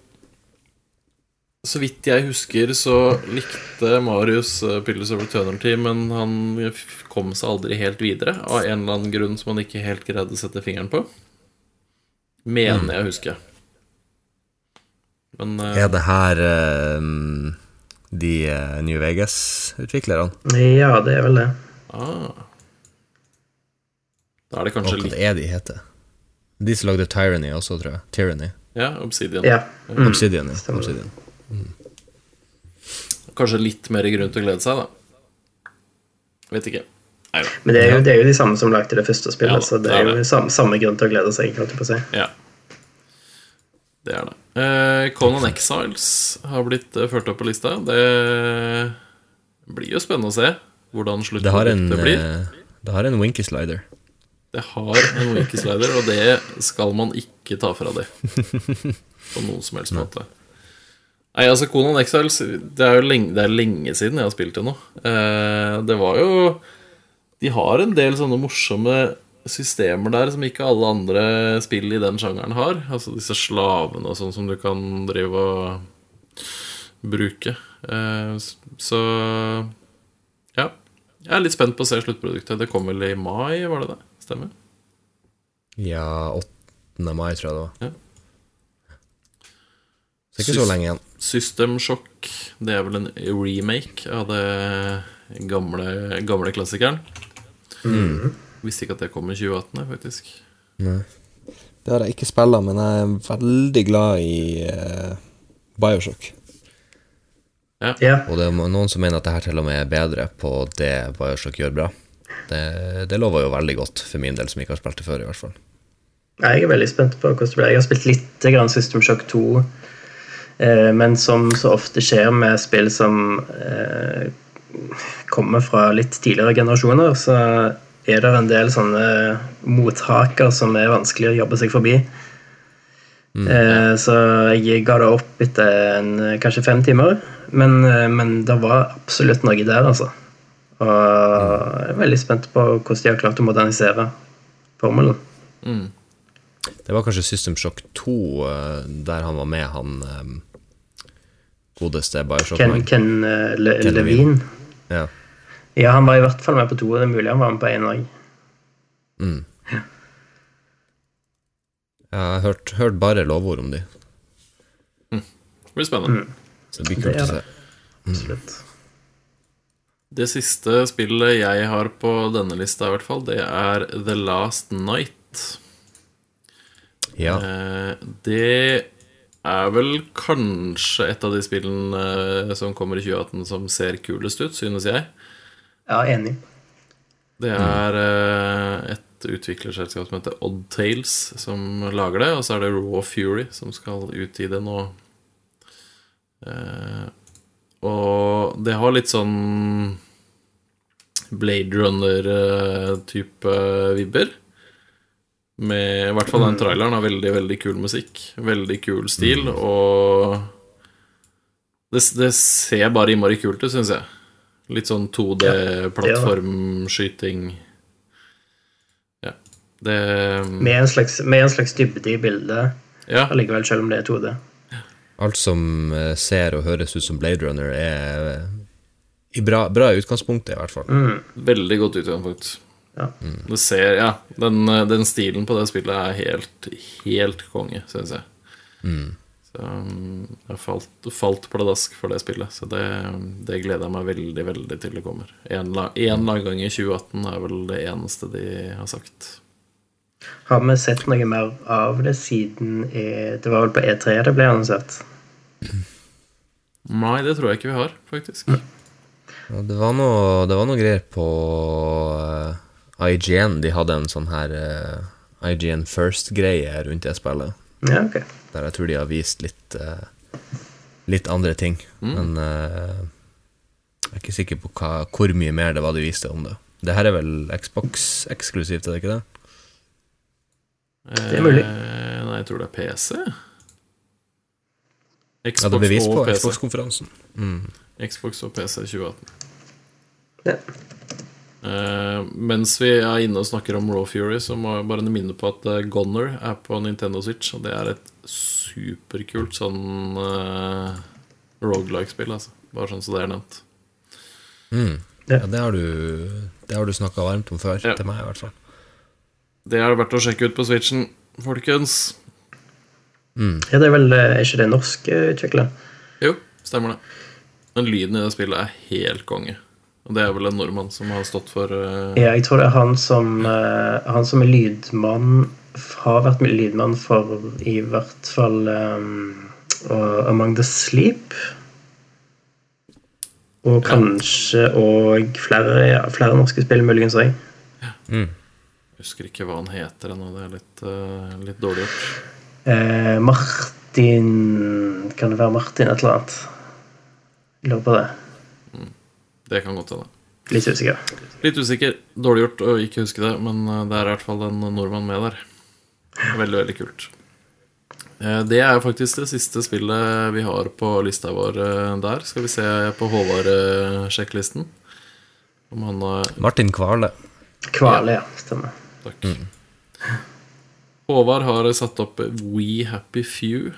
så vidt jeg husker, så likte Marius Pillars of Eternity, men han kom seg aldri helt videre, av en eller annen grunn som han ikke helt greide å sette fingeren på. Mener mm. jeg husker. Men, uh, er det her... Uh, de uh, New Vegas-utviklerne? Ja, det er vel det. Ah. Da er det kanskje litt... litt... Hva er de heter? De som lagde Tyranny også, tror jeg. Tyranny. Ja, Obsidian. Ja. Mm. Obsidian, ja. Obsidian. Mm. Kanskje litt mer grunn til å glede seg, da. Vet ikke. Nei, men det er, jo, det er jo de samme som lagde det første spillet, ja, så det er jo samme, samme grunn til å glede seg, kan du på å si. Ja. Det er det. Eh, Conan Exiles har blitt uh, ført opp på lista. Det blir jo spennende å se hvordan sluttproduktet blir. Det har en Winky Slider. Det har en Winky Slider, og det skal man ikke ta fra det på noen som helst måte. Nei, altså Conan Exiles, det er jo lenge, det er lenge siden jeg har spilt det nå. Eh, det var jo... De har en del sånne morsomme systemer der som ikke alle andre spill i den sjangeren har. Altså disse slavene og sånn som du kan drive og bruke. Eh, så ja, jeg er litt spent på å se sluttproduktet. Det kom vel i mai, var det det? Stemmer? Ja, åttende mai tror jeg det var. Ja. Så ikke så lenge igjen. System Shock, det er vel en remake av det gamle, gamle klassikeren. Mm. Visste ikke at det kom i tjue atten, faktisk. Nei. Det har jeg ikke spillet, men jeg er veldig glad i uh, Bioshock. Ja. Ja. Og det er noen som mener at det her til og med er bedre på det Bioshock gjør bra. Det, det lover jo veldig godt for min del, som ikke har spilt det før i hvert fall. Jeg er veldig spent på hvordan det blir. Jeg har spilt litt grann System Shock to, eh, men som så ofte skjer med spill som eh, kommer fra litt tidligere generasjoner, så er det en del sånne mothaker som er vanskelig å jobbe seg forbi. Mm, ja. eh, så jeg ga det opp etter en, kanskje fem timer, men, men det var absolutt noe der, altså. Og jeg er veldig spent på hvordan de har klart å modernisere formelen. Mm. Det var kanskje System Shock to der han var med, han godeste Bioshock Ken, Ken, uh, Le, Ken Levine. Ja. Ja, han var i hvert fall med på to, det er mulig han var med på en dag. Mm. Ja. Jeg har hørt, hørt bare lovord om de. Mm. Det blir spennende. Mm. Så det blir kult å se. Mm. Absolutt. Det siste spillet jeg har på denne lista i hvert fall, det er The Last Night. Ja. Eh, det er vel kanskje et av de spillene eh, som kommer i tjue atten som ser kulest ut, synes jeg. Ja, enig. Det er eh, et utviklerselskap som heter Odd Tales som lager det, og så er det Raw Fury som skal ut i det nå. Eh, og det har litt sånn Blade Runner-type vibber. Med i hvert fall den traileren har veldig, veldig kul musikk. Veldig kul stil. Mm. Og det, det ser bare innmari kult ut, synes jeg. Litt sånn to D-plattformskyting. Ja. Det Med en slags, med en slags dybde i bildet. Ja. Allikevel, selv om det er to D. Alt som ser og høres ut som Blade Runner er i bra, bra utgangspunktet i hvert fall. Mm. Veldig godt utgangspunkt. Ja. Mm. Det ser, ja, den, den stilen på det spillet er helt, helt konge, synes jeg. Mm. Så jeg falt, falt pladask for det spillet, så det, det gleder jeg meg veldig, veldig til det kommer. En, en eller annen gang i tjue atten er vel det eneste de har sagt. Har vi sett noe mer av det siden e, det var vel på E tre det ble annonsert? Nei, det tror jeg ikke vi har, faktisk. Ja, det var noe, det var noe greier på uh, I G N. De hadde en sånn her uh, I G N First-greie rundt det spillet. Ja, ok. Der jeg tror de har vist litt uh, litt andre ting. Mm. Men uh, jeg er ikke sikker på hva, hvor mye mer det var de viste om det. Det her er vel Xbox-eksklusivt, er det ikke det? Det er mulig. Eh, nei, jeg tror det er P C. Xbox ja, det ble vist på P C. Xbox-konferansen. Mm. Xbox og P C tjue atten. Ja. Eh, mens vi er inne og snakker om Raw Fury, så må jeg bare minne på at Gunner er på Nintendo Switch, og det er et superkult sånn uh, roguelike-spill, altså. Bare sånn så det er nevnt. Mm. Ja, det har du, det har du snakket varmt om før, ja. Til meg i hvert fall. Det er verdt å sjekke ut på Switchen, folkens. Mm. Ja, det er vel, er ikke det norsk utvikler? Jo, stemmer det. Men lyden i det spillet er helt konge. Og det er vel en nordmann som har stått for uh... Ja, jeg tror det er han som uh, Han som er lydmann har vært med lydmann for i hvert fall um, Among the Sleep. Og kanskje ja. Og flere, ja, flere norske spill muligens også. Ja. Mm. Jeg husker ikke hva han heter ennå. Det er litt, uh, litt dårlig gjort. Eh, Martin Kan det være Martin et eller annet? Jeg lurer på det. Mm. Det kan godt hende. Litt usikker. Litt usikker. Dårlig gjort å ikke huske det, men det er i hvert fall en nordmann med der. Veldig, veldig kult. Eh, det er faktisk det siste spillet vi har på lista vår eh, der. Skal vi se på Håvard-sjekklisten. Om han har... Martin Kvale. Kvale, ja. Stemmer. Takk. Mm. Håvard har satt opp We Happy Few.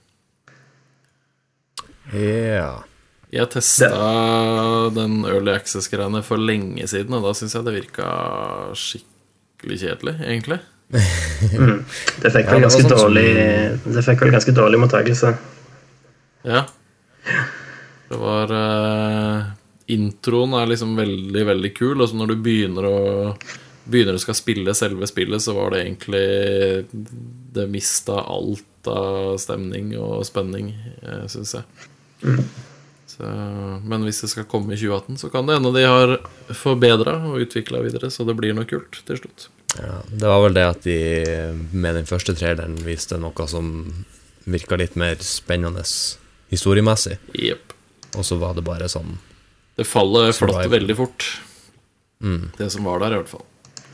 Ja yeah. Jeg testet den Early Access-greiene for lenge siden, og da synes jeg det virket skikkelig kjedelig, egentlig. mm. Det fikk vel ja, ganske sånn dårlig som... Det fikk vel ganske dårlig mottagelse. Ja. Det var uh, introen er liksom veldig, veldig kul, og så når du begynner å begynner du skal spille selve spillet, så var det egentlig det mistet alt av stemning og spenning, synes jeg. Mm. Så, men hvis det skal komme i tjue atten, så kan det ende de har forbedret og utviklet videre, så det blir noe kult til slutt. Ja, det var vel det at de med den første traileren viste noe som virket litt mer spennende historiemessig. Yep. Og så var det bare sånn det faller flatt veldig fort. Mm. Det som var der i hvert fall.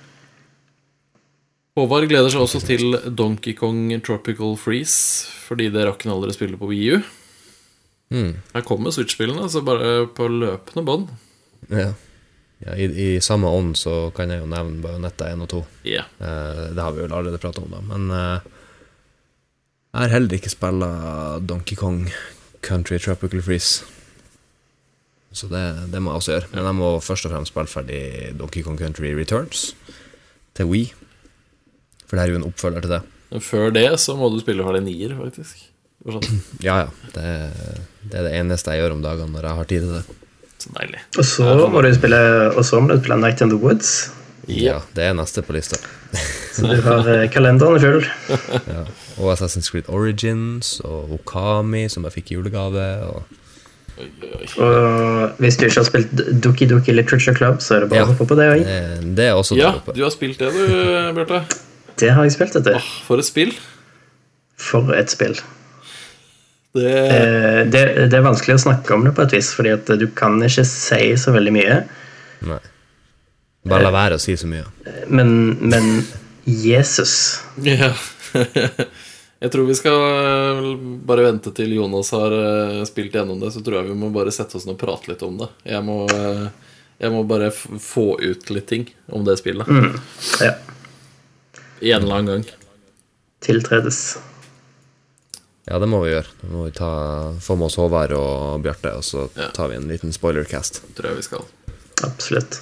Håvard gleder seg også til Donkey Kong Tropical Freeze, fordi det rakk han aldri spille på Wii U. Mm. Her kommer Switch-spillene, så bare på løpende bånd. Ja, ja i, i samme ånd så kan jeg jo nevne Bayonetta en og to. Yeah. eh, Det har vi jo allerede pratet om da. Men eh, jeg har heller ikke spillet Donkey Kong Country Tropical Freeze, så det, det må jeg også gjøre. Men jeg må først og fremst spille ferdig Donkey Kong Country Returns til Wii, for det er jo en oppfølger til det. Men før det så må du spille ferdig nier, faktisk. Sånn. Ja, ja, det, det er det eneste jeg gjør om dagen når jeg har tid til det. Så deilig. Og så må du spille, og så må du spille Night in the Woods. Ja, det er neste på lista. Så du har kalenderen full. Ja, og Assassin's Creed Origins og Okami, som jeg fikk i julegave. Og... Oi, oi, oi. Og hvis du ikke har spilt Doki Doki Literature Club, så er det bare ja, å hoppe på det også. Det, det er også ja, der oppe. Du har spilt det, du, Bjørte. Det har jeg spilt etter. Åh, for et spill. For et spill. Det... Eh, det, det er vanskelig å snakke om det på et vis, fordi at du kan ikke si så veldig mye. Nei. Bare la være å si så mye. Men, men Jesus. Ja. Jeg tror vi skal bare vente til Jonas har spilt gjennom det, så tror jeg vi må bare sette oss ned og prate litt om det. Jeg må, jeg må bare få ut litt ting om det spillet. Mm, ja. I en eller annen gang. Tiltredes. Ja, det må vi gjøre. Da må vi ta, få med oss Håvard og Bjarte, og så Ja. tar vi en liten spoilercast. Tror jeg vi skal. Absolutt.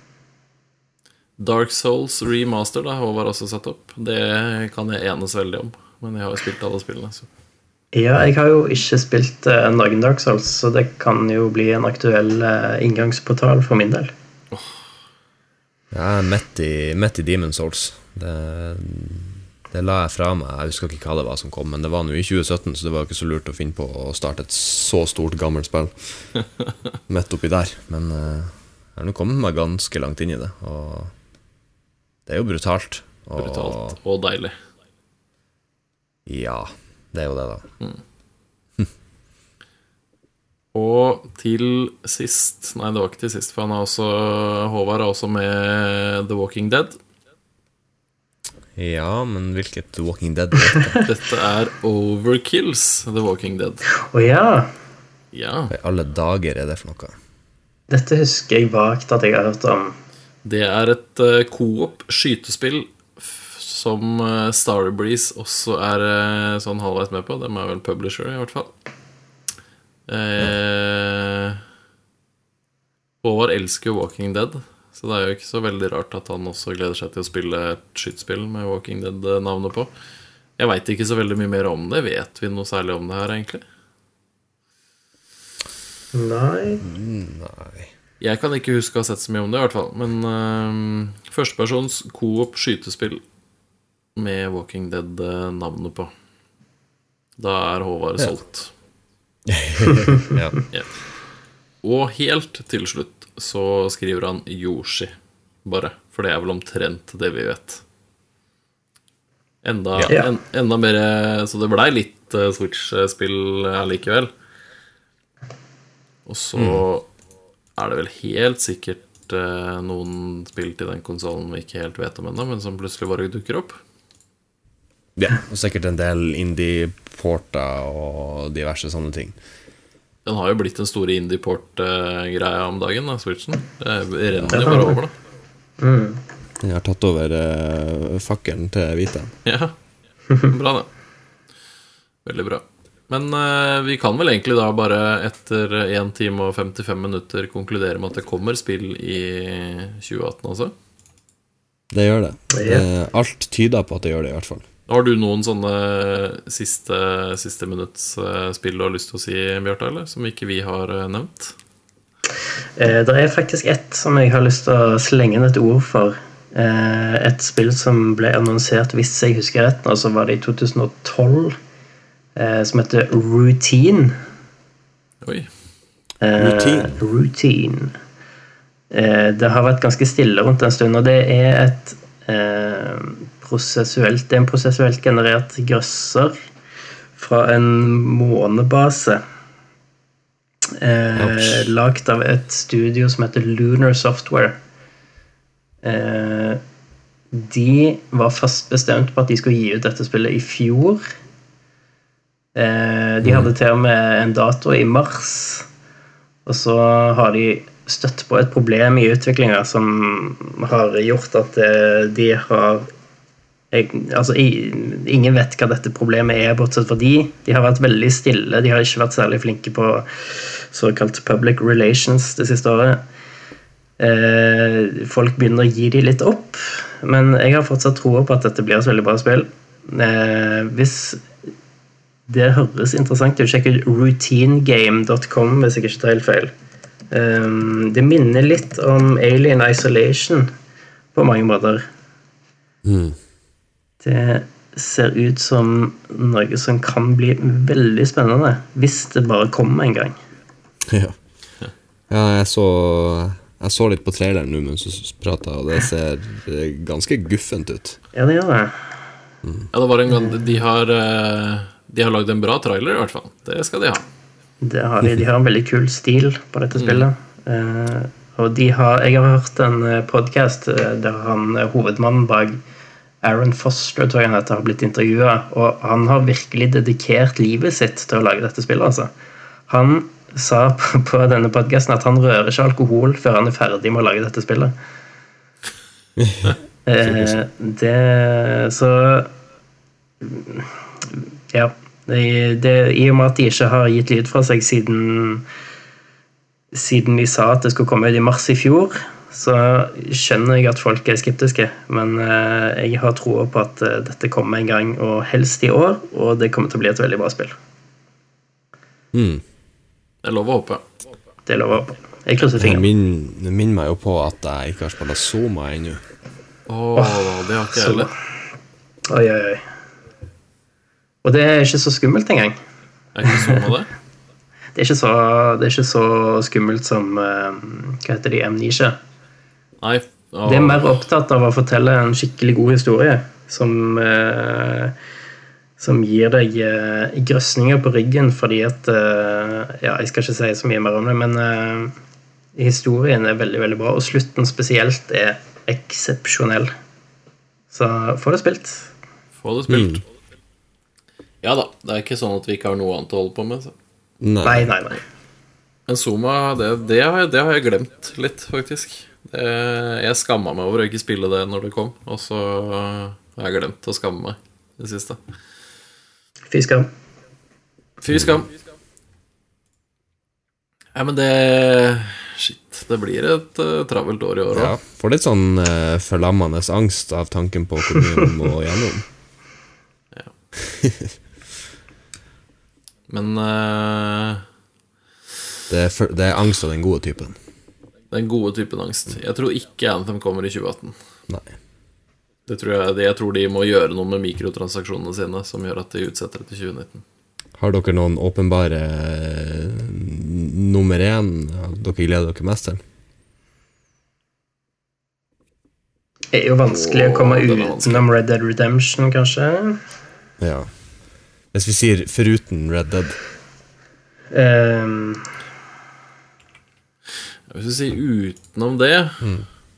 Dark Souls Remaster da, Håvard også satt opp. Det kan jeg enes veldig om, men jeg har jo spilt alle spillene. Så. Ja, jeg har jo ikke spilt uh, noen Dark Souls, så det kan jo bli en aktuell uh, inngangsportal for min del. Jeg er midt i, midt i Demon Souls. Det, det la jeg fra meg. Jeg husker ikke hva det var som kom, men det var nå i tjue sytten, så det var ikke så lurt å finne på å starte et så stort gammelt spill midt oppi der. Men uh, jeg har nå kommet meg ganske langt inn i det, og det er jo brutalt. Og, Brutalt og deilig. Ja, det er jo det da. Mm. Og til sist, nei det var ikke til sist, for han er også, Håvard er også med The Walking Dead. Ja, men hvilket Walking Dead er dette? Dette er Overkills The Walking Dead. Å ja, Ja, Hva i alle dager er det for noe? dette husker jeg vagt at jeg har hørt om. det er et uh, co-op skytespill f- som uh, Starbreeze også er uh, sånn halvveis med på. De er vel publisher i hvert fall. Eh, Håvard elsker jo Walking Dead, så det er jo ikke så veldig rart at han også gleder seg til å spille et skytespill med Walking Dead-navnet på. Jeg vet ikke så veldig mye mer om det. Vet vi noe særlig om det her egentlig? Nei. Nei. Jeg kan ikke huske å ha sett så mye om det i hvert fall. Men uh, førstepersons co-op skytespill med Walking Dead-navnet på. Da er Håvard Ja. solgt. Ja. Ja. Og helt til slutt så skriver han Yoshi, bare. For det er vel omtrent det vi vet. Enda, Ja. en, enda mer. Så det ble litt uh, Switch-spill allikevel. Og så er det vel helt sikkert uh, noen spill til den konsolen vi ikke helt vet om ennå, men som plutselig bare dukker opp. Ja, og sikkert en del indie-porter og diverse sånne ting. Den har jo blitt den store indie-port-greia om dagen, da, Switchen. Det renner jo bare over, da. Mm. Den har tatt over uh, fakkelen til Vita. Ja, bra det. Veldig bra. Men eh, vi kan vel egentlig da bare etter en time og femtifem minutter konkludere med at det kommer spill i tjue atten også. Det gjør det. Ja. Eh, Alt tyder på at det gjør det i hvert fall. Har du noen sånne siste, siste minutts eh, spill du har lyst til å si, Bjørte, eller? Som ikke vi har eh, nevnt? Eh, det er faktisk ett som jeg har lyst til å slenge inn et ord for. Eh, et spill som ble annonsert, hvis jeg husker rett, og så var det i tjuetusen og tolv, eh, som heter Routine. Oi. Eh, Routine. Routine. Eh, det har vært ganske stille rundt en stund, og det er et eh, prosessuelt, det er en prosessuelt generert grøsser fra en månebase. Eh, lagt av et studio som heter Lunar Software. Eh, de var fast bestemt på at de skulle gi ut dette spillet i fjor. Eh, de hadde til og med en dato i mars, og så har de støtt på et problem i utviklingen som har gjort at eh, de har jeg, altså, ingen vet hva dette problemet er, bortsett fra de. De har vært veldig stille, de har ikke vært særlig flinke på såkalt public relations det siste året. Eh, folk begynner å gi de litt opp, men jeg har fortsatt tro på at dette blir et veldig bra spill. Eh, hvis det høres interessant ut, sjekk ut routinegame dot com hvis jeg ikke tar helt feil. Eh, det minner litt om Alien Isolation på mange måter. Mm. Det ser ut som noe som kan bli veldig spennende hvis det bare kommer en gang. Ja, ja jeg, så, jeg så litt på traileren nå mens du pratet, og det ser ganske guffent ut. Ja, det gjør det. Mm. Ja, det var en gang de har, de har laget en bra trailer i hvert fall. Det skal de ha. Det har de. De har en veldig kul stil på dette spillet. Mm. Uh, og de har, jeg har hørt en podcast der han, hovedmannen bak Aaron Foster, tror jeg han heter, har blitt intervjuet, og han har virkelig dedikert livet sitt til å lage dette spillet, altså. Han sa på, på denne podcasten at han rører ikke alkohol før han er ferdig med å lage dette spillet. eh, det, så ja, det, det, i og med at de ikke har gitt lyd fra seg siden siden de sa at det skulle komme ut i mars i fjor, så skjønner jeg at folk er skeptiske, men eh, jeg har tro på at eh, dette kommer en gang, og helst i år, og det kommer til å bli et veldig bra spill. Mm. Det er lov å håpe. Det er lov å håpe. Jeg krysser Det fingeren. min- det minner meg jo på at jeg ikke har spillet Soma ennå. Åh, det har ikke jeg heller. Oi, oi, oi. Og det er ikke så skummelt engang. Er ikke sånn med det? Det er ikke så, det er ikke så skummelt som, eh, hva heter de, Amnesia. Nei. Åh. Det er mer opptatt av å fortelle en skikkelig god historie, som, eh, som gir deg eh, grøsninger på ryggen, fordi at, eh, ja, jeg skal ikke si så mye mer om det, men eh, historien er veldig, veldig bra, og slutten spesielt er eksepsjonell. Så få det spilt. Få det spilt. Ja da, det er ikke sånn at vi ikke har noe annet å holde på med. Så. Nei. Nei, nei, nei. Men Soma, det, det, har jeg, det har jeg glemt litt, faktisk. Det, jeg skammet meg over å ikke spille det når det kom, og så har jeg glemt å skamme meg det siste. Fy skam. Fy skam. Ja, men det... Shit, det blir et uh, travelt år i år også. Ja, får litt sånn uh, forlammende angst av tanken på hvor mye man må gjennom. Ja. Men uh, det, er for, det er angst av den gode typen. Den gode typen angst. Jeg tror ikke Anthem kommer i tjue atten. Nei. Det tror jeg, det, jeg tror de må gjøre noe med mikrotransaksjonene sine som gjør at de utsetter det til tjue nitten. Har dere noen åpenbare uh, nummer én dere gleder dere mest til? Det er jo vanskelig å komme Åh, det var vanskelig. utenom Red Dead Redemption, kanskje. Ja. Hvis vi sier foruten Red Dead. Um, Hvis du sier utenom det Mm.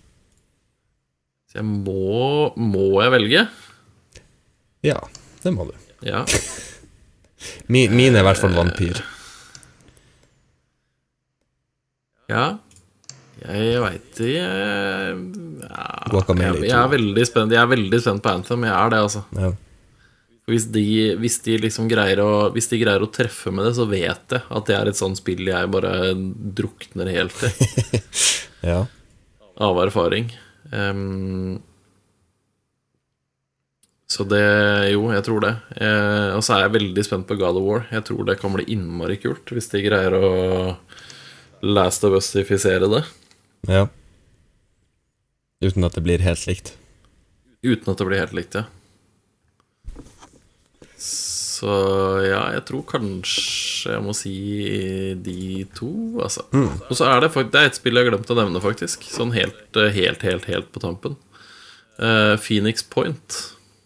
Så jeg må, må jeg velge? Ja, det må du. Ja. Min, min er i hvert fall vampyr. Ja. Jeg, jeg vet ikke jeg, ja, Guacamole jeg, jeg, er veldig spent, jeg er veldig spent på Anthem. Jeg er det, altså. Ja. Hvis de, hvis de liksom greier å Hvis de greier å treffe med det, så vet jeg at det er et sånt spill jeg bare drukner helt i. Ja. Av erfaring. um, Så det, jo, jeg tror det. eh, Og så er jeg veldig spent på God of War. Jeg tror det kan bli innmari kult hvis de greier å Last of Us-ifisere det. Ja. Uten at det blir helt likt. Uten at det blir helt likt, ja. Så ja, jeg tror kanskje jeg må si de to, altså. Mm. Og så er det faktisk, det er et spill jeg har glemt å nevne, faktisk. Sånn helt, helt, helt, helt på tampen. uh, Phoenix Point.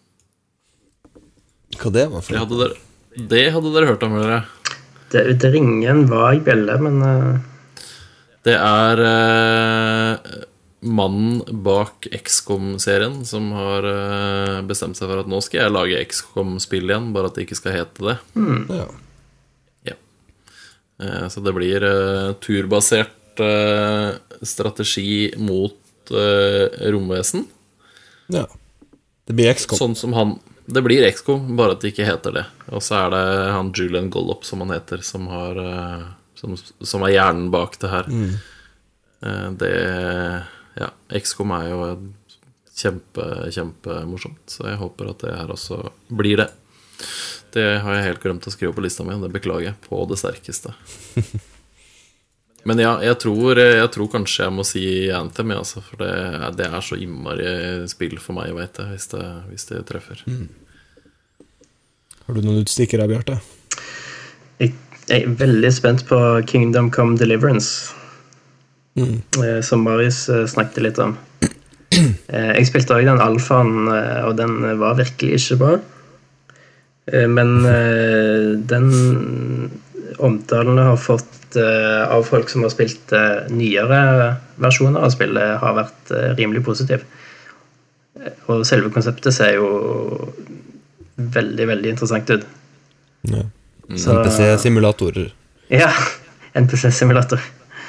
Hva det var for det hadde dere, det hadde dere hørt om, eller? Det, det ringer en vag bjelle, men uh... Det er uh, mannen bak X COM-serien som har uh, bestemt seg for at nå skal jeg lage X COM-spill igjen, bare at det ikke skal hete det. Mm. Ja. Ja. Uh, så det blir uh, turbasert uh, strategi mot uh, romvesen. Ja. Det blir X COM. Sånn som han Det blir X COM, bare at det ikke heter det. Og så er det han Julian Gollop, som han heter, som, har, uh, som, som er hjernen bak det her. Mm. Uh, det Ja, X COM er jo kjempe, kjempe morsomt. Så jeg håper at det her også blir det. Det har jeg helt glemt å skrive på lista mi. Det beklager jeg på det sterkeste. Men ja, jeg tror, jeg tror kanskje jeg må si Anthem, altså, for det, det er så innmari spill for meg, vet jeg, hvis det, hvis det treffer. Mm. Har du noen utstikkere, Bjarte? Jeg, jeg er veldig spent på Kingdom Come Deliverance. Mm. Som Marius snakket litt om. Jeg spilte også den alfaen, og den var virkelig ikke bra. Men den omtalen jeg har fått av folk som har spilt nyere versjoner av spillet, har vært rimelig positiv. Og selve konseptet ser jo veldig, veldig interessant ut. Ja. Så, N P C-simulator. Ja, N P C-simulator.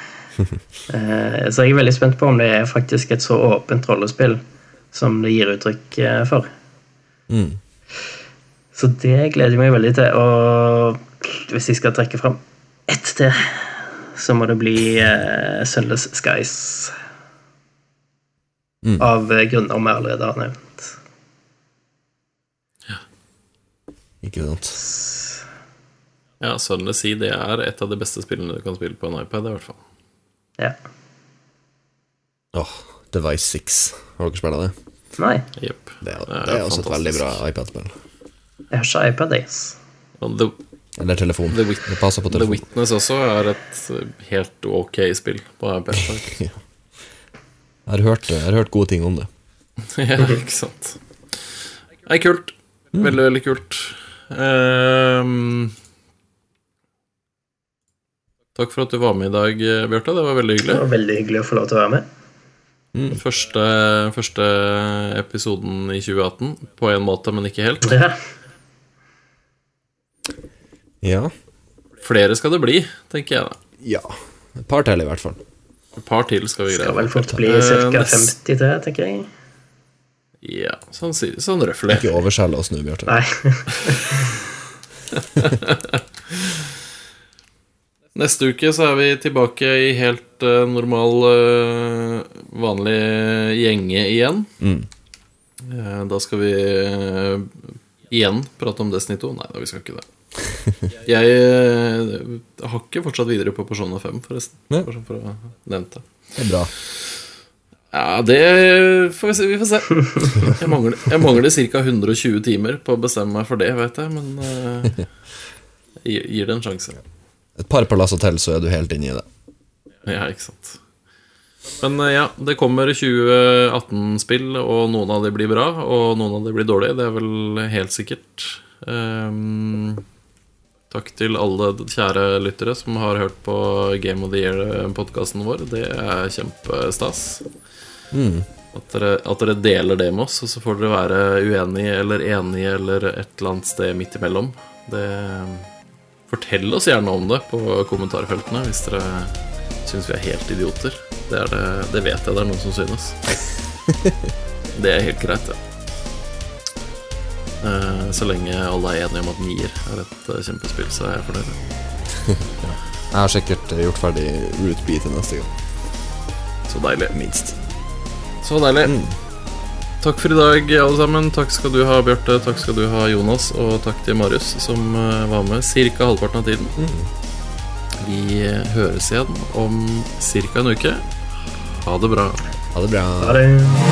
Så jeg er veldig spent på om det er faktisk et så åpent rollespill som det gir uttrykk for. Mm. Så det gleder jeg meg veldig til. Og hvis jeg skal trekke fram ett til, så må det bli uh, Sunless Skies. Mm. Av grunner vi allerede har nevnt. Ja. Ikke sant. Ja, Sunless Sea, det er et av de beste spillene du kan spille på en iPad, i hvert fall. Ja. Åh, oh, Device seks. Har dere spillet det? Nei. Yep. Det, er, det er også et veldig bra iPad-spill. Jeg har ikke iPad Days. The, Eller telefon. The, Wit- det passer på telefon. The Witness også er et helt ok spill på iPad. Ja. Jeg har hørt, jeg har hørt gode ting om det. Ja, ikke sant. Det er kult. Veldig, veldig kult. Um, Takk for at du var med i dag, Bjørte. Det var veldig hyggelig. Det var veldig hyggelig å få lov til å være med. Mm. Første, første episoden i tjue atten, på en måte, men ikke helt. Ja. Ja. Flere skal det bli, tenker jeg da. Ja, et par til i hvert fall. Et par til skal vi greie. Skal vel fort bli cirka femti til, tenker jeg. Ja, sånn, sånn røffelig. Ikke overskjell oss nå, Bjørte. Nei. Neste uke så er vi tilbake i helt uh, normal, uh, vanlig gjenge igjen. Mm. Uh, da skal vi uh, igjen prate om Destiny to. Nei, da vi skal ikke det. Jeg uh, har ikke fortsatt videre på Persona fem, forresten. Ja. For, for å nevne det. Det er bra. Ja, det får vi se. Vi får se. Jeg mangler, jeg mangler ca. hundre og tjue timer på å bestemme meg for det, vet jeg. Men uh, jeg gir det en sjanse. Et par palasser til, så er du helt inne i det. Ja, ikke sant. Men ja, det kommer tjue atten-spill, og noen av de blir bra, og noen av de blir dårlige. Det er vel helt sikkert. um, Takk til alle kjære lyttere som har hørt på Game of the Year-podcasten vår. Det er kjempestas. Mm. At dere, at dere deler det med oss, og så får dere være uenige eller enige eller et eller annet sted midt imellom. Det... Fortell oss gjerne om det på kommentarfeltene hvis dere synes vi er helt idioter. Det, er det, det vet jeg det er noen som synes. Det er helt greit, ja. Så lenge alle er enige om at Nier er et kjempespill, så er jeg fornøyd. Ja. Jeg har sikkert gjort ferdig Root B til neste gang. Så deilig. Minst. Så deilig. Mm. Takk for i dag, alle sammen. Takk skal du ha, Bjørte. Takk skal du ha, Jonas. Og takk til Marius, som var med cirka halvparten av tiden. Mm. Vi høres igjen om cirka en uke. Ha det bra. Ha det bra. Ha det.